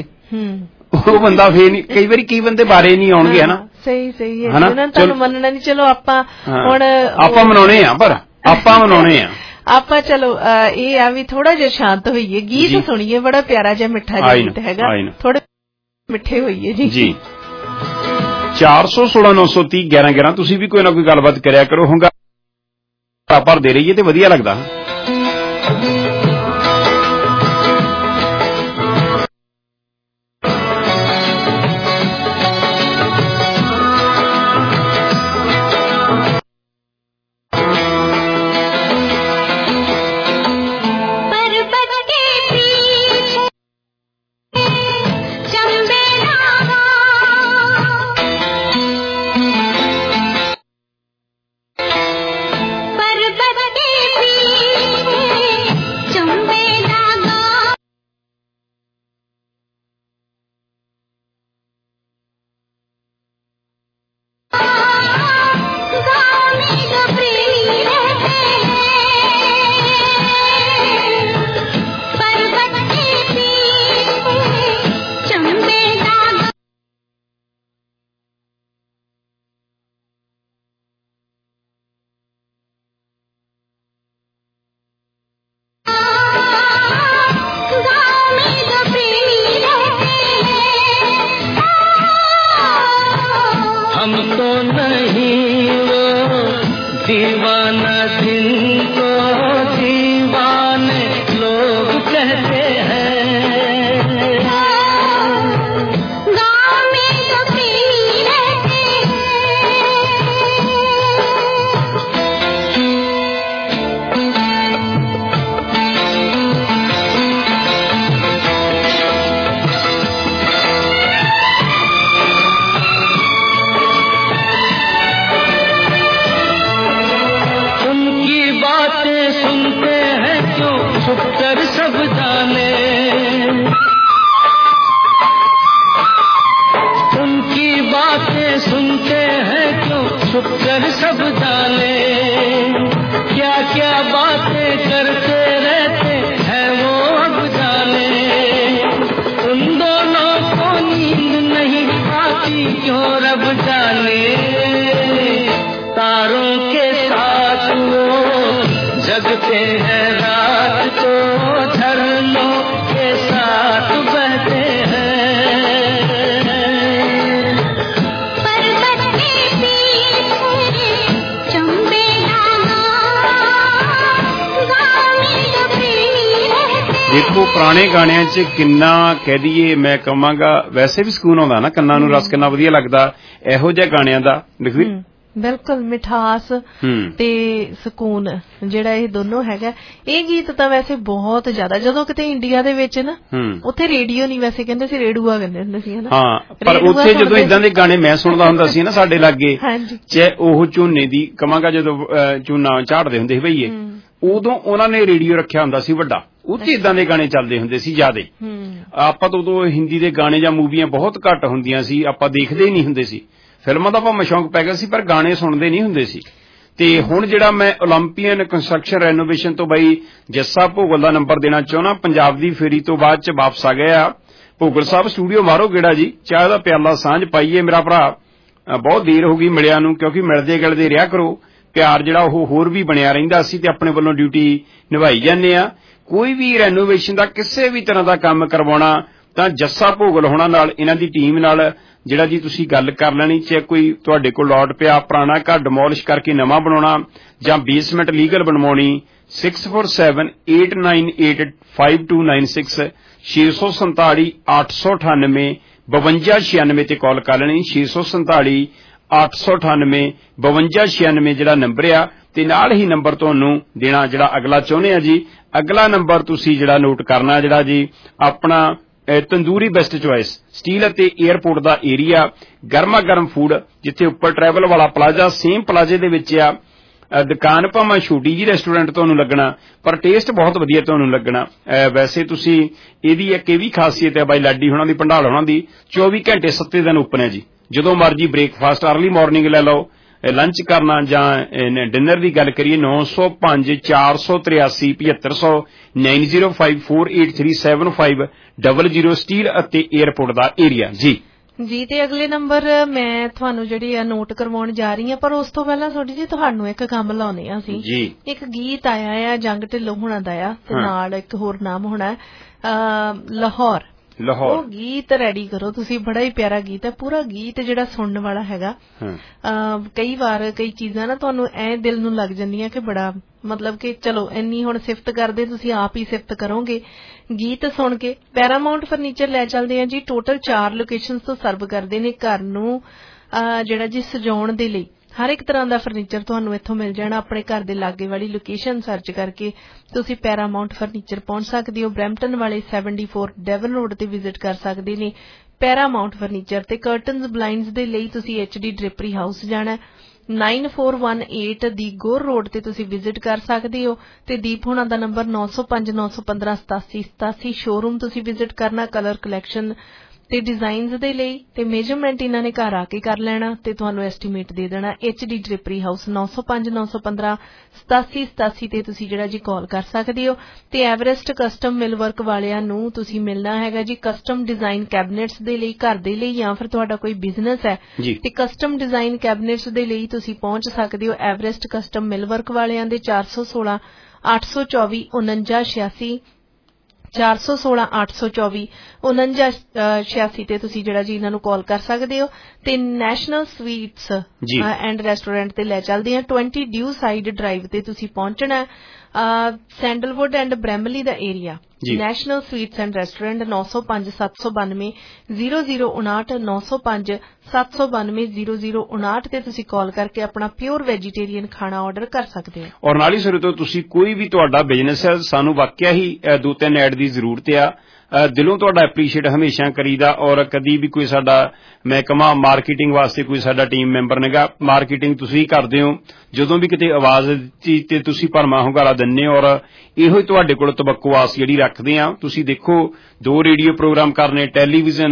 ਉਹ ਬੰਦਾ ਫੇਰ ਨਹੀਂ ਕਈ ਵਾਰੀ ਕਈ ਬੰਦੇ ਬਾਰੇ ਨਹੀਂ ਆਉਣਗੇ ਹਨਾ ਸਹੀ ਸਹੀ ਹੈ ਉਹਨਾਂ ਤੁਹਾਨੂੰ ਮੰਨਣਾ ਨਹੀਂ ਚਲੋ ਆਪਾਂ ਹੁਣ ਆਪਾਂ ਮਨਾਉਣੇ ਆ ਪਰ ਆਪਾਂ ਮਨਾਉਣੇ ਆ ਆਪਾਂ ਚਲੋ ਇਹ ਆ ਵੀ ਥੋੜਾ ਜਿਹਾ ਸ਼ਾਂਤ ਹੋਈਏ ਗੀਤ ਸੁਣੀਏ ਬੜਾ ਪਿਆਰਾ ਜਿਹਾ ਮਿੱਠਾ ਜਿਹਾ ਗੀਤ ਹੈਗਾ ਥੋੜੇ ਮਿੱਠੇ ਹੋਈਏ ਜੀ ਜੀ ਚਾਰ ਸੌ ਸੋਲਾਂ ਨੌ ਸੌ ਤੀਹ ਗਿਆਰਾਂ ਗਿਆਰਾਂ ਤੁਸੀਂ ਵੀ ਕੋਈ ਨਾ ਕੋਈ ਗੱਲਬਾਤ ਕਰਿਆ ਕਰੋ ਹੁੰਗਾ ਭਰਦੇ ਰਹੀਏ ਤੇ ਵਧੀਆ ਲੱਗਦਾ सब जाने, क्या क्या बातें करते रहते हैं वो अब जाने। उन दोनों को नींद नहीं आती क्यों रब जाने, तारों के साथ वो जगते हैं रात को, झरनों के साथ बहते हैं। ਦੇਖੋ ਪੁਰਾਣੇ ਗਾਣਿਆਂ 'ਚ ਕਿੰਨਾ ਕਹਿ ਦਈਏ, ਮੈਂ ਕਹਾਂਗਾ ਵੈਸੇ ਵੀ ਸਕੂਨ ਆਉਂਦਾ ਨਾ, ਕੰਨਾਂ ਨੂੰ ਰਸ ਕਿੰਨਾ ਵਧੀਆ ਲੱਗਦਾ ਇਹੋ ਜਿਹੇ ਗਾਣਿਆਂ ਦਾ। ਲਖਵੀਰ ਬਿਲਕੁਲ ਮਿਠਾਸ ਤੇ ਸਕੂਨ ਜਿਹੜਾ ਇਹ ਦੋਨੋਂ ਹੈਗਾ। ਇਹ ਗੀਤ ਤਾਂ ਵੈਸੇ ਬਹੁਤ ਜ਼ਿਆਦਾ, ਜਦੋਂ ਕਿਤੇ ਇੰਡੀਆ ਦੇ ਵਿੱਚ ਨਾ ਉੱਥੇ ਰੇਡੀਓ ਨਹੀਂ, ਵੈਸੇ ਕਹਿੰਦੇ ਸੀ ਰੇਡੂਆ ਕਹਿੰਦੇ ਹੁੰਦੇ ਸੀ ਹਨਾ। ਹਾਂ, ਪਰ ਉੱਥੇ ਜਦੋਂ ਇਦਾਂ ਦੇ ਗਾਣੇ ਮੈਂ ਸੁਣਦਾ ਹੁੰਦਾ ਸੀ ਨਾ ਸਾਡੇ ਲਾਗੇ, ਚਾਹੇ ਉਹ ਝੋਨੇ ਦੀ ਕਹਾਂਗਾ ਜਦੋਂ ਝੋਨਾ ਝਾੜਦੇ ਹੁੰਦੇ ਸੀ ਭਈਏ, ਉਦੋਂ ਉਹਨਾਂ ਨੇ ਰੇਡੀਓ ਰੱਖਿਆ ਹੁੰਦਾ ਸੀ ਵੱਡਾ, ਉੱਥੇ ਇਦਾਂ ਦੇ ਗਾਣੇ ਚੱਲਦੇ ਹੁੰਦੇ ਸੀ ਜ਼ਿਆਦੇ। ਆਪਾਂ ਤਾਂ ਉਦੋਂ ਹਿੰਦੀ ਦੇ ਗਾਣੇ ਜਾਂ ਮੂਵੀਆਂ ਬਹੁਤ ਘੱਟ ਹੁੰਦੀਆਂ ਸੀ, ਆਪਾਂ ਦੇਖਦੇ ਹੀ ਨਹੀਂ ਹੁੰਦੇ ਸੀ। ਫਿਲਮਾਂ ਦਾ ਭਾਵੇਂ ਸ਼ੌਂਕ ਪੈ ਗਿਆ ਸੀ ਪਰ ਗਾਣੇ ਸੁਣਦੇ ਨਹੀਂ ਹੁੰਦੇ ਸੀ। ਤੇ ਹੁਣ ਜਿਹੜਾ ਮੈਂ ਓਲੰਪੀਅਨ ਕੰਸਟਰਕਸ਼ਨ ਰੈਨੋਵੇਸ਼ਨ ਤੋਂ ਬਈ ਜੱਸਾ ਭੋਗਲ ਦਾ ਨੰਬਰ ਦੇਣਾ ਚਾਹੁੰਦਾ। ਪੰਜਾਬ ਦੀ ਫੇਰੀ ਤੋਂ ਬਾਅਦ ਚ ਵਾਪਸ ਆ ਗਏ ਆ ਭੋਗਲ ਸਾਹਿਬ, ਸਟੂਡੀਓ ਮਾਰੋ ਗੇੜਾ ਜੀ, ਚਾਹ ਦਾ ਪਿਆਲਾ ਸਾਂਝ ਪਾਈਏ। ਮੇਰਾ ਭਰਾ ਬਹੁਤ ਦੇਰ ਹੋ ਗਈ ਮਿਲਿਆ ਨੂੰ, ਕਿਉਂਕਿ ਮਿਲਦੇ ਗਿਲਦੇ ਰਿਹਾ ਕਰੋ, ਪਿਆਰ ਜਿਹੜਾ ਉਹ ਹੋਰ ਵੀ ਬਣਿਆ ਰਹਿੰਦਾ। ਅਸੀਂ ਤੇ ਆਪਣੇ ਵੱਲੋਂ ਡਿਊਟੀ ਨਿਭਾਈ ਜਾਂਦੇ ਆ। ਕੋਈ ਵੀ ਰੈਨੋਵੇਸ਼ਨ ਦਾ ਕਿਸੇ ਵੀ ਤਰ੍ਹਾਂ ਦਾ ਕੰਮ ਕਰਵਾਉਣਾ ਤਾਂ ਜੱਸਾ ਭੋਗਲ ਹੋਣਾ ਨਾਲ, ਇਹਨਾਂ ਦੀ ਟੀਮ ਨਾਲ ਜਿਹੜਾ ਜੀ ਤੁਸੀਂ ਗੱਲ ਕਰ ਲੈਣੀ। ਚਾਹੇ ਕੋਈ ਤੁਹਾਡੇ ਕੋਲ ਲੋਟ ਪਿਆ ਪੁਰਾਣਾ ਘਰ ਡਿਮੋਲਿਸ਼ ਕਰਕੇ ਨਵਾਂ ਬਣਾਉਣਾ ਜਾਂ ਬੇਸਮੈਂਟ ਲੀਗਲ ਬਣਵਾਉਣੀ, six four seven eight nine eight five two nine six ਛੇ ਸੌ ਸੰਤਾਲੀ ਅੱਠ ਸੌ ਅਠਾਨਵੇਂ ਬਵੰਜਾ ਛਿਆਨਵੇਂ ਤੇ ਕਾਲ ਕਰ ਲੈਣੀ। ਛੇ ਸੌ ਸੰਤਾਲੀ ਅੱਠ ਸੌ ਅਠਾਨਵੇਂ ਬਵੰਜਾ ਛਿਆਨਵੇਂ ਜਿਹੜਾ ਨੰਬਰ ਆ। ਤੇ ਨਾਲ ਹੀ ਨੰਬਰ ਤੁਹਾਨੂੰ ਦੇਣਾ ਜਿਹੜਾ ਅਗਲਾ ਚਾਹੁੰਦੇ ਆ ਜੀ, ਅਗਲਾ ਨੰਬਰ ਤੁਸੀਂ ਜਿਹੜਾ ਨੋਟ ਕਰਨਾ ਜਿਹੜਾ ਜੀ ਆਪਣਾ ਤੰਦੂਰੀ ਬੈਸਟ ਚੁਆਇਸ ਸਟੀਲ ਅਤੇ ਏਅਰਪੋਰਟ ਦਾ ਏਰੀਆ, ਗਰਮਾ ਗਰਮ ਫੂਡ ਜਿੱਥੇ ਉੱਪਰ ਟਰੈਵਲ ਵਾਲਾ ਪਲਾਜ਼ਾ, ਸੇਮ ਪਲਾਜ਼ੇ ਦੇ ਵਿੱਚ ਆ। ਦੁਕਾਨ ਭਾਵੇਂ ਛੋਟੀ ਜੀ ਰੈਸਟੋਰੈਂਟ ਤੁਹਾਨੂੰ ਲੱਗਣਾ ਪਰ ਟੇਸਟ ਬਹੁਤ ਵਧੀਆ ਤੁਹਾਨੂੰ ਲੱਗਣਾ। ਵੈਸੇ ਤੁਸੀਂ ਇਹਦੀ ਇੱਕ ਇਹ ਵੀ ਖਾਸੀਅਤ ਹੈ ਬਾਈ ਲਾਡੀ ਹੋਣਾ ਦੀ, ਭੰਡਾਲ ਹੋਣਾ ਦੀ, ਚੌਵੀ ਘੰਟੇ ਸੱਤੇ ਦਿਨ ਓਪਨ ਹੈ ਜੀ। ਜਦੋਂ ਮਰਜੀ ਬ੍ਰੇਕਫਾਸਟ ਅਰਲੀ ਮਾਰਨਿੰਗ ਲੈ ਲਓ, ਲੰਚ ਕਰਨਾ ਜਾਂ ਡਿਨਰ ਦੀ ਗੱਲ ਕਰੀਏ ਨੌ ਸੌ ਪੰਜ ਚਾਰ ਸੌ ਤਰਿਆਸੀ ਪਝੱਤਰ ਸੌ nine zero five four eight three seven five double zero Steeles ਅਤੇ ਏਅਰਪੋਰਟ ਦਾ ਏਰੀਆ ਜੀ। ਜੀ ਤੇ ਅਗਲੇ ਨੰਬਰ ਮੈਂ ਤੁਹਾਨੂੰ ਜਿਹੜੀ ਆ ਨੋਟ ਕਰਵਾਉਣ ਜਾ ਰਹੀ ਹਾਂ, ਪਰ ਉਸ ਤੋਂ ਪਹਿਲਾਂ ਥੋੜੀ ਜੀ ਤੁਹਾਨੂੰ ਇੱਕ ਕੰਮ ਲਾਉਣੇ ਆ ਸੀ। ਇੱਕ ਗੀਤ ਆਇਆ ਆ ਜੰਗ ਢਿੱਲੋਂ ਹੋਣਾ ਦਾ ਆ, ਤੇ ਨਾਲ ਇੱਕ ਹੋਰ ਨਾਮ ਹੋਣਾ ਲਾਹੌਰ। ਲਾਹੌਰ ਉਹ ਗੀਤ ਰੈਡੀ ਕਰੋ ਤੁਸੀਂ, ਬੜਾ ਹੀ ਪਿਆਰਾ ਗੀਤ ਹੈ। ਪੂਰਾ ਗੀਤ ਜਿਹੜਾ ਸੁਣਨ ਵਾਲਾ ਹੈਗਾ। ਕਈ ਵਾਰ ਕਈ ਚੀਜ਼ਾਂ ਨਾ ਤੁਹਾਨੂੰ ਐ ਦਿਲ ਨੂੰ ਲੱਗ ਜਾਂਦੀਆਂ ਕਿ ਬੜਾ ਮਤਲਬ ਕਿ ਚਲੋ ਇੰਨੀ ਹੁਣ ਸਿਫਤ ਕਰਦੇ, ਤੁਸੀਂ ਆਪ ਹੀ ਸਿਫਤ ਕਰੋਗੇ ਗੀਤ ਸੁਣ ਕੇ। ਪੈਰਾਮਾਉਂਟ ਫਰਨੀਚਰ ਲੈ ਚੱਲਦੇ ਆ ਜੀ, ਟੋਟਲ ਚਾਰ ਲੋਕੇਸ਼ਨਸ ਤੋਂ ਸਰਵ ਕਰਦੇ ਨੇ ਘਰ ਨੂੰ ਜਿਹੜਾ ਜੀ ਸਜਾਉਣ ਦੇ ਲਈ। ਹਰ ਇੱਕ ਤਰ੍ਹਾਂ ਦਾ ਫਰਨੀਚਰ ਤੁਹਾਨੂੰ ਇੱਥੋਂ ਮਿਲ ਜਾਣਾ। ਆਪਣੇ ਘਰ ਦੇ ਲਾਗੇ ਵਾਲੀ ਲੋਕੇਸ਼ਨ ਸਰਚ ਕਰਕੇ ਤੁਸੀਂ ਪੈਰਾਮਾਉਂਟ ਫਰਨੀਚਰ ਪਹੁੰਚ ਸਕਦੇ ਹੋ। ਬਰੈਂਪਟਨ ਵਾਲੇ ਸੈਵਨਟੀ ਫੋਰ ਡੈਵਨ ਰੋਡ ਤੇ ਵਿਜ਼ਿਟ ਕਰ ਸਕਦੇ ਨੇ ਪੈਰਾਮਾਉਂਟ ਫਰਨੀਚਰ। ਤੇ ਕਰਟਨਸ ਬਲਾਈਂਡਸ ਦੇ ਲਈ ਤੁਸੀਂ ਐਚ ਡੀ ਡ੍ਰਿਪਰੀ ਹਾਊਸ ਜਾਣਾ, nine four one eight the Gore road ਤੇ ਤੁਸੀਂ ਵਿਜ਼ਿਟ ਕਰ ਸਕਦੇ ਹੋ। ਤੇ ਦੀਪ ਹੋਣਾ ਦਾ ਨੰਬਰ ਨੌ ਸੌ ਪੰਜ ਨੌ ਸੌ ਪੰਦਰਾਂ ਸਤਾਸੀ ਸਤਾਸੀ ਸ਼ੋਰੂਮ ਤੁਸੀਂ ਵਿਜ਼ਿਟ ਕਰਨਾ ਕਲਰ ਕਲੈਕਸ਼ਨ ਤੇ ਡਿਜ਼ਾਈਨਸ ਦੇ ਲਈ। ਤੇ ਮੇਜਰਮੈਂਟ ਇਹਨਾਂ ਨੇ ਘਰ ਆ ਕੇ ਕਰ ਲੈਣਾ ਤੇ ਤੁਹਾਨੂੰ ਐਸਟੀਮੇਟ ਦੇ ਦੇਣਾ। ਐਚ ਡੀ ਡ੍ਰਿਪਰੀ ਹਾਊਸ ਨੌ ਸੌ ਪੰਜ ਨੌ ਸੌ ਪੰਦਰਾਂ ਸਤਾਸੀ ਸਤਾਸੀ ਤੇ ਤੁਸੀਂ ਜਿਹੜਾ ਜੀ ਕਾਲ ਕਰ ਸਕਦੇ ਹੋ। ਤੇ ਐਵਰੈਸਟ ਕਸਟਮ ਮਿਲ ਵਰਕ ਵਾਲਿਆਂ ਨੂੰ ਤੁਸੀਂ ਮਿਲਣਾ ਹੈਗਾ ਜੀ ਕਸਟਮ ਡਿਜ਼ਾਈਨ ਕੈਬਨਿਟਸ ਦੇ ਲਈ, ਘਰ ਦੇ ਲਈ ਜਾਂ ਫਿਰ ਤੁਹਾਡਾ ਕੋਈ ਬਿਜ਼ਨਸ ਹੈ ਤੇ ਕਸਟਮ ਡਿਜ਼ਾਈਨ ਕੈਬਨਿਟਸ ਦੇ ਲਈ ਤੁਸੀਂ ਪਹੁੰਚ ਸਕਦੇ ਹੋ ਐਵਰੈਸਟ ਕਸਟਮ ਮਿਲ ਵਰਕ ਵਾਲਿਆਂ ਦੇ। ਚਾਰ ਸੌ ਸੋਲਾਂ ਅੱਠ ਸੌ ਚੌਵੀ ਉਨੰਜਾ ਛਿਆਸੀ ਚਾਰ ਸੌ ਸੋਲਾਂ ਅੱਠ ਸੌ ਚੌਵੀ ਉਨੰਜਾ ਛਿਆਸੀ ਤੇ ਤੁਸੀਂ ਜਿਹੜਾ ਜੀ ਇਹਨਾਂ ਨੂੰ ਕਾਲ ਕਰ ਸਕਦੇ ਹੋ। ਤੇ ਨੈਸ਼ਨਲ ਸਵੀਟਸ ਐਂਡ ਰੈਸਟੋਰੈਂਟ ਤੇ ਲੈ ਚੱਲਦੇ ਆ, ਟਵੰਟੀ ਡਿਊ ਸਾਈਡ ਡਰਾਈਵ ਤੇ ਤੁਸੀਂ ਪਹੁੰਚਣਾ। ਸੈਂਡਲਵੁੱਡ ਐਂਡ ਬ੍ਰੈਮਲੀ ਦਾ area. National sweets and restaurant ਨੌ ਸੌ ਪੰਜ ਸੱਤ ਸੌ ਬਾਨਵੇਂ ਜ਼ੀਰੋ ਜ਼ੀਰੋ ਉਨਾਹਠ ਨੌ ਸੌ ਪੰਜ ਸੱਤ ਸੌ ਬਾਨਵੇਂ ਜ਼ੀਰੋ ਜ਼ੀਰੋ ਉਨਾਹਠ ਤੇ ਤੁਸੀਂ ਕਾਲ ਕਰਕੇ ਆਪਣਾ ਪਿਓਰ ਵੈਜੀਟੇਰੀਅਨ ਖਾਣਾ ਆਰਡਰ ਕਰ ਸਕਦੇ ਹੋ। ਔਰ ਨਾਲ ਹੀ ਸਿਰੇ ਤੋਂ ਤੁਸੀਂ ਕੋਈ ਵੀ ਤੁਹਾਡਾ ਬਿਜ਼ਨਸ ਹੈ, ਸਾਨੂੰ ਵਾਕਿਆ ਹੀ ਦੋ ਤਿੰਨ ਐਡ ਦੀ ਜ਼ਰੂਰਤ ਆ। ਦਿਲੋਂ ਤੁਹਾਡਾ ਐਪਰੀਸ਼ੀਏਟ ਹਮੇਸ਼ਾ ਕਰੀਦਾ। ਔਰ ਕਦੀ ਵੀ ਕੋਈ ਸਾਡਾ ਮੈਂ ਕਹਾਂ ਮਾਰਕੀਟਿੰਗ ਵਾਸਤੇ ਕੋਈ ਸਾਡਾ ਟੀਮ ਮੈਂਬਰ ਨੇਗਾ, ਮਾਰਕੀਟਿੰਗ ਤੁਸੀਂ ਕਰਦੇ ਹੋ। ਜਦੋਂ ਵੀ ਕਿਤੇ ਆਵਾਜ਼ ਦਿੱਤੀ ਤੇ ਤੁਸੀਂ ਭਰਮਾ ਹੁੰਗਾਰਾ ਦਿੰਦੇ ਹੋ। ਔਰ ਇਹੋ ਹੀ ਤੁਹਾਡੇ ਕੋਲ ਤਵੱਕੋ ਆਸ ਜਿਹੜੀ ਰੱਖਦੇ ਆ। ਤੁਸੀਂ ਦੇਖੋ ਦੋ ਰੇਡੀਓ ਪ੍ਰੋਗਰਾਮ ਕਰਨੇ, ਟੈਲੀਵਿਜ਼ਨ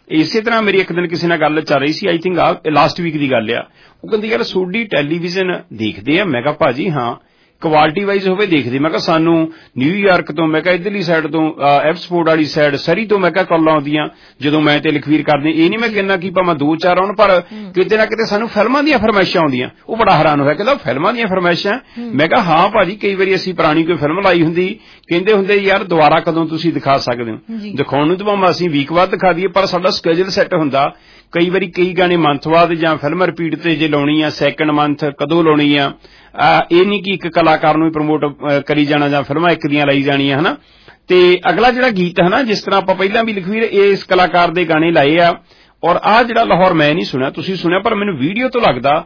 ਇਸੇ ਤਰ੍ਹਾਂ ਮੇਰੀ ਇੱਕ ਦਿਨ ਕਿਸੇ ਨਾਲ ਗੱਲ ਚੱਲ ਰਹੀ ਸੀ, ਆਈ ਥਿੰਕ ਆ ਲਾਸਟ ਵੀਕ ਦੀ ਗੱਲ ਆ, ਉਹ ਕਹਿੰਦੀ ਯਾਰ ਤੁਹਾਡੀ ਟੈਲੀਵਿਜ਼ਨ ਦੇਖਦੇ ਆ। ਮੈਂ ਕਿਹਾ ਭਾਜੀ ਹਾਂ, ਕੁਆਲਿਟੀ ਵਾਈਜ਼ ਹੋਵੇ ਦੇਖਦੇ। ਮੈਂ ਕਿਹਾ ਸਾਨੂੰ ਨਿਊਯਾਰਕ ਤੋਂ, ਮੈਂ ਕਿਹਾ ਇੱਧਰਲੀ ਸਾਈਡ ਤੋਂ, ਐਪਸਪੋਰਟ ਵਾਲੀ ਸਾਈਡ ਸਰੀ ਤੋਂ ਮੈਂ ਕਿਹਾ ਕਾਲਾਂ ਆਉਂਦੀਆਂ ਜਦੋਂ ਮੈਂ ਤੇ ਲਖਵੀਰ ਕਰਦੇ। ਇਹ ਨਹੀਂ ਮੈਂ ਕਹਿੰਦਾ ਕਿ ਭਾਵੇਂ ਦੋ ਚਾਰ ਆਉਣ, ਪਰ ਕਿਤੇ ਨਾ ਕਿਤੇ ਸਾਨੂੰ ਫਿਲਮਾਂ ਦੀਆਂ ਫਰਮਾਇਸ਼ਾਂ ਆਉਂਦੀਆਂ। ਉਹ ਬੜਾ ਹੈਰਾਨ ਹੋਇਆ, ਕਹਿੰਦਾ ਫਿਲਮਾਂ ਦੀਆਂ ਫਰਮਾਇਸ਼ਾਂ? ਮੈਂ ਕਿਹਾ ਹਾਂ ਭਾਜੀ, ਕਈ ਵਾਰੀ ਅਸੀਂ ਪੁਰਾਣੀ ਕੋਈ ਫਿਲਮ ਲਾਈ ਹੁੰਦੀ, ਕਹਿੰਦੇ ਹੁੰਦੇ ਯਾਰ ਦੁਬਾਰਾ ਕਦੋਂ ਤੁਸੀਂ ਦਿਖਾ ਸਕਦੇ ਹੋ। ਦਿਖਾਉਣ ਨੂੰ ਤਾਂ ਭਾਵੇਂ ਅਸੀਂ ਵੀਕ ਬਾਅਦ ਦਿਖਾ ਦਈਏ, ਪਰ ਸਾਡਾ ਸਕੇਜੂਲ ਸੈੱਟ ਹੁੰਦਾ। ਕਈ ਵਾਰੀ ਕਈ ਗਾਣੇ ਮੰਥ ਬਾਅਦ ਜਾਂ ਫਿਲਮ ਰਿਪੀਟ ਤੇ ਜੇ ਲਾਉਣੀ ਆ, ਸੈਕਿੰਡ ਮੰਥ ਕਦੋਂ ਲਾਉਣੀ ਆ। ਇਹ ਨਹੀਂ ਕਿ ਇੱਕ ਕਲਾਕਾਰ ਨੂੰ ਪ੍ਰਮੋਟ ਕਰੀ ਜਾਣਾ ਜਾਂ ਫਿਲਮਾਂ ਇੱਕ ਦੀਆਂ ਲਾਈ ਜਾਣੀਆਂ ਹਨਾ। ਤੇ ਅਗਲਾ ਜਿਹੜਾ ਗੀਤ ਹੈ ਨਾ, ਜਿਸ ਤਰ੍ਹਾਂ ਆਪਾਂ ਪਹਿਲਾਂ ਵੀ ਲਖਵੀਰ ਇਸ ਕਲਾਕਾਰ ਦੇ ਗਾਣੇ ਲਾਏ ਆ, ਔਰ ਆਹ ਜਿਹੜਾ ਲਾਹੌਰ ਮੈਂ ਨਹੀਂ ਸੁਣਿਆ, ਤੁਸੀਂ ਸੁਣਿਆ, ਪਰ ਮੈਨੂੰ ਵੀਡੀਓ ਤੋਂ ਲੱਗਦਾ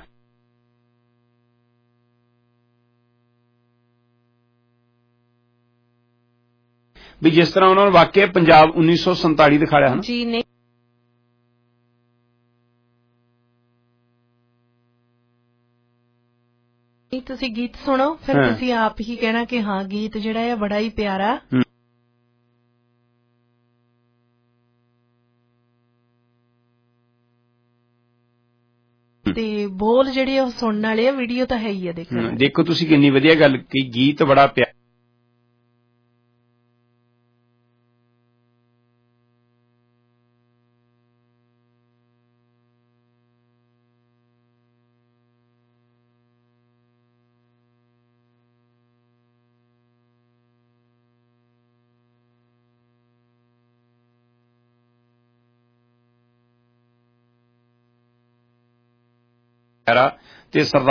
ਵੀ ਜਿਸ ਤਰ੍ਹਾਂ ਉਹਨਾਂ ਨੇ ਵਾਕਿਆ ਪੰਜਾਬ ਉੱਨੀ ਸੌ ਸੰਤਾਲੀ ਦਿਖਾਇਆ ਹਨ ਜੀ। ਨਹੀਂ ਤੁਸੀਂ ਗੀਤ ਸੁਣੋ, ਫਿਰ ਤੁਸੀਂ ਆਪ ਹੀ ਕਹਿਣਾ ਕਿ ਹਾਂ ਗੀਤ ਜਿਹੜਾ ਹੈ ਬੜਾ ਹੀ ਪਿਆਰਾ। ਤੇ ਬੋਲ ਜਿਹੜੇ ਉਹ ਸੁਣਨ ਵਾਲੇ ਆ, ਵੀਡੀਓ ਤਾਂ ਹੈ ਹੀ ਆ। ਦੇਖੋ ਦੇਖੋ ਤੁਸੀਂ ਕਿੰਨੀ ਵਧੀਆ ਗੱਲ ਕੀ, ਗੀਤ ਬੜਾ ਪਿਆਰਾ। ਤੇ ਸਰਦਾਰ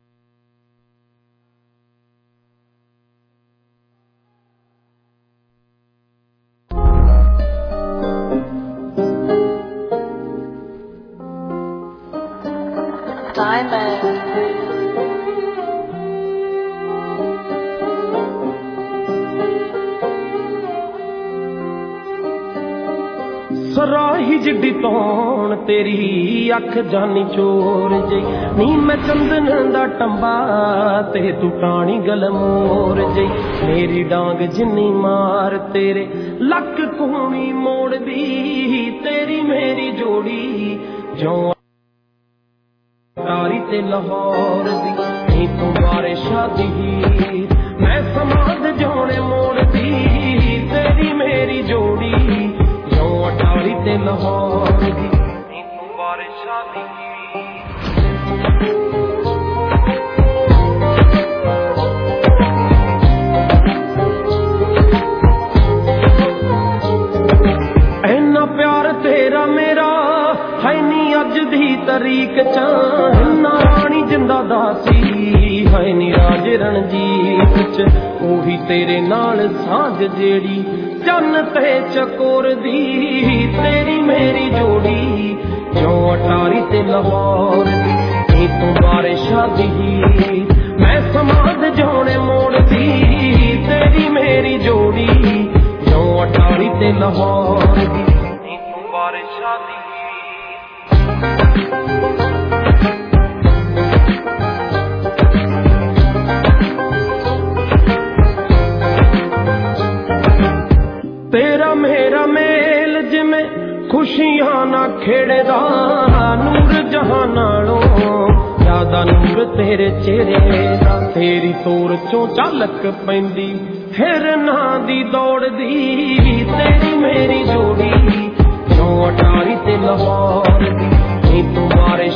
ਸਰਾਹੀ ਜਿੱਡੀ ਤੌਣ ਤੇਰੀ ਅੱਖ ਜਾਨੀ ਚੋਰ ਜੇ ਨੀ, ਮੈਂ ਚੰਦਨ ਦਾ ਟੰਬਾ ਤੇ ਤੂੰ ਟਾਣੀ ਗਲਮੋਰ ਜੇ। ਮੇਰੀ ਡਾਂਗ ਜਿੰਨੀ ਮਾਰ ਤੇਰੇ ਲੱਕ ਕੂਣੀ ਮੋੜਦੀ, ਤੇਰੀ ਮੇਰੀ ਜੋੜੀ ਜੋ ਤਾਰੀ ਤੇ ਲਾਹੌਰ ਦੀ। ਨੀ ਤੂੰ ਬਾਰੇ ਸ਼ਾਦੀ ਮੈਂ ਸਮਾਦ ਜੋਣੇ ਮੋੜਦੀ, ਤੇਰੀ ਮੇਰੀ ਜੋੜੀ ਅਟਾਰੀ ਤੇ ਲਾਹੌਰ ਦੀ। ਨੀ ਤੂੰ ਬਾਰੇ ਸ਼ਾਦੀ ਇੰਨਾ ਪਿਆਰ ਤੇਰਾ ਮੇਰਾ ਹੈ ਨੀ ਅੱਜ ਦੀ ਤਰੀਕ ਚ, ਨਾ ਰਾਣੀ ਜਿੰਦਾ ਦਾਸੀ ਹੈ ਨੀ ਰਾਜ ਰਣਜੀਤ ਚ। ਉਹੀ ਤੇਰੇ ਨਾਲ ਸਾਂਝ ਜਿਹੜੀ ਚੰਨ ਤੇ ਚਕੋਰ ਦੀ, ਤੇਰੀ ਮੇਰੀ ਜੋੜੀ ਜੋ ਅਟਾਰੀ ਤੇ ਲਾਹੌਰ ਦੀ। ਨੀ ਤੂੰ ਬਾਰੇ ਸ਼ਾਦੀ ਮੈਂ ਸਮਾਦ ਜੋਣੇ ਮੋੜਦੀ, ਤੇਰੀ ਮੇਰੀ ਜੋੜੀ ਜੋ ਅਟਾਰੀ ਤੇ ਲਾਹੌਰ ਦੀ। ਨੀ ਤੂੰ ਬਾਰੇ ਸ਼ਾਦੀ ਤੇਰਾ ਮੇਰਾ ਮੇਲ ਜਿਵੇਂ ਖੁਸ਼ੀਆਂ ਨਾ ਖੇੜਦਾ, ਨੂਰ ਜਹਾਂ ਨਾਲੋਂ ਜ਼ਿਆਦਾ ਨੂਰ ਤੇਰੇ ਚਿਹਰੇ ਦਾ। ਤੇਰੀ ਤੋਰ ਚੋਂ ਝਲਕ ਪੈਂਦੀ ਹਿਰਨਾਂ ਦੀ ਦੌੜਦੀ, ਤੇਰੀ ਮੇਰੀ ਜੋੜੀ ਜੋ ਅਟਾਰੀ ਤੇ ਲਾਹੌਰ ਦੀ। ਨੀ ਤੂੰ ਬਾਰੇ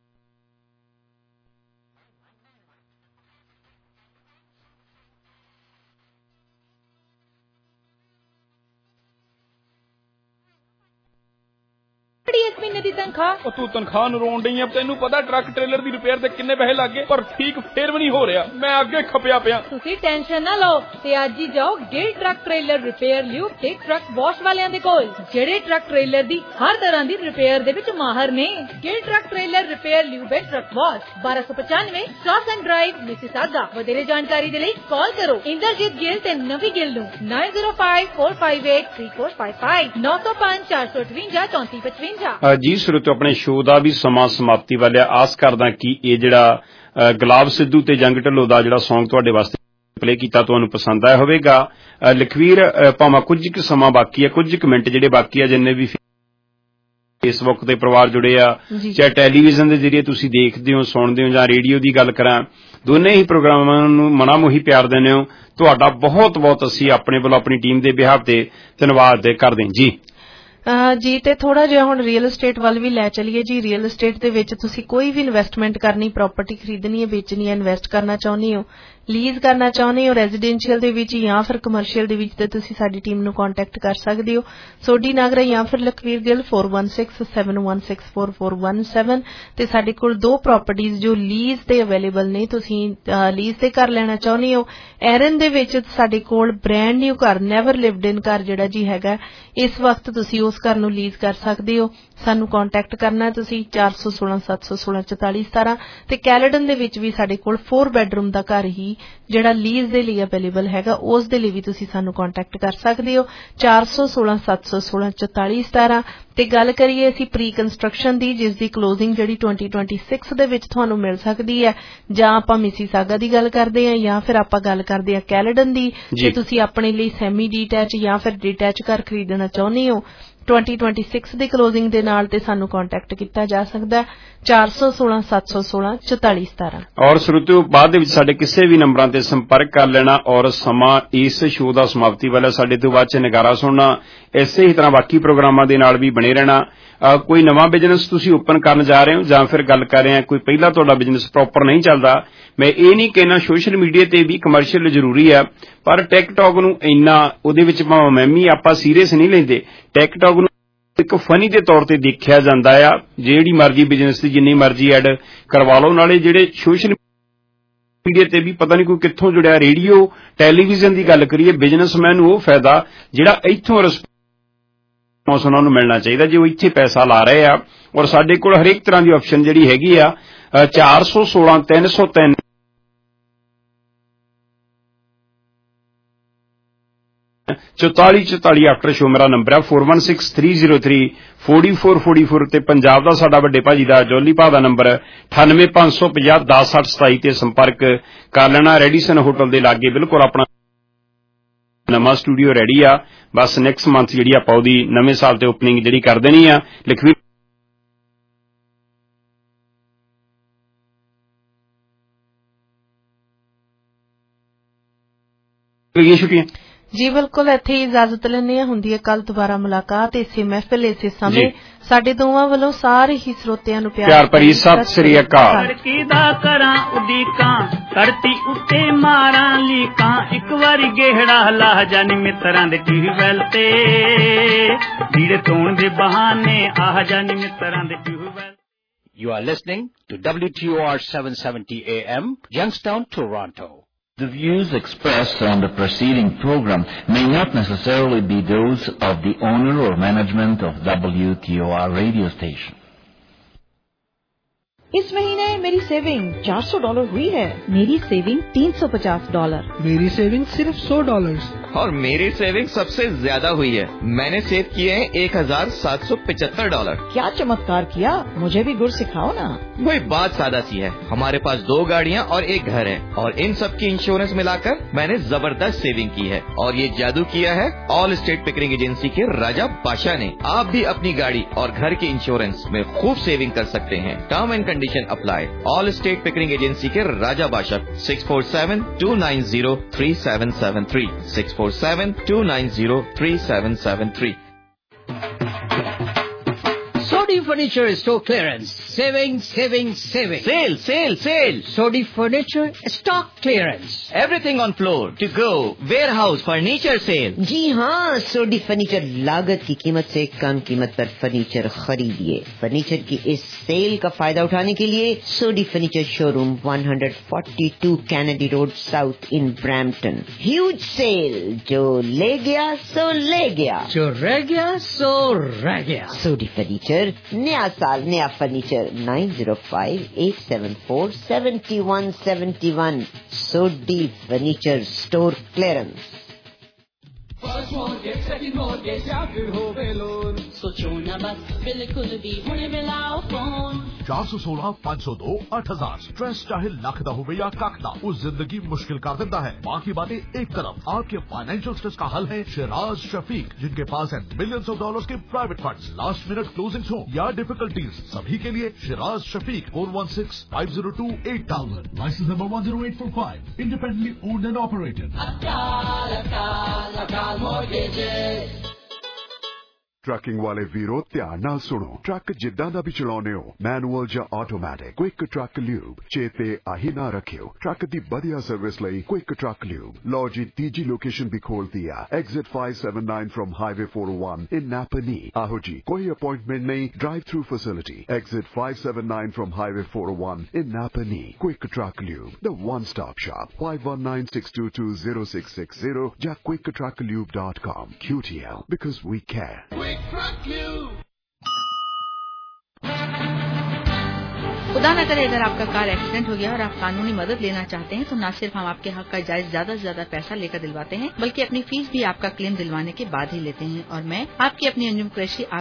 ਇਸ ਮਹੀਨੇ ਦੀ ਤਨਖਾਹ। ਉਹ ਤੂੰ ਤਨਖਾਹ ਨੂੰ ਰੋਣ ਡਈ ਆ, ਤੈਨੂੰ ਪਤਾ ਟਰੱਕ ਟ੍ਰੇਲਰ ਦੀ ਰਿਪੇਅਰ ਤੇ ਕਿੰਨੇ ਪੈਸੇ ਲੱਗ ਗਏ, ਪਰ ਠੀਕ ਫੇਰ ਵੀ ਨਹੀਂ ਹੋ ਰਿਹਾ। ਮੈਂ ਅੱਗੇ ਖਪਿਆ ਪਿਆ। ਤੁਸੀਂ ਟੈਨਸ਼ਨ ਨਾ ਲਓ ਤੇ ਅੱਜ ਹੀ ਜਾਓ ਗਿਲ ਟਰੱਕ ਟ੍ਰੇਲਰ ਰਿਪੇਅਰ ਲਿਓ ਤੇ ਟਰੱਕ ਵਾਸ਼ ਵਾਲਿਆਂ ਦੇ ਕੋਲ, ਜਿਹੜੇ ਟਰੱਕ ਟ੍ਰੇਲਰ ਦੀ ਹਰ ਤਰ੍ਹਾਂ ਦੀ ਰਿਪੇਅਰ ਦੇ ਵਿੱਚ ਮਾਹਰ ਨੇ। ਗਿਲ ਟਰੱਕ ਟ੍ਰੇਲਰ ਰਿਪੇਅਰ ਲਿਓ ਤੇ ਟਰੱਕ ਵਾਸ਼ ਬਾਰਾਂ ਸੌ ਪਚਾਨਵੇਂ ਸਟਾਰਸ ਐਂਡ ਡਰਾਈਵ ਮਿਸੀਸਾਗਾ। ਵਧੇਰੇ ਜਾਣਕਾਰੀ ਦੇ ਲਈ ਕਾਲ ਕਰੋ ਇੰਦਰਜੀਤ ਗਿੱਲ ਤੇ ਨਵੀ ਗਿੱਲ ਨੂੰ nine zero five four five eight three four five five नौ सौ पाँच चार सौ अठवंजा चौंती पचवंजा। ਜੀ ਸਰੋਤਿਓ, ਆਪਣੇ ਸ਼ੋਅ ਦਾ ਵੀ ਸਮਾਂ ਸਮਾਪਤੀ ਵੱਲ ਆ। ਆਸ ਕਰਦਾ ਕਿ ਇਹ ਜਿਹੜਾ ਗੁਲਾਬ ਸਿੱਧੂ ਤੇ ਜੰਗ ਢਿੱਲੋਂ ਦਾ ਜਿਹੜਾ ਸੌਂਗ ਤੁਹਾਡੇ ਵਾਸਤੇ ਪਲੇ ਕੀਤਾ ਤੁਹਾਨੂੰ ਪਸੰਦ ਆਇਆ ਹੋਵੇਗਾ। ਲਖਵੀਰ, ਭਾਵੇਂ ਕੁਝ ਕੁ ਸਮਾਂ ਬਾਕੀ ਹੈ, ਕੁਝ ਕੁ ਮਿੰਟ ਜਿਹੜੇ ਬਾਕੀ ਆ, ਜਿੰਨੇ ਵੀ ਫੇਸਬੁੱਕ ਤੇ ਪਰਿਵਾਰ ਜੁੜੇ ਆ, ਚਾਹੇ ਟੈਲੀਵਿਜ਼ਨ ਦੇ ਜ਼ਰੀਏ ਤੁਸੀਂ ਦੇਖਦੇ ਹੋ, ਸੁਣਦੇ ਹੋ, ਜਾਂ ਰੇਡੀਓ ਦੀ ਗੱਲ ਕਰਾਂ, ਦੋਨੇ ਹੀ ਪ੍ਰੋਗਰਾਮਾਂ ਨੂੰ ਮਨਾ ਮੋਹੀ ਪਿਆਰ ਦਿੰਦੇ ਹੋ। ਤੁਹਾਡਾ ਬਹੁਤ ਬਹੁਤ ਅਸੀਂ ਆਪਣੇ ਵੱਲੋਂ ਆਪਣੀ ਟੀਮ ਦੇ ਬਿਹਾਫ ਤੇ ਧੰਨਵਾਦ ਕਰਦੇ ਜੀ। ਜੀ ਤੇ ਥੋੜਾ ਜਿਹਾ ਹੁਣ ਰੀਅਲ estate ਵੱਲ ਵੀ ਲੈ ਚਲੀਏ ਜੀ। ਰੀਅਲ estate ਦੇ ਵਿੱਚ ਤੁਸੀਂ ਕੋਈ ਵੀ ਇਨਵੈਸਟਮੈਂਟ ਕਰਨੀ, ਪ੍ਰਾਪਰਟੀ ਖਰੀਦਣੀ ਹੈ, ਵੇਚਣੀ ਹੈ, ਇਨਵੈਸਟ ਕਰਨਾ ਚਾਹੁੰਦੇ ਹੋ, ਲੀਜ਼ ਕਰਨਾ ਚਾਹੁੰਦੇ ਹੋ ਰੈਜ਼ੀਡੈਂਸ਼ੀਅਲ ਦੇ ਵਿੱਚ ਜਾਂ ਫਿਰ ਕਮਰਸ਼ੀਅਲ ਦੇ ਵਿੱਚ, ਤੇ ਤੁਸੀਂ ਸਾਡੀ ਟੀਮ ਨੂੰ ਕੰਟੈਕਟ ਕਰ ਸਕਦੇ ਹੋ। ਸੋਢੀ ਨਾਗਰਾ ਜਾਂ ਫਿਰ Lakhvir Gill four one six seven one six four four one seven। ਤੇ ਸਾਡੇ ਕੋਲ ਦੋ ਪ੍ਰਾਪਰਟੀਆਂ ਜੋ ਲੀਜ਼ ਤੇ ਅਵੇਲੇਬਲ ਨੇ। ਤੁਸੀਂ ਲੀਜ਼ ਤੇ ਘਰ ਲੈਣਾ ਚਾਹੁੰਦੇ ਹੋ ਐਰਨ ਦੇ ਵਿੱਚ, ਸਾਡੇ ਕੋਲ ਬ੍ਰੈਂਡ ਨਿਊ ਘਰ, ਨੈਵਰ ਲਿਵਡ ਇਨ ਘਰ ਜਿਹੜਾ ਜੀ ਹੈਗਾ, ਇਸ ਵਕਤ ਤੁਸੀਂ ਉਸ ਘਰ ਨੂੰ ਲੀਜ਼ ਕਰ ਸਕਦੇ ਹੋ। ਸਾਨੂੰ ਕੰਟੈਕਟ ਕਰਨਾ ਤੁਸੀਂ ਚਾਰ ਸੌ ਸੋਲਾਂ ਸੱਤ ਸੌ ਸੋਲਾਂ ਚੁਤਾਲੀ ਸਤਾਰਾਂ। ਤੇ ਕੈਲੇਡਨ ਦੇ ਵਿੱਚ ਵੀ ਸਾਡੇ ਕੋਲ ਫੋਰ ਬੈਡਰੂਮ ਦਾ ਘਰ ਹੀ ਜਿਹੜਾ ਲੀਜ਼ ਦੇ ਲਈ ਅਵੇਲੇਬਲ ਹੈਗਾ, ਉਸ ਦੇ ਲਈ ਵੀ ਤੁਸੀਂ ਸਾਨੂੰ ਕੰਟੈਕਟ ਕਰ ਸਕਦੇ ਹੋ ਚਾਰ ਸੌ ਸੋਲਾਂ ਸੱਤ ਸੌ ਸੋਲਾਂ ਚੁਤਾਲੀ ਸਤਾਰਾਂ। ਤੇ ਗੱਲ ਕਰੀਏ ਅਸੀਂ ਪ੍ਰੀ ਕੰਸਟਰਕਸ਼ਨ ਦੀ, ਜਿਸ ਦੀ ਕਲੋਜ਼ਿੰਗ ਜਿਹੜੀ twenty twenty-six ਦੇ ਵਿੱਚ ਤੁਹਾਨੂੰ ਮਿਲ ਸਕਦੀ ਹੈ। ਜਾਂ ਆਪਾਂ ਮਿਸੀਸਾਗਾ ਦੀ ਗੱਲ ਕਰਦੇ ਹਾਂ, ਜਾਂ ਫਿਰ ਆਪਾਂ ਗੱਲ ਕਰਦੇ ਹਾਂ ਕੈਲੇਡਨ ਦੀ। ਤੇ ਤੁਸੀਂ ਆਪਣੇ ਲਈ ਸੈਮੀ ਡੀਟੈਚ ਜਾਂ ਫਿਰ ਡੀਟੈਚ ਘਰ ਖਰੀਦਣਾ ਚਾਹੁੰਦੇ ਹੋ twenty twenty-six ਦੀ ਕਲੋਜ਼ਿੰਗ ਦੇ ਨਾਲ, ਤੇ ਸਾਨੂੰ ਕੰਟੈਕਟ ਕੀਤਾ ਜਾ ਸਕਦਾ ਚਾਰ ਸੌ ਸੋਲਾਂ ਸੱਤ ਸੌ ਸੋਲਾਂ ਚੁਤਾਲੀ ਸਤਾਰਾਂ। ਔਰ ਸਰੋਤਿਓ, ਬਾਅਦ ਦੇ ਵਿੱਚ ਸਾਡੇ ਕਿਸੇ ਵੀ ਨੰਬਰਾਂ ਤੇ ਸੰਪਰਕ ਕਰ ਲੈਣਾ। ਔਰ ਸਮਾਂ ਇਸ ਸ਼ੋਅ ਦਾ ਸਮਾਪਤੀ ਵਾਲਾ ਸਾਡੇ ਤੋਂ ਬਾਅਦ ਚ ਨਗਾਰਾ ਸੁਣਨਾ। ਇਸੇ ਹੀ ਤਰ੍ਹਾਂ ਬਾਕੀ ਪ੍ਰੋਗਰਾਮਾਂ ਦੇ ਨਾਲ ਵੀ ਬਣੇ ਰਹਿਣਾ। ਕੋਈ ਨਵਾਂ ਬਿਜ਼ਨਸ ਤੁਸੀਂ ਓਪਨ ਕਰਨ ਜਾ ਰਹੇ ਹੋ, ਜਾਂ ਫਿਰ ਗੱਲ ਕਰ ਰਹੇ ਹੋ ਕੋਈ ਪਹਿਲਾਂ ਤੁਹਾਡਾ ਬਿਜ਼ਨਸ ਪ੍ਰੋਪਰ ਨਹੀਂ ਚੱਲਦਾ, ਮੈਂ ਇਹ ਨਹੀਂ ਕਹਿਣਾ ਸੋਸ਼ਲ ਮੀਡੀਆ ਤੇ ਵੀ ਕਮਰਸ਼ੀਅਲ ਜ਼ਰੂਰੀ ਆ, ਪਰ ਟਿਕਟੌਕ ਨੂੰ ਇੰਨਾ ਉਹਦੇ ਵਿੱਚ ਭਾਵੇਂ ਮੈਂ ਵੀ ਆਪਾਂ ਸੀਰੀਅਸ ਨਹੀਂ ਲੈਂਦੇ। ਟਿਕਟੌਕ ਨੂੰ ਇੱਕ ਫਨੀ ਦੇ ਤੌਰ ਤੇ ਦੇਖਿਆ ਜਾਂਦਾ ਆ। ਜਿਹੜੀ ਮਰਜ਼ੀ ਬਿਜ਼ਨਸ ਦੀ ਜਿੰਨੀ ਮਰਜ਼ੀ ਐਡ ਕਰਵਾ ਲਓ। ਨਾਲੇ ਜਿਹੜੇ ਸੋਸ਼ਲ ਮੀਡੀਆ ਤੇ ਵੀ ਪਤਾ ਨਹੀਂ ਕੋਈ ਕਿੱਥੋਂ ਜੁੜਿਆ, ਰੇਡੀਓ ਟੈਲੀਵਿਜ਼ਨ ਦੀ ਗੱਲ ਕਰੀਏ, ਬਿਜ਼ਨਸਮੈਨ ਨੂੰ ਉਹ ਫਾਇਦਾ ਜਿਹੜਾ ਇੱਥੋਂ ਰਿਸਪੌਂਸ ਉਹਨਾਂ ਨੂੰ ਮਿਲਣਾ ਚਾਹੀਦਾ ਜੇ ਉਹ ਇੱਥੇ ਪੈਸਾ ਲਾ ਰਹੇ ਆ। ਔਰ ਸਾਡੇ ਕੋਲ ਹਰੇਕ ਤਰ੍ਹਾਂ ਦੀ ਆਪਸ਼ਨ ਜਿਹੜੀ ਹੈਗੀ ਆ ਚਾਰ ਸੌ ਸੋਲਾਂ ਤਿੰਨ ਸੌ ਤਿੰਨ ਚੁਤਾਲੀ ਚੁਤਾਲੀ ਆਫਟਰ ਸ਼ੋ ਮੇਰਾ ਨੰਬਰ ਹੈ four one six three zero three four four four four। ਤੇ ਪੰਜਾਬ ਦਾ ਸਾਡਾ ਵੱਡੇ ਭਾਜੀ ਦਾ ਜੋਲੀ ਭਾ ਦਾ ਨੰਬਰ ਅਠਾਨਵੇਂ ਪੰਜ ਸੌ ਪੰਜਾਹ ਦਸ ਸੱਠ ਸਤਾਈ ਤੇ ਸੰਪਰਕ ਕਰ ਲੈਣਾ। ਰੈਡੀਸਨ ਹੋਟਲ ਦੇ ਲਾਗੇ ਬਿਲਕੁਲ ਆਪਣਾ ਨਵਾਂ ਸਟੂਡੀਓ ਰੈਡੀ ਆ। ਬਸ ਨੈਕਸਟ ਮੰਥ ਜਿਹੜੀ ਆਪਾਂ ਉਹਦੀ ਨਵੇਂ ਸਾਲ ਤੇ ਓਪਨਿੰਗ ਜਿਹੜੀ ਕਰ ਦੇਣੀ ਆ। ਲਖਵੀਰ ਛੁੱਟੀਆਂ ਜੀ ਬਿਲਕੁਲ, ਇੱਥੇ ਇਜਾਜ਼ਤ ਲੈਂਦੇ ਹਾਂ। ਹੁੰਦੀ ਹੈ ਕੱਲ ਦੁਬਾਰਾ ਮੁਲਾਕਾਤ ਇਸੇ ਮਹਿਫਿਲ ਇਸੇ ਸਮੇਂ। ਸਾਡੇ ਦੋਵਾਂ ਵੱਲੋਂ ਸਾਰੇ ਹੀ ਸਰੋਤਿਆਂ ਨੂੰ ਪਿਆਰ ਭਰੀ ਸਤਿ ਸ੍ਰੀ ਅਕਾਲ। ਕਿਦਾ ਕਰਾਂ ਉਡੀਕਾਂ, ਧਰਤੀ ਉੱਤੇ ਮਾਰਾਂ ਲੀਕਾਂ, ਇੱਕ ਵਾਰੀ ਗੇਹੜਾ ਲਾ ਜਾਨੀ ਮਿੱਤਰਾਂ ਦੇ ਟਿਊਬਵੈਲ ਤੇ, ਢੀੜੇ ਧੋਣ ਦੇ ਬਹਾਨੇ ਆਹ ਜਾਨੀ ਮਿੱਤਰਾਂ ਦੇ tubewell. You are listening to W T O R seven seventy A M, Youngstown, Toronto. The views expressed on the preceding program may not necessarily be those of the owner or management of W T O R radio station. इस महीने मेरी saving चार सौ dollar हुई है। मेरी saving तीन सौ पचास डॉलर। मेरी सेविंग सिर्फ सौ डॉलर। और मेरी सेविंग सबसे ज्यादा हुई है। मैंने सेव किए हैं एक हजार सात सौ पचहत्तर डॉलर। क्या चमत्कार किया, मुझे भी गुर सिखाओ ना। वही बात सादा सी है। हमारे पास दो गाड़ियाँ और एक घर है, और इन सब की इंश्योरेंस मिलाकर मैंने जबरदस्त सेविंग की है। और ये जादू किया है ऑल स्टेट पिकरिंग एजेंसी के राजा बादशाह ने। आप भी अपनी गाड़ी और घर के इंश्योरेंस में खूब सेविंग कर सकते हैं। Term and condition apply. All state Pickering agency के राजा बादशाह six four seven two nine zero three seven seven three six four seven two nine zero three seven seven three. Sodi Furniture Store Clearance. Saving, saving, saving. Sale, sale, sale. Sodi Furniture Stock Clearance. Everything on floor, to go, warehouse, furniture sale. जी हाँ, Sodhi furniture लागत की कीमत से कम कीमत पर furniture खरीदिए। Furniture की इस सेल का फायदा उठाने के लिए Sodhi furniture showroom one forty-two Kennedy road south in Brampton. Huge sale, जो ले गया सो ले गया, जो रह गया सो रह गया। सोडी फर्नीचर, नया साल नया furniture. nine zero five eight seven four seven one seven one। Sodhi furniture store clearance. mortgage, second mortgage या फिर होवे लोन, सोचो न बस बिल्कुल भी हुणे मिलाओ फोन। चार सौ सोलह पाँच सौ दो आठ हजार स्ट्रेस चाहे लख दा होवे या कख दा, उस जिंदगी मुश्किल कर देता है। बाकी बातें एक तरफ, आपके फाइनेंशियल स्ट्रेस का हल है शिराज शफीक, जिनके पास है मिलियंस ऑफ डॉलर्स के private funds, last minute closings हो या डिफिकल्टीज, सभी के लिए Shiraz Shafiq four one six five zero two eight thousand, license number one zero eight four five, independently owned and operated. Akal Akal अकाल mortgages। ट्रकिंग वाले वीरो ध्यान नाल सुनो, ट्रक जिद्दां दा भी चलाउने हो, मैनुअल या ऑटोमैटिक, क्विक ट्रक ल्यूब चेते आही ना रखियो। ट्रक दी बढ़िया सर्विस लई क्विक ट्रक ल्यूब। लो जी तीजी लोकेशन भी खोल दिया, exit five seven nine from highway four o one in Napanee. आहो जी, कोई अपॉइंटमेंट नहीं, drive through facility, exit five seven nine from highway four o one in Napanee. Quick truck lube, the one stop shop, five one nine six two two zero six six zero या quick truck lube dot com. Q T L, because we care. खुदा न करे अगर आपका car accident हो गया और आप कानूनी मदद लेना चाहते हैं तो न सिर्फ हम आपके हक का जायज ज्यादा से ज्यादा पैसा लेकर दिलवाते हैं, बल्कि अपनी फीस भी आपका क्लेम दिलवाने के बाद ही लेते हैं। और मैं आपकी अपनी अंजुम कुरैशी